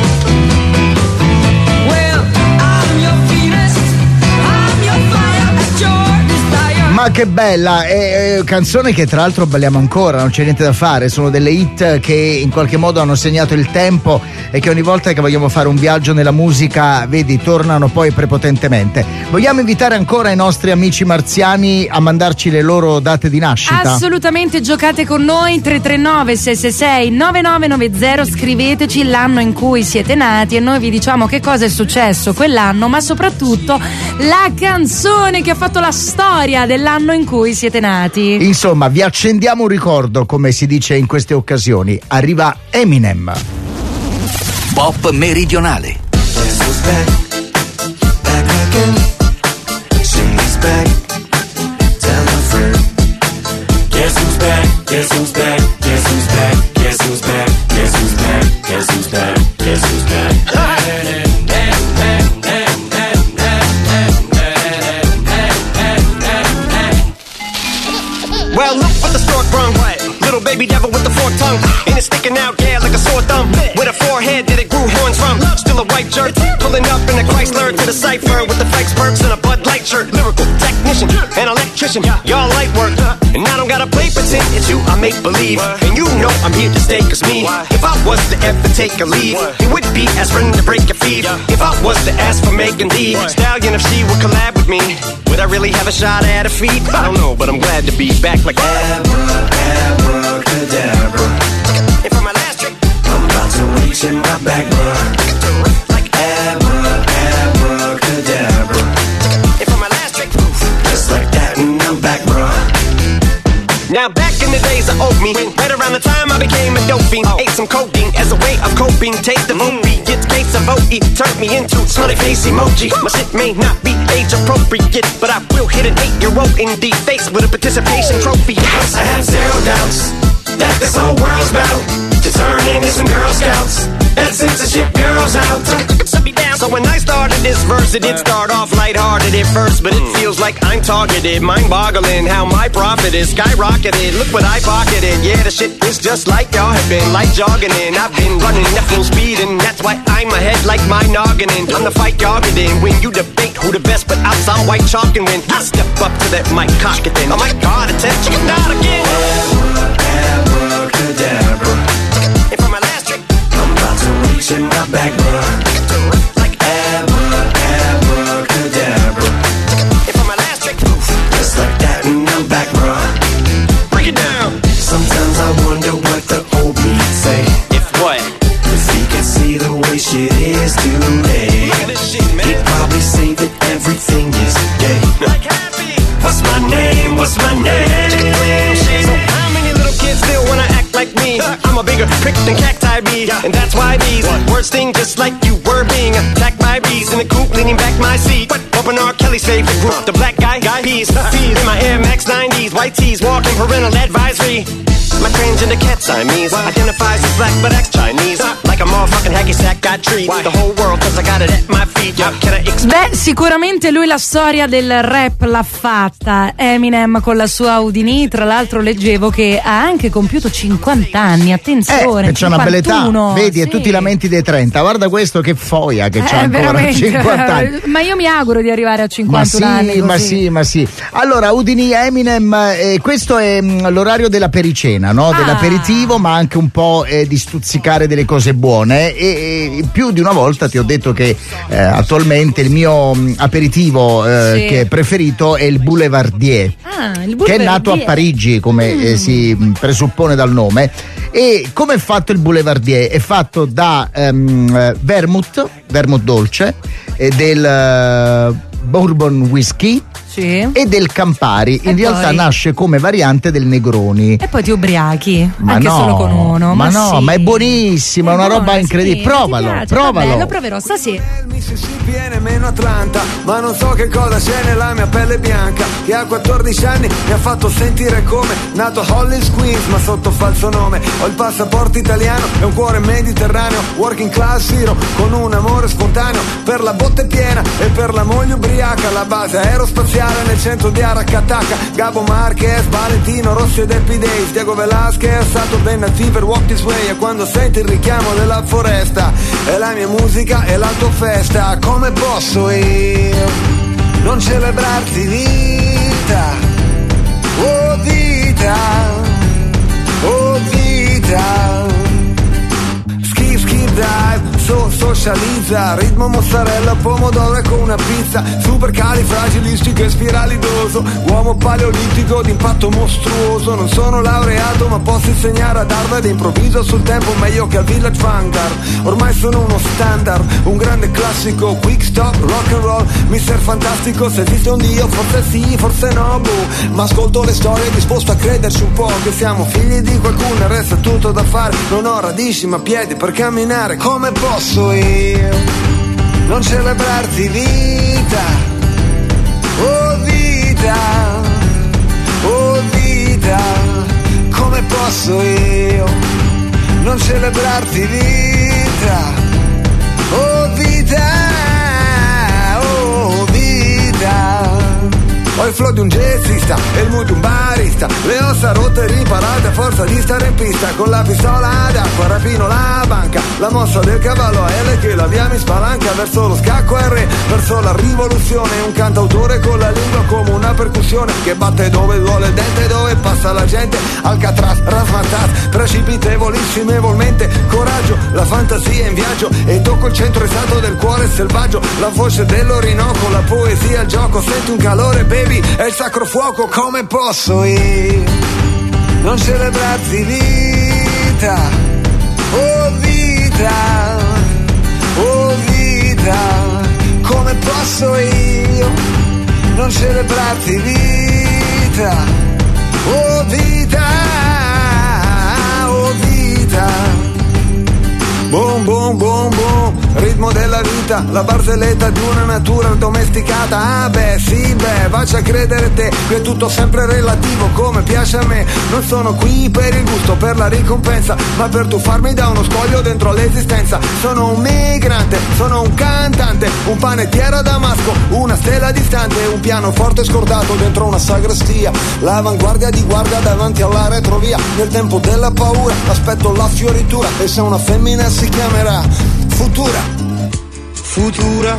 Well, I'm your Venus, I'm your fire, it's your desire. Ma che bella, è, è canzone che tra l'altro balliamo ancora, non c'è niente da fare, sono delle hit che in qualche modo hanno segnato il tempo e che ogni volta che vogliamo fare un viaggio nella musica, vedi, tornano poi prepotentemente. Vogliamo invitare ancora i nostri amici marziani a mandarci le loro date di nascita? Assolutamente, giocate con noi tre tre nove sei sei sei nove nove nove zero, scriveteci l'anno in cui siete nati e noi vi diciamo che cosa è successo quell'anno, ma soprattutto la canzone che ha fatto la storia dell'anno in cui siete nati. Insomma, vi accendiamo un ricordo, come si dice in queste occasioni. Arriva Eminem. Pop meridionale. Guess who's back? Back again. Shady's back. Tell a friend. Guess who's back? Guess who's back? Guess who's back? Guess who's back? Guess who's back? Guess who's back? Guess who's back? Well, look what the stork brung. Little baby devil with the forked tongue. And it's sticking out, yeah, like a sore thumb. With a forehead that it grew horns from. Still a white jerk, pulling up in a Chrysler to the cipher with the Fikes perks and a Bud Light shirt. Lyrical technician, an electrician, y'all light work. And I don't gotta play pretend, it's you I make believe. And you know I'm here to stay, cause me, if I was to ever take a leave, it would be aspirin to break your feet. If I was to ask for Megan D, Stallion, if she would collab with me, would I really have a shot at her feet? I don't know, but I'm glad to be back like abracadabra. And for my last trick, I'm about to reach in my back, bruh. Like abra, abracadabra. And for my last trick, just like that, and I'm back, bruh. Now back in the days of old me, right around the time I became a dope fiend, ate some codeine as a way of coping. Taste of opiates, case of O E turned me into smiley face emoji. My shit may not be age appropriate, but I will hit an eight-year-old in the face with a participation trophy. Yes, I have zero doubts that this whole world's about to turn into some Girl Scouts. that censorship girl's out. So when I started this verse, it did start off lighthearted at first, but it feels like I'm targeted, mind-boggling how my profit is skyrocketed. Look what I pocketed, yeah, the shit is just like y'all have been, like jogging in. I've been running at full speed, and that's why I'm ahead like my noggin in. I'm the fight y'all get in, when you debate who the best, but I'm some white chalk, and when I step up to that mic, cock it then. Oh my God, attention, not again. Abracadabra. And for my last trick, I'm about to reach in my back, bruh. Shit is today. He'd probably say that everything is gay. What's my name? What's my name? So how many little kids still wanna act like me? I'm a bigger prick than cacti bee, and that's why these words sting just like you were being attacked by bees in the coop, leaning back my seat. Open R. Kelly's favorite group, the Black Guy Peas. Peas in my Air Max nineties, white tees, walking parental advisory. My transgender cat Siamese identifies as black but acts Chinese. Like a motherfucking hacky sack, got treat the whole world cause I got it at my feet. Yo, can I explain? Beh, sicuramente lui la storia del rap l'ha fatta. Eminem con la sua Houdini, tra l'altro leggevo che ha anche compiuto cinquanta anni, attenzione, eh, c'è una bella età, vedi, sì. E tutti i lamenti dei trenta. Guarda questo che foia che eh, c'ha ancora veramente. cinquanta anni. Ma io mi auguro di arrivare a cinquantuno ma sì, anni così. Ma sì, ma sì. Allora, Houdini, Eminem, eh, questo è mh, l'orario della pericena, no? Ah. Dell'aperitivo, ma anche un po' eh, di stuzzicare delle cose buone. E, e più di una volta ti ho detto che eh, attualmente il mio mh, aperitivo eh, Sì. che è preferito è il Boulevardier. Ah, il Che è nato a Parigi, come Mm. eh, si mh, presuppone dal nome. E come è fatto il Boulevardier? È fatto da um, vermouth, vermouth dolce, e del uh, bourbon whisky, sì. E del Campari. E in realtà poi? nasce come variante del Negroni. E poi ti ubriachi, Ma anche no, solo con uno. ma, Ma, no, sì. ma è buonissimo, è una buono, roba incredibile. sì, Provalo, ti piace, provalo. vabbè, lo proverò stasera. Mississippi è nemmeno Atlanta, ma non so che cosa c'è nella mia pelle bianca, che a quattordici anni mi ha fatto sentire come nato Hollis Queens, ma sotto falso nome. Ho il passaporto italiano e un cuore mediterraneo, working class hero, con un amore spontaneo per la botte piena e per la moglie ubriaca. La base aerospaziale nel centro di Aracataca, Gabo Marquez, Valentino Rossi ed Happy Days, Diego Velasquez, Saturday Night Fever, Walk This Way. E quando senti il richiamo della foresta, è la mia musica e la tua festa. Come posso io non celebrarti vita? Oh vita, oh vita. Skip, skip, dive, so, socializza, ritmo mozzarella, pomodoro e con una pizza, super califragilistico e spiralidoso, uomo paleolitico d'impatto mostruoso. Non sono laureato ma posso insegnare ad Harvard e improvviso sul tempo meglio che al Village Vanguard. Ormai sono uno standard, un grande classico, quick stop, rock and roll, mister Fantastico. Se esiste un Dio forse sì, forse no, boh. Ma ascolto le storie disposto a crederci un po', che siamo figli di qualcuno e resta tutto da fare. Non ho radici ma piedi per camminare. Come posso io non celebrarti vita? Oh vita, oh vita. Come posso io non celebrarti vita? Oh vita, oh vita. Ho il flow di un jazzista e il mood di un barista, le ossa rotte e riparate a forza di stare in pista. Con la pistola d'acqua rapino la banca, la mossa del cavallo a L che la via mi spalanca. Verso lo scacco R, verso la rivoluzione, un cantautore con la lingua come una percussione, che batte dove duole il dente, dove passa la gente. Alcatraz, rasmatat, precipitevolissimevolmente, coraggio, la fantasia in viaggio, e tocco il centro esatto del cuore selvaggio. La voce dell'Orinoco, la poesia, il gioco, senti un calore, baby, è il sacro fuoco. Come posso io non celebrarti vita? Oh vita, oh vita. Come posso io non celebrarti vita? Oh vita, oh vita. Boom, boom, boom, boom. ritmo della vita, la barzelletta di una natura domesticata. Ah beh, sì beh, faccia credere te, qui è tutto sempre relativo come piace a me. Non sono qui per il gusto, per la ricompensa, ma per tuffarmi da uno scoglio dentro l'esistenza. Sono un migrante, sono un cantante, un panettiere a Damasco, una stella distante, un pianoforte scordato dentro una sagrestia, l'avanguardia di guardia davanti alla retrovia. Nel tempo della paura aspetto la fioritura, e se una femmina si chiamerà Futura, Futura.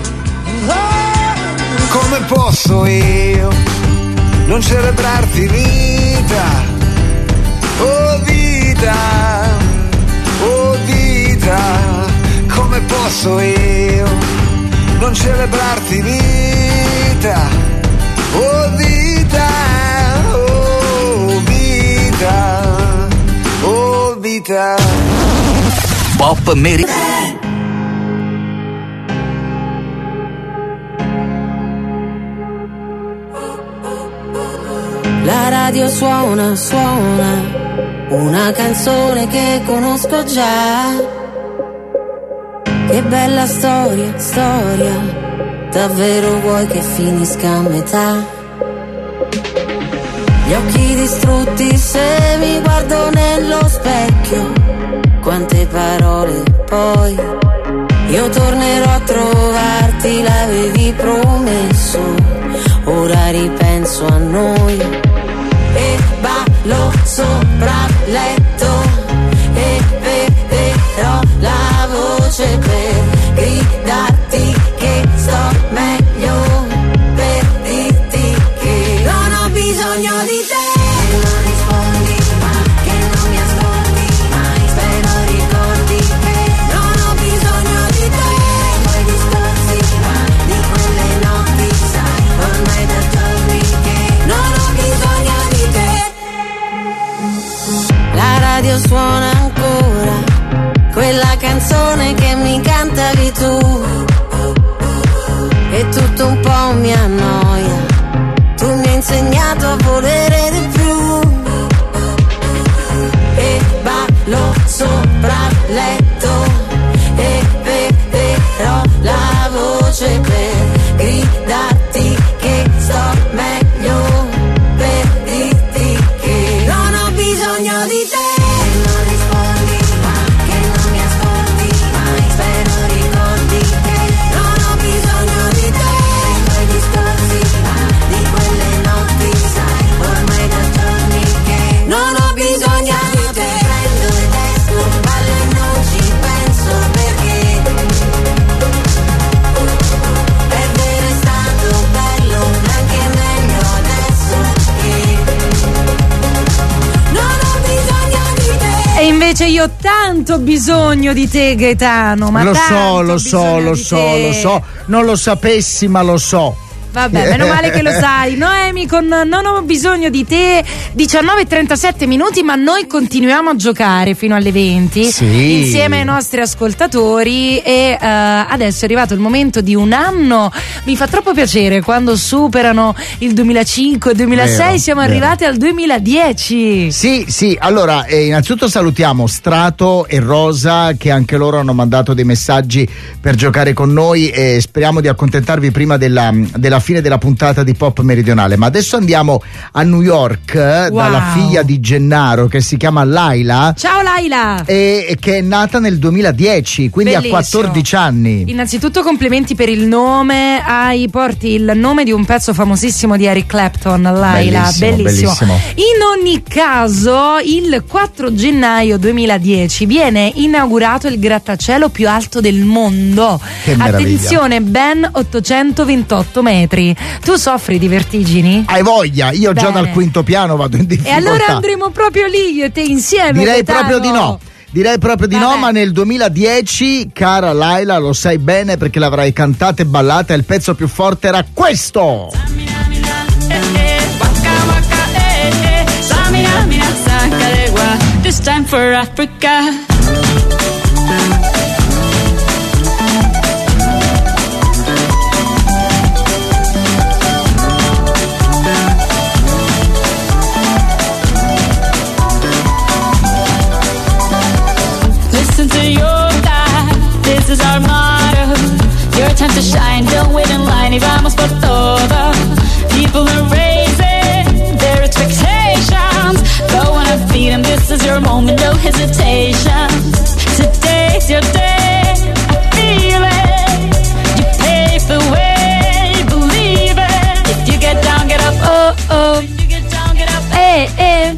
Come posso io non celebrarti vita, oh vita, oh vita. Come posso io non celebrarti vita, oh vita, oh vita, oh vita. Pop Meri. La radio suona, suona una canzone che conosco già. Che bella storia, storia, davvero vuoi che finisca a metà? Gli occhi distrutti se mi guardo nello specchio, quante parole poi. Io tornerò a trovarti, l'avevi promesso, ora ripenso a noi. E ballo sopra il letto e perderò la voce per gridarti che sto meglio, per dirti che non ho bisogno di te. Non rispondi ma che non mi ascolti mai, spero ricordi che non ho bisogno di te. Quei discorsi ma di quelle notti sai, ormai da giorni che non ho bisogno di te. La radio suona ancora quella canzone che mi cantavi tu, e tutto un po' mi annoia, tu mi hai insegnato a volere di più. E ballo sopra il letto e perderò la voce per gridarti che sto meglio, per dirti che non ho bisogno di te. Non rispondi ma che non mi ascolti mai, spero ricordi che non ho bisogno di te. Quei discorsi ma di quelle notti sai, ormai da giorni che non ho bisogno di te. Prendo il testo, ballo e non ci penso perché perdere è stato bello, anche meglio adesso che non ho bisogno di te. E invece io ho tanto bisogno di te, Gaetano. Ma lo so, tanto lo so, bisogno lo di so, te. lo so. Non lo sapessi, ma lo so. Vabbè, meno male che lo sai. Noemi con Non ho bisogno di te, diciannove e trentasette minuti, ma noi continuiamo a giocare fino alle venti, sì, insieme ai nostri ascoltatori. E uh, adesso è arrivato il momento di un anno. Mi fa troppo piacere quando superano il duemilacinque, duemilasei, Vero, siamo vero. arrivati al duemiladieci. Sì, sì, allora eh, innanzitutto salutiamo Strato e Rosa, che anche loro hanno mandato dei messaggi per giocare con noi, e speriamo di accontentarvi prima della, della fine della puntata di Pop Meridionale. Ma adesso andiamo a New York, eh, Wow. dalla figlia di Gennaro, che si chiama Laila. Ciao Laila. E, e che è nata nel duemiladieci, quindi Bellissimo. ha quattordici anni. Innanzitutto complimenti per il nome, hai porti il nome di un pezzo famosissimo di Eric Clapton, Laila, Bellissimo, bellissimo. bellissimo. In ogni caso, il quattro gennaio duemiladieci viene inaugurato il grattacielo più alto del mondo. Che meraviglia. Attenzione, ben ottocentoventotto metri. Tu soffri di vertigini? Hai voglia, io già Bene. dal quinto piano vado in E difficoltà. allora andremo proprio lì io e te insieme. Direi Gaetano. proprio di no. Direi proprio di Vabbè. no, ma nel duemiladieci, cara Laila, lo sai bene perché l'avrai cantata e ballata, il pezzo più forte era questo. This time for Africa. Listen to your dad, this is our motto. time to shine, don't wait in line y vamos por todo. People are raising their expectations. Go on and feed them, this is your moment, no hesitation. Today's your day, I feel it. You pave the way, believe it. If you get down, get up, oh, oh. If you get down, get up, eh, eh.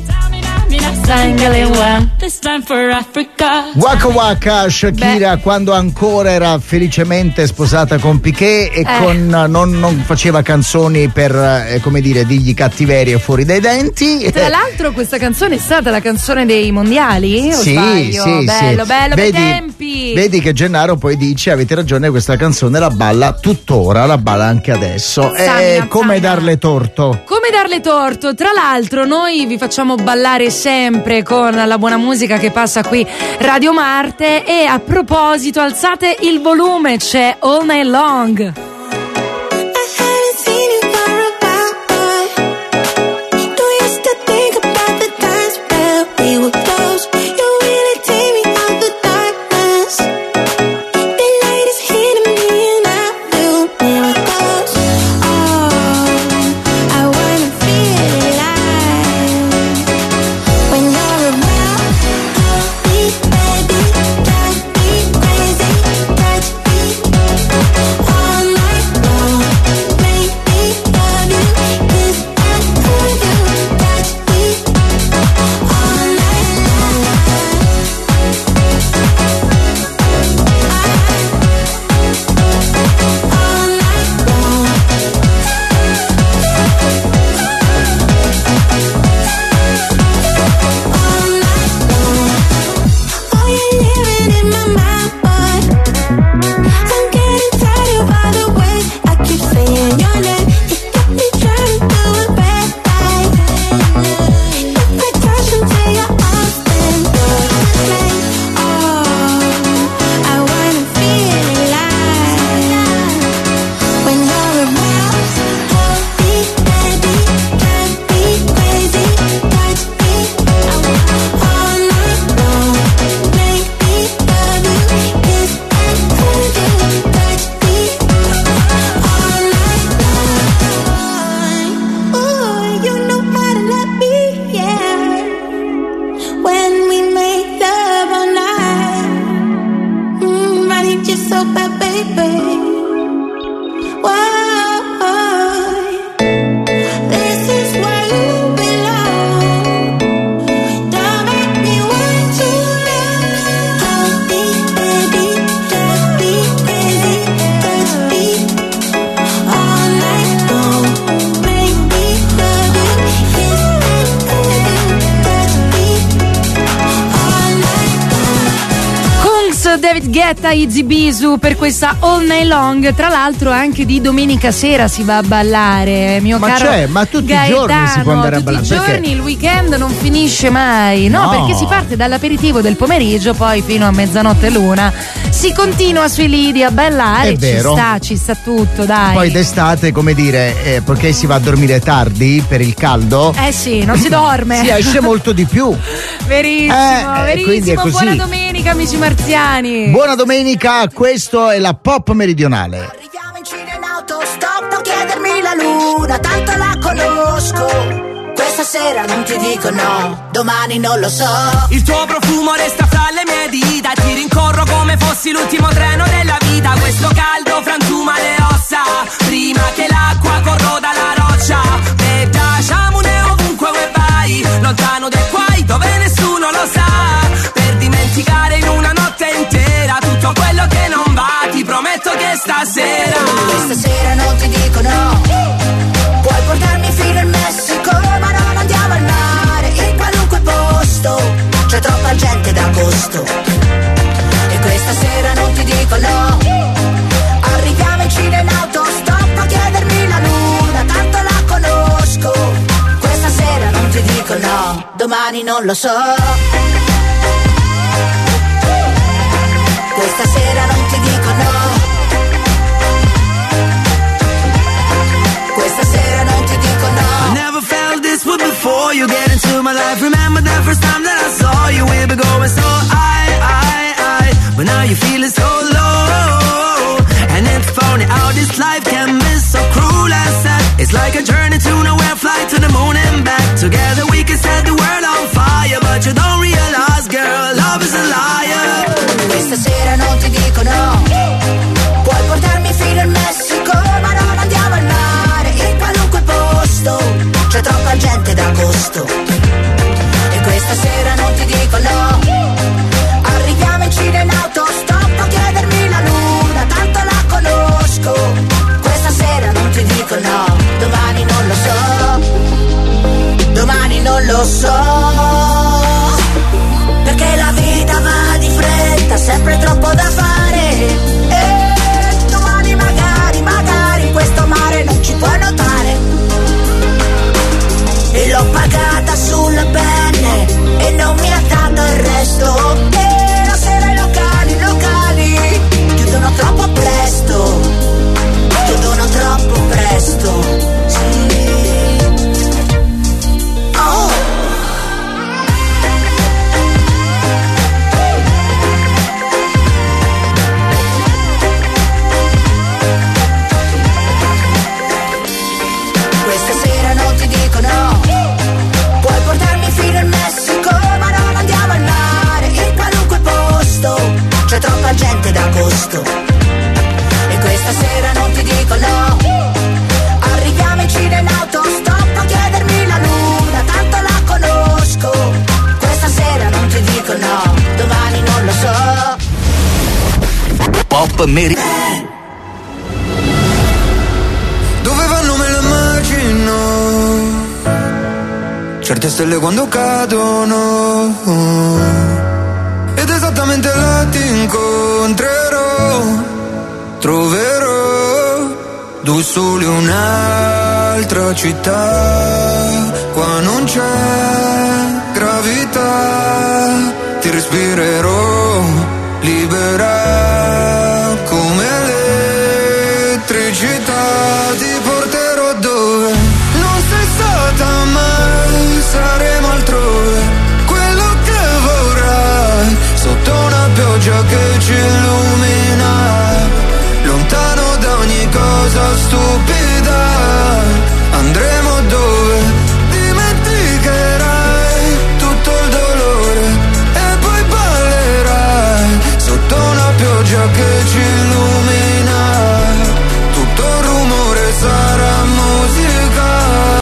This time for Africa. Waka Waka, Shakira. Beh, quando ancora era felicemente sposata con Piqué e eh. con non, non faceva canzoni per eh, come dire dirgli cattiverie fuori dai denti. Tra l'altro questa canzone è stata la canzone dei mondiali, o sì, sbaglio? Sì, bello, sì. bello, vedi, bei tempi. Vedi che Gennaro poi dice: avete ragione, questa canzone la balla tuttora, la balla anche adesso. E come darle torto? Come darle torto? Tra l'altro noi vi facciamo ballare sempre con la buona musica che passa qui Radio Marte, e a proposito alzate il volume, c'è All Night Long. David Guetta, Izzy Bisu per questa All Night Long. Tra l'altro anche di domenica sera si va a ballare, mio ma caro c'è, ma tutti Gaetano, i giorni si può andare a ballare. Tutti i giorni, perché? Il weekend non finisce mai. No, no, perché si parte dall'aperitivo del pomeriggio, poi fino a mezzanotte l'una si continua sui lidi a ballare. È vero. Ci sta, ci sta tutto, dai. Poi d'estate, come dire, eh, perché si va a dormire tardi per il caldo. Eh sì, non si dorme. Si esce molto di più. Verissimo, Eh, quindi è verissimo. così. Buona domenica, amici marziani. Buona domenica, questo è la Pop Meridionale. Arriviamo in Cina in autostop, non chiedermi la luna, tanto la conosco. Questa sera non ti dico no, domani non lo so. Il tuo profumo resta fra le mie dita, ti rincorro come fossi l'ultimo treno della vita. Questo caldo frantuma le ossa, prima che l'acqua corroda la roccia. E piacciamone ovunque vuoi vai, lontano dai guai dove nessuno lo sa. Per dimenticare in una notte intera tutto quello che non va, ti prometto che stasera Questa sera non ti dico no, puoi portarmi fino in Messico, ma non andiamo al mare, in qualunque posto, c'è troppa gente d'agosto. E questa sera non ti dico no, arriviamo in Cina in autostop, a chiedermi la luna, tanto la conosco. Questa sera non ti dico no, domani non lo so. Questa sera non ti dico no, questa sera non ti dico no. I never felt this way before you get into my life. Remember the first time that I saw you, we were going so high, high, high. But now you're feeling so low, and it's phony, lo so, perché la vita va di fretta, sempre troppo da fare, e domani magari, magari questo mare non ci puoi notare, e l'ho pagata sulle penne e non mi ha dato il resto, e la sera i locali, i locali chiudono troppo presto, chiudono troppo presto, sì. Oh. Questa sera non ti dico no, puoi portarmi fino in Messico, ma non andiamo al mare, in qualunque posto, c'è troppa gente d'agosto. E questa sera non ti dico no, arriviamoci in autostop a chiedermi la luna, tanto la conosco. Questa sera non ti dico no, domani non lo so. Pop Meri. Dove vanno me lo immagino, certe stelle quando cadono, ed esattamente là ti incontrerò, troverò due soli un'altra città, qua non c'è gravità, ti respirerò